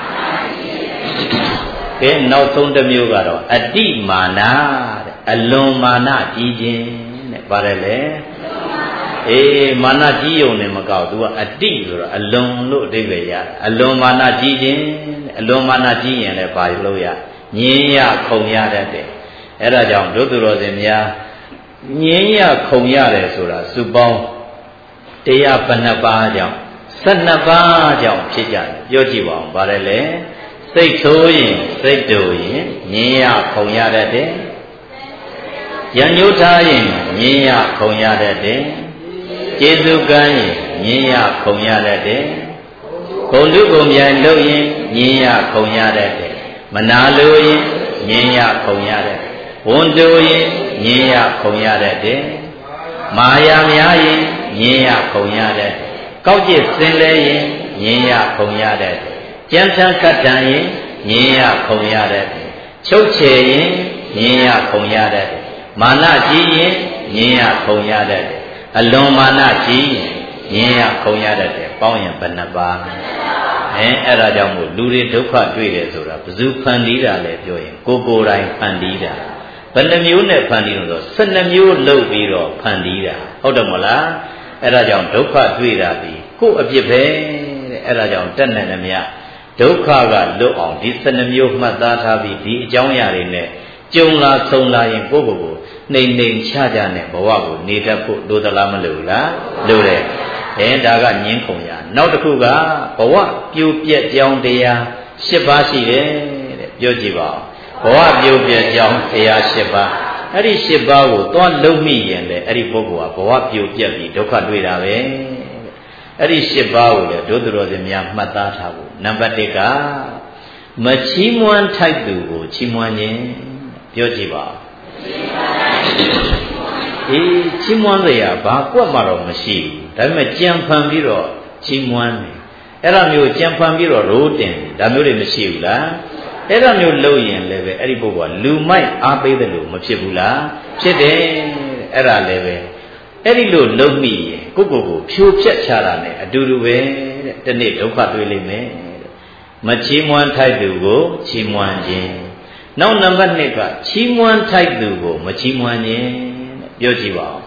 ကဲနောက်ဆုံးတစ်မျိုးကတော့အတိမာနတဲ့အလွန်မာနကြီးခြင်းတဲ့ပါတယ်လေအေးမာနကြီးုံနဲ့မကောက် तू ကအတိဆိုတော့အလွန်လို့အဓိပ္ပာယ်ရတယ်အလွန်မာနကြီးခြင်းတဲ့အလွန်မာနကြီးရင်လည်းဘာလို့ရငြင်းရခုံရတတ်တယ်အဲ့ဒါကြောင့်တို့သူတော်စင်များငြင်းရခုံရတယ်ဆိုတာစုပေါင်းတရားဘယ်နှပါးကြောင့်ဆယ်နှစ်ပါးကြောင့်ဖြစ်ကြတယ်ပြောကြည့်ပါဦးပါတယ်လေစိတ်ဆိုးရင်စိတ်တူရင်ငြင်းရခုံရတတ်တယ်ရညှိုးထားရင်ငြင်းရခုံရတတ်တယ်ကျေစုကမ်းရင်ငြင်းရခုံရတတ်တယ်ဂုဏ်တုဂုဏ်ပြိုင်လုပ်ရင်ငြင်းရခုံရတတ်တယ်မနာလိုရင်ငြင်းရခုံရတတ်တယ်ဝန်တူရင်ငြင်းရခုံရတတ်တယ်မာယာများရင်ငြင်းရခုံရတတ်တယ်ကောက်ကျစ်စင်လဲရင်ငြင်းရခုံရတတ်တယ်ကြမ်းထမ်းကတ်တန်ရင်ငြင်းရခုံရတတ်တယ်ချုပ်ချယ်ရင်ငြင်းရခုံရတတ်တယ်မာနကြီးရင်ငြင်းရခုံရတတ်တယ်အလွန်မာနကြီးရင်ငြင်းရခုံရတတ်တယ်ပေါင်းရင်ဘယ်နှပါးအဲအဲ့ဒါကြောင့်မို့လူတွေဒုက္ခတွေ့တယ်ဆိုတာဘယ်သူဖန်တီးတာလဲပြောရင်ကိုကိုယ်တိုင်ဖန်တီးတာဘယ်နှမျိုးနဲ့ဖန်တီးလို့ဆိုဆယ်နှစ်မျိုးလုပ်ပြီးတော့ဖန်တီးတာဟုတ်တယ်မလားအဲ့ဒါကြောင့်ဒုက္ခတွေ့တာဒီကိုယ်အပြစ်ပဲတဲ့အဲ့ဒါကြောင့်တက်နိုင်တယ်မြတ်ဒုက္ခကလွတ်အောင်ဒီဆယ်နှစ်မျိုးမှတ်သားထားပြီးဒီအကြောင်းအရာတွေနဲ့ကြုံလာဆုံးလာရင်ကိုယ့်ကိုယ်ကိုနှိမ်နှိမ်ချကြနဲ့ဘဝကိုနေတတ်ဖို့လိုသလားမလိုဘူးလားလိုတယ်အဲဒါကငင်းခုံရနောက်တစ်ခုကဘဝပြိုပြက်ကြောင်းတရား၈ပါးရှိတယ်တဲ့ပြောကြည့်ပါဦးဘဝပြိုပြက်ကြောင်းတရား၈ပါးအဲ့ဒီ၈ပါးကိုသွားလုံးမိရင်လေအဲ့ဒီပုဂ္ဂိုလ်ကဘဝပြိုပြက်ပြီးဒုက္ခတွေ့တာပဲအဲ့ဒီ၈ပါးကိုလေဒုသူတော်စင်များမှတ်သားထားဖို့နံပါတ်၁ကမချီးမွမ်းထိုက်သူကိုချီးမွမ်းခြင်းပြောကြည့်ပါအေးချီးမွမ်းရဘာကွက်မှတော့မရှိဘူးဒါပေမဲ့ကြံဖန်ပြီးတော့ချီးမွမ်းတယ်အဲ့ဒါမျိုးကြံဖန်ပြီးတော့ရိုးတင်ဒါမျိုးတွေမရှိဘူးလားအဲ့ဒါမျိုးလုပ်ရင်လည်းပဲအဲ့ဒီပုဂ္ဂိုလ်ကလူမိုက်အားပေးတယ်လို့မဖြစ်ဘူးလားဖြစ်တယ်အဲ့ဒါလည်းပဲအဲ့ဒီလိုလုပ်မိရင်ကိုယ့်ကိုယ်ကိုဖြိုဖျက်ချတာနဲ့အတူတူပဲတဲ့ဒီနေ့ဒုက္ခတွေ့လိမ့်မယ်တဲ့မချီးမွမ်းထိုက်သူကိုချီးမွမ်းခြင်းနောက်နံပါတ်၂ကချီးမွမ်းထိုက်သူကိုမချီးမွမ်းခြင်းတဲ့ပြောကြည့်ပါဦး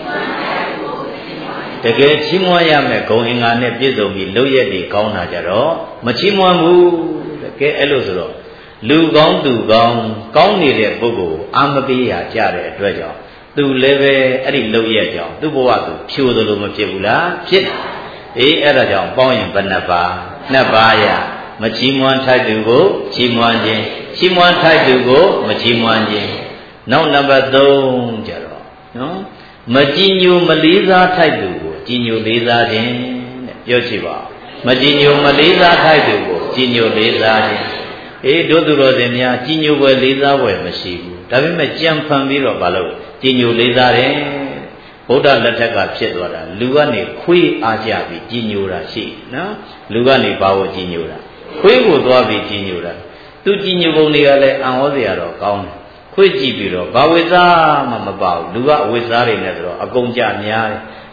တကယ်ချီးမွမ်းရမယ်ဂုဏ်အင်္ဂါနဲ့ပြည့်စုံပြီးလုပ်ရက်တွေကောင်းတာကြတော့မချီးမွမ်းဘူးတကယ်အဲ့လိုဆိုတော့လူကောင်းသူကောင်းကောင်းနေတဲ့ပုဂ္ဂိုလ်အာမပေးရကြတဲ့အတွက်ကြောင့်သူလည်းပဲအဲ့ဒီလုပ်ရက်ကြောင့်သူ့ဘဝသူဖြိုးသလိုမဖြစ်ဘူးလားဖြစ်အေးအဲ့ဒါကြောင့်ပေါင်းရင်ဘယ်နှပါနှစ်ပါးရမချီးမွမ်းထိုက်သူကိုချီးမွမ်းခြင်းချီးမွမ်းထိုက်သူကိုမချီးမွမ်းခြင်းနောက်နံပါတ်၃ကျတော့နော်မကြည်ညိုမလေးစားထိုက်သူကိုကြည်ညိုလေးစားခြင်းတဲ့ပြောကြည့်ပါမကြည်ညိုမလေးစားထိုက်သူကိုကြည်ညိုလေးစားခြင်းအေးတို့သူတော်စင်များကြည်ညိုွယ်လေးစားွယ်မရှိဘူးဒါပေမဲ့ကြံဖန်ပြီးတော့မလုပ်ကြည်ညိုလေးစားတယ်ဗုဒ္ဓလက်ထက်ကဖြစ်သွားတာလူကနေခွေးအားကြပြီးကြည်ညိုတာရှိနော်လူကနေဘာကိုကြည်ညိုတာခွေးကိုသွားပြီးကြည်ညိုတာသူကြည်ညိုပုံတွေကလည်းအံ့ဩစရာတော့ကောင်းတယ်ခွေးကြည့်ပြီးတော့ဘာဝိဇ္ဇာမှမပါဘူးလူကအဝိဇ္ဇာတွေနဲ့ဆိုတော့အကုန်ကြများတယ်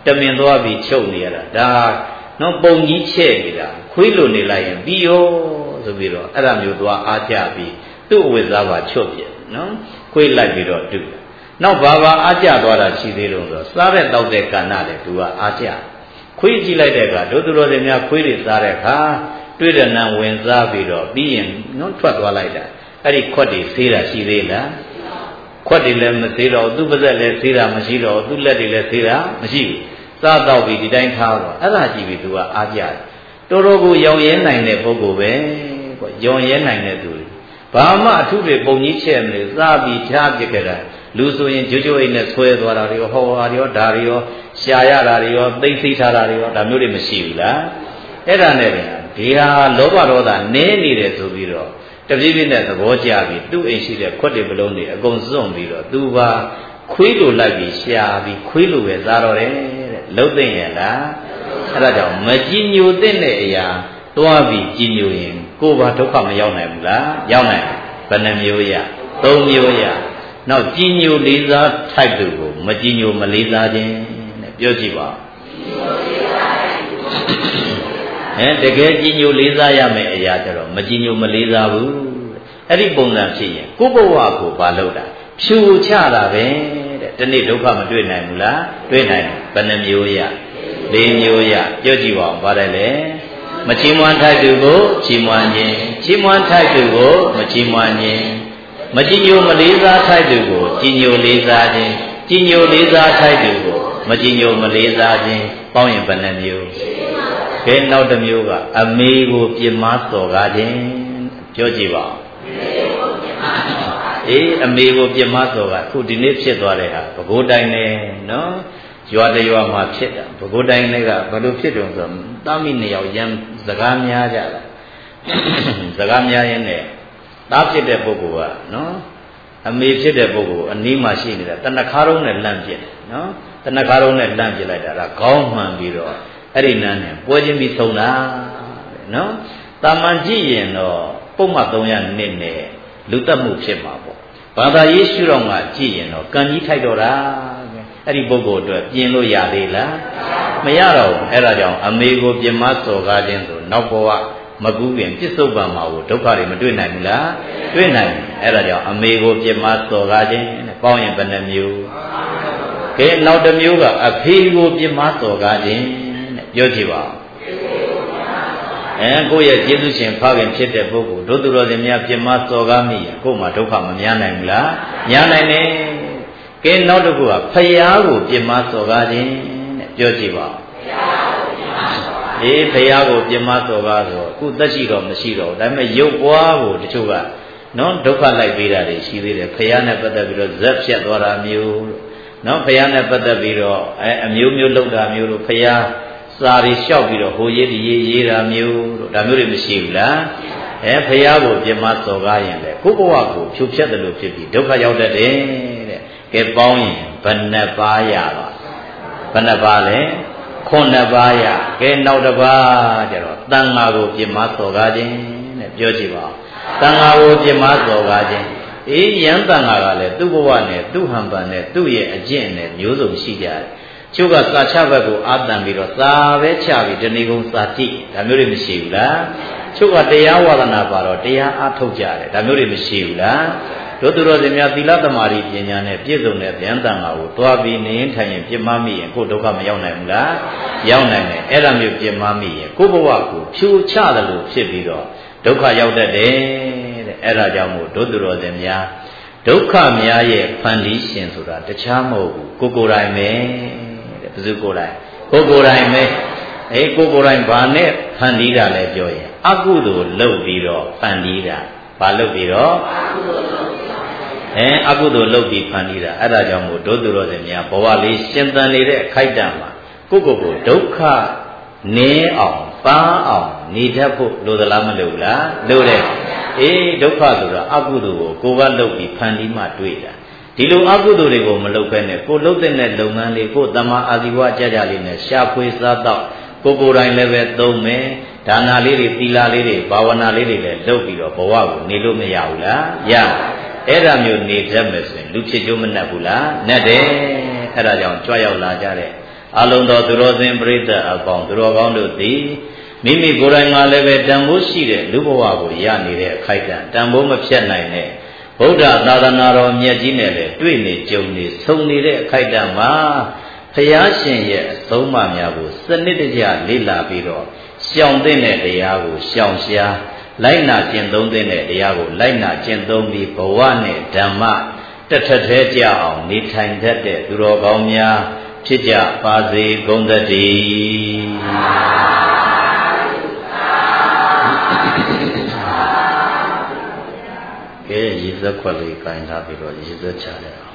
တမင်သွားပြီးချုပ်နေရတာဒါနော်ပုံကြီးချဲ့နေတာခွေးလိုနေလိုက်ရင်ပြီးရောဆိုပြီးတော့အဲ့ဒါမျိုးသွားအားကြပြီးသူ့အဝိဇ္ဇာပါချွတ်ပြနော်ခွေးလိုက်ပြီးတော့တူနောက်ဘာဘာအားကြသွားတာရှိသေးလို့ဆိုစားတဲ့တောက်တဲ့ကဏ္ဍလေသူကအားကြခွေးကြည့်လိုက်တဲ့အခါတို့သူတော်စင်များခွေးတွေစားတဲ့အခါတွေ့တဲ့နံဝင်စားပြီးတော့ပြီးရင်နော်ထွက်သွားလိုက်တာအဲ့ဒီခွက်တွေဆေးတာရှိသေးလားခွက်တွေလည်းမသေးတော့သူ့ပါဇက်လည်းဆေးတာမရှိတော့သူ့လက်တွေလည်းဆေးတာမရှိဘူးစားတော့ပြီးဒီတိုင်းထားတော့အဲ့ဒါကြည့်ပြီးသူကအားကြတယ်တော်တော်ကိုရောင်ရဲနိုင်တဲ့ပုဂ္ဂိုလ်ပဲကွရောင်ရဲနိုင်တဲ့သူဘာမှအထုတွေပုံကြီးချဲ့မလို့စားပြီးထားပြခဲ့တာလူဆိုရင်ကြွကြွအိတ်နဲ့ဆွဲသွားတာတွေရောဟောတာတွေရောဒါတွေရောရှာရတာတွေရောသိသိထားတာတွေရောဒါမျိုးတွေမရှိဘူးလားအဲ့ဒါနဲ့ဒီဟာလောဘဒေါသနည်းနေတယ်ဆိုပြီးတော့တပြည့်ပြည့်နဲ့သဘောကျပြီးသူ့အိမ်ရှိတဲ့ခွက်တွေပလုံးတွေအကုန်စွန့်ပြီးတော့သူပါခွေးလိုလိုက်ပြီးရှာပြီးခွေးလိုပဲစားတော့တယ်တဲ့လှုပ်သိမ့်ရဲ့လားအဲ့ဒါကြောင့်မကြည်ညိုတဲ့အရာတွားပြီးကြည်ညိုရင်ကိုယ်ပါဒုက္ခမရောက်နိုင်ဘူးလားရောက်နိုင်ဘယ်နှမျိုးရသုံးမျိုးရနောက်ကြည်ညိုလေးစားထိုက်သူကိုမကြည်ညိုမလေးစားခြင်းတဲ့ပြောကြည့်ပါအဲတကယ်ကြည်ညိုလေးစားရမယ့်အရာကြတော့မကြည်ညိုမလေးစားဘူးအဲ့ဒီပုံစံဖြစ်ရင်ကိုယ့်ဘဝကိုဘာလုပ်တာဖြူချတာပဲတဲ့ဒီနေ့ဒုက္ခမတွေ့နိုင်ဘူးလားတွေ့နိုင်ဘယ်နှမျိုးရလေးမျိုးရပြောကြည့်ပါဦးပါတယ်လေမချီးမွမ်းထိုက်သူကိုချီးမွမ်းခြင်းချီးမွမ်းထိုက်သူကိုမချီးမွမ်းခြင်းမကြည်ညိုမလေးစားထိုက်သူကိုကြည်ညိုလေးစားခြင်းကြည်ညိုလေးစားထိုက်သူကိုမကြည်ညိုမလေးစားခြင်းပေါင်းရင်ဘယ်နှမျိုးကဲနောက်တစ်မျိုးကအမေကိုပြစ်မှားစော်ကားခြင်းပြောကြည့်ပါဦးအေးအမေကိုပြစ်မှားစော်ကားအခုဒီနေ့ဖြစ်သွားတဲ့ဟာပဲခူးတိုင်းနဲ့နော်ရွာတရွာမှာဖြစ်တာပဲခူးတိုင်းနဲ့ကဘယ်လိုဖြစ်တုံဆိုတာမိနှစ်ယောက်ရံစကားများကြတာစကားများရင်းနဲ့သားဖြစ်တဲ့ပုဂ္ဂိုလ်ကနော်အမေဖြစ်တဲ့ပုဂ္ဂိုလ်အနီးမှာရှိနေတာတဏ္ဍခါရုံးနဲ့လန့်ပြစ်တယ်နော်တဏ္ဍခါရုံးနဲ့လန့်ပြစ်လိုက်တာကခေါင်းမှန်ပြီးတော့အဲ့ဒီနန်းနဲ့ပွဲချင်းပြီးဆုံးတာတဲ့နော်တာမန်ကြည့်ရင်တော့ပုံမှန်သုံးရနှစ်နဲ့လူတက်မှုဖြစ်မှာပေါ့ဘာသာရေးရှုတော့ကကြည့်ရင်တော့ကံကြီးထိုက်တော့တာအဲ့ဒီပုဂ္ဂိုလ်အတွက်ပြင်လို့ရသေးလားမရတော့ဘူးအဲ့ဒါကြောင့်အမေကိုပြမစော်ကားခြင်းဆိုနောက်ဘဝမကူးခင်ပြစ္ဆုတ်ပံမှာကိုဒုက္ခတွေမတွေ့နိုင်ဘူးလားတွေ့နိုင်တယ်အဲ့ဒါကြောင့်အမေကိုပြမစော်ကားခြင်းနဲ့ပေါင်းရင်ဘယ်နှမျိုးကဲနောက်တစ်မျိုးကအဖေကိုပြမစော်ကားခြင်းနဲ့ပြောကြည့်ပါအဲကိုယ့်ရဲ့ကျေးဇူးရှင်ဖခင်ဖြစ်တဲ့ပုဂ္ဂိုလ်တို့သူတော်စင်များပြမစော်ကားမိရင်ကိုယ်မှာဒုက္ခမများနိုင်ဘူးလားများနိုင်တယ်ကဲနောက်တစ်ခုကဖယားကိုပြမစော်ကားခြင်းနဲ့ပြောကြည့်ပါအေးဖယားကိုပြမစော်ကားဆိုအခုသက်ရှိတော့မရှိတော့ဒါပေမဲ့ရုပ်ပွားကိုတချို့ကနော်ဒုက္ခလိုက်ပေးတာတွေရှိသေးတယ်ဖယားနဲ့ပတ်သက်ပြီးတော့ဇက်ဖြတ်သွားတာမျိုးလို့နော်ဖယားနဲ့ပတ်သက်ပြီးတော့အဲအမျိုးမျိုးလောက်တာမျိုးလို့ဖယားစာရီလျှောက်ပြီးတော့ဟိုရေးဒီရေးရေးတာမျိုးလို့ဒါမျိုးတွေမရှိဘူးလားအဲဖယားကိုပြမစော်ကားရင်လေကိုယ့်ဘဝကိုဖြိုဖျက်တယ်လို့ဖြစ်ပြီးဒုက္ခရောက်တတ်တယ်တဲ့ကဲပေါင်းရင်ဘယ်နှပါးရပါဘယ်နှပါးလဲခုနှစ်ပါးရကဲနောက်တစ်ပါးကျတော့တန်ဃာကိုပြမစော်ကားခြင်းတဲ့ပြောကြည့်ပါဦးတန်ဃာကိုပြမစော်ကားခြင်းအေးယံတန်ဃာကလည်းသူ့ဘဝနဲ့သူ့ဟန်ပန်နဲ့သူ့ရဲ့အကျင့်နဲ့မျိုးစုံရှိကြတယ်ကျုပ်ကစာချဘက်ကိုအာတန်ပြီးတော့စာပဲချပြီးတဏီကုံစာတိဒါမျိုးတွေမရှိဘူးလားကျုပ်ကတရားဝါဒနာပါတော့တရားအားထုတ်ကြတယ်ဒါမျိုးတွေမရှိဘူးလားတို့သူတော်စင်များသီလသမารိပညာနဲ့ပြည့်စုံတဲ့ဗျံတန်ဃာကိုတွားပြီးနေထိုင်ရင်ပြစ်မှားမိရင်ကိုယ်ဒုက္ခမရောက်နိုင်ဘူးလားရောက်နိုင်တယ်အဲ့ဒါမျိုးပြစ်မှားမိရင်ကိုယ့်ဘဝကိုဖြိုချတယ်လို့ဖြစ်ပြီးတော့ဒုက္ခရောက်တတ်တယ်တဲ့အဲ့ဒါကြောင့်မို့တို့သူတော်စင်များဒုက္ခများရဲ့ဖန်တီးရှင်ဆိုတာတခြားမဟုတ်ဘူးကိုကိုယ်တိုင်ပဲတဲ့ဘယ်သူကိုယ်တိုင်ကိုကိုယ်တိုင်ပဲအေးကိုကိုယ်တိုင်ဘာနဲ့ဖန်တီးတာလဲပြောရင်အကုသိုလ်လုပ်ပြီးတော့ဖန်တီးတာဘာလုပ်ပြီးတော့အဲအကုသိုလ်လုပ်ပြီးဖန်တီးတာအဲ့ဒါကြောင့်မို့ဒုသူတော်စင်များဘဝလေးရှင်သန်နေတဲ့အခိုက်အတန့်မှာကိုယ့်ကိုယ်ကိုဒုက္ခနည်းအောင်ပန်းအောင်နေတတ်ဖို့လိုသလားမလိုလားလိုတယ်အေးဒုက္ခဆိုတာအကုသိုလ်ကိုကိုယ်ကလုပ်ပြီးဖန်တီးမှတွေ့တာဒီလိုအကုသိုလ်တွေကိုမလုပ်ဘဲနဲ့ကိုလုပ်တဲ့လုပ်ငန်းလေးကိုတမ္မာအာဇီဝကြကြလေးနဲ့ရှာဖွေစားတော့ကိုကိုယ်တိုင်လည်းပဲသုံးမယ်ဒါနာလေးတွေသီလလေးတွေဘာဝနာလေးတွေလည်းလုပ်ပြီးတော့ဘဝကိုနေလို့မရဘူးလားရအဲ့ဒါမျိုးနေတတ်မယ်ဆိုရင်လူဖြစ်ကြိုးမနှက်ဘူးလားနှက်တယ်အဲ့ဒါကြောင့်ကြွရောက်လာကြတဲ့အလုံးတော်သူတော်စင်ပရိသတ်အပေါင်းသူတော်ကောင်းတို့သည်မိမိကိုယ်တိုင်မှာလည်းပဲတန်ဖိုးရှိတဲ့လူဘဝကိုရနေတဲ့အခိုက်အတန့်တန်ဖိုးမဖြတ်နိုင်တဲ့ဗုဒ္ဓသာသနာတော်မြတ်ကြီးနဲ့လည်းတွေ့နေကြုံနေဆုံနေတဲ့အခိုက်အတန့်မှာဘုရားရှင်ရဲ့အဆုံးအမများကိုစနစ်တကျလေ့လာပြီးတော့ရှောင်တဲ့တရားကိုရှောင်ရှားလိုက်နာကျင့်သုံးတဲ့တရားကိုလိုက်နာကျင့်သုံးပြီးဘဝနဲ့ဓမ္မတထထဲကြအောင်နေထိုင်တတ်တဲ့သူတော်ကောင်းများဖြစ်ကြပါစေကုန်သတည်းကဲရည်စက်ခွက်လေးကိုင်ထားပြီးတော့ရည်စက်ချလိုက်အောင်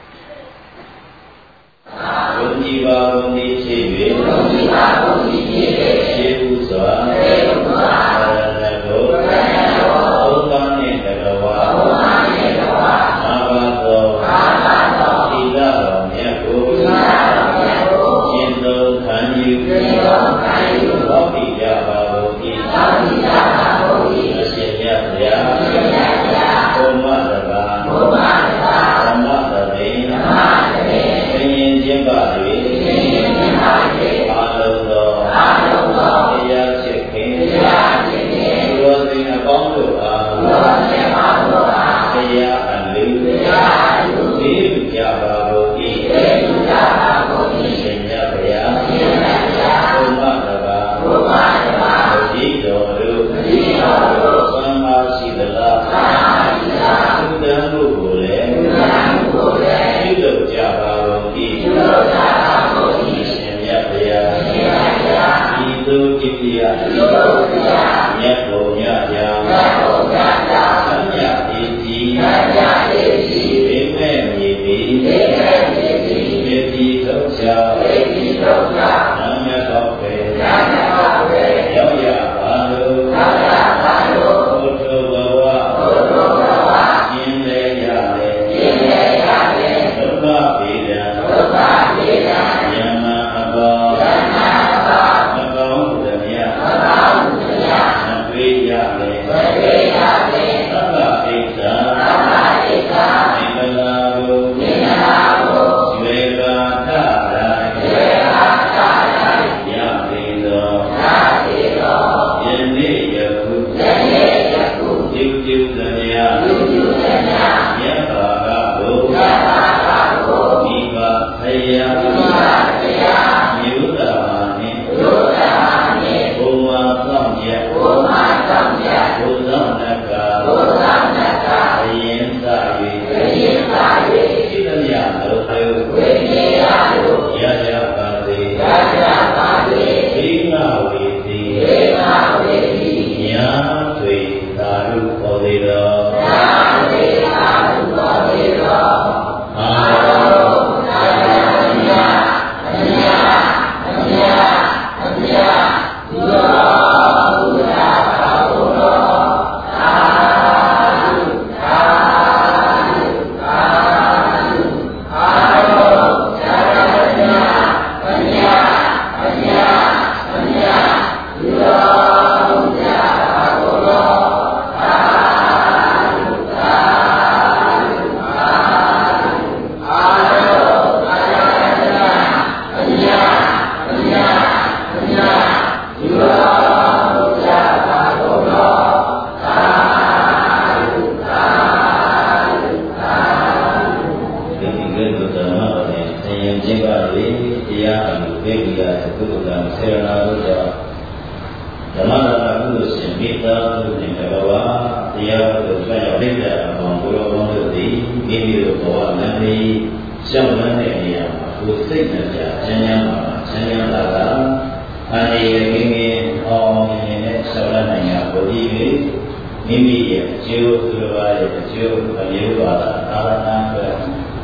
ဘုန်းကြီးပါဘုန်းကြီးရှိ၍ဘုန်းကြီးပါဘုန်းကြီးရှိ၍ရှိဥစွာရှိဥစွာရဏဂုဘုရားဘုရားနှင့်တကဝါဘုရားနှင့်တကဝါအာဘသောအာဘသောသီလတော်မြတ်ကိုသီလတော်မြတ်ကိုရှင်းသုံးခံယူရှင်းသုံးခံယူသောပိကြပါဘုရားသောပိကြပါဘုရားအရှင်မြတ်ဗျာအရှင်မြတ်ဗျာဘုမတပါဘုမတပါဓမ္မတတိဓမ္မတတိသင်ရင်ခြင်းပါ၍သင်ရင်ခြင်းပါ၍အာလုံးသောအာလုံးသောတရားချစ်ခင်တရားချစ်ခင်သူတော်စင်အပေါင်းတို့အားသူတော်စင်အပေါင်းတို့အားတရားအလူတရားအလူသိလူကြပါဘုရားသိလူကြပါဘုရားရှင်မြတ်ဗျာရှင်မြတ်ဗျာဘုမတပါဘုမတပါဘုရားတော်တို့ဘုရားတော်တို့သမ္မာရှိသလားသမ္မာရှိသလားသုတ္တံတို့ကိုလည်းသုတ္တံတို့ကိုလည်းပြုလုပ်ကြပါဘုရားပြုလုပ်ကြပါဘုရားရှင်မြတ်ဗျာရှင်မြတ်ဗျာဤသို့จิตတရားဤသို့တရားမြတ်ဘုရားဗျာမြတ်ဘုရားဗျာသံဃာတိတိသံဃာတိတိဝိမဲ့မြေတိဝိမဲ့မြေတိဝိတိထုတ်ချဝိတိထုတ်ချနာမတော်ပဲနာမတော်ပဲရောက်ရပါလို့ရောက်ရပါလို့ဘုဒ္ဓဘဝဘုဒ္ဓဘဝရှင်းလေရလေရှင်းလေရလေဒုက္ခပေဒံဒုက္ခပေဒံယမအဘောယမအဘောမကောင်းမှုတည်းမကောင်းမှုတည်းမတွေ့ရလေမတွေ့ရလေသဗ္ဗဣစ္ဆာသဗ္ဗဣစ္ဆာမင်္ဂလာဘုမင်္ဂလာဘုရွေကာထတိုင်းရွေကာထတိုင်းရပေသောရပေသောယနေ့ယခုယနေ့ယခုပြုပြုသမျှပြုပြုသမျှယတ္တာကဘုယတ္တာကဘုမိဘဆရာမိဘဆရာမြို့တာနှင့်မြို့တာနှင့်ဘုံမဆောင်ရဘုံမဆောင်ရဘုသောနကဘုသောနကအရင်သာ၍အရင်သာ၍ရှိသမျှတို့တို့ဝိနည်းရတို့ရကြပါစေရကြပါစေဒိငါဝေတိဒိငါဝေတိညာထွေသာရုပေါ်သေးတော်ညာထွေသာရုပေါ်သေးတော်အာရောသာယမြာမြာမြာမြာယောဘုရားပါဘုရောသာဓုသာဓုသာဓုအာရောသာယမြာမြာမြာမြာယောဘုရားပါဘုရောသာဓုသာဓုသာဓုအာရောသာယမြာမြာမြာမြာယောဘုရားပါဘုရောသာဓုသာဓုသာဓုဒီကဲ့သို့ဓမ္မတော်နဲ့ဆင်ရင်ခြင်းပါလေတရားအမှုပေကိယကုသလဆေရနာတို့ကြောင့်ဓမ္မတော်ကုသိုလ်ရှင်မိသားစုနှင့်တကဝါတရားတို့ဆွမ်းရောက်လိုက်တဲ့အပေါင်းဘုရောကောင်းတို့သည်မိမိတို့ဘဝလမ်းလေးရှောက်လန်းတဲ့နေရာမှာကိုယ်စိတ်နှပြချမ်းသာမှာချမ်းသာတာကအနေရကင်းကင်းအောင်မြင်တဲ့ရှောက်လန်းနိုင်ရာကိုကြည့်၍မိမိရဲ့အကျိုးသူတော်ဘာရဲ့အကျိုးအမျိုးပါတာအာရဏအတွက်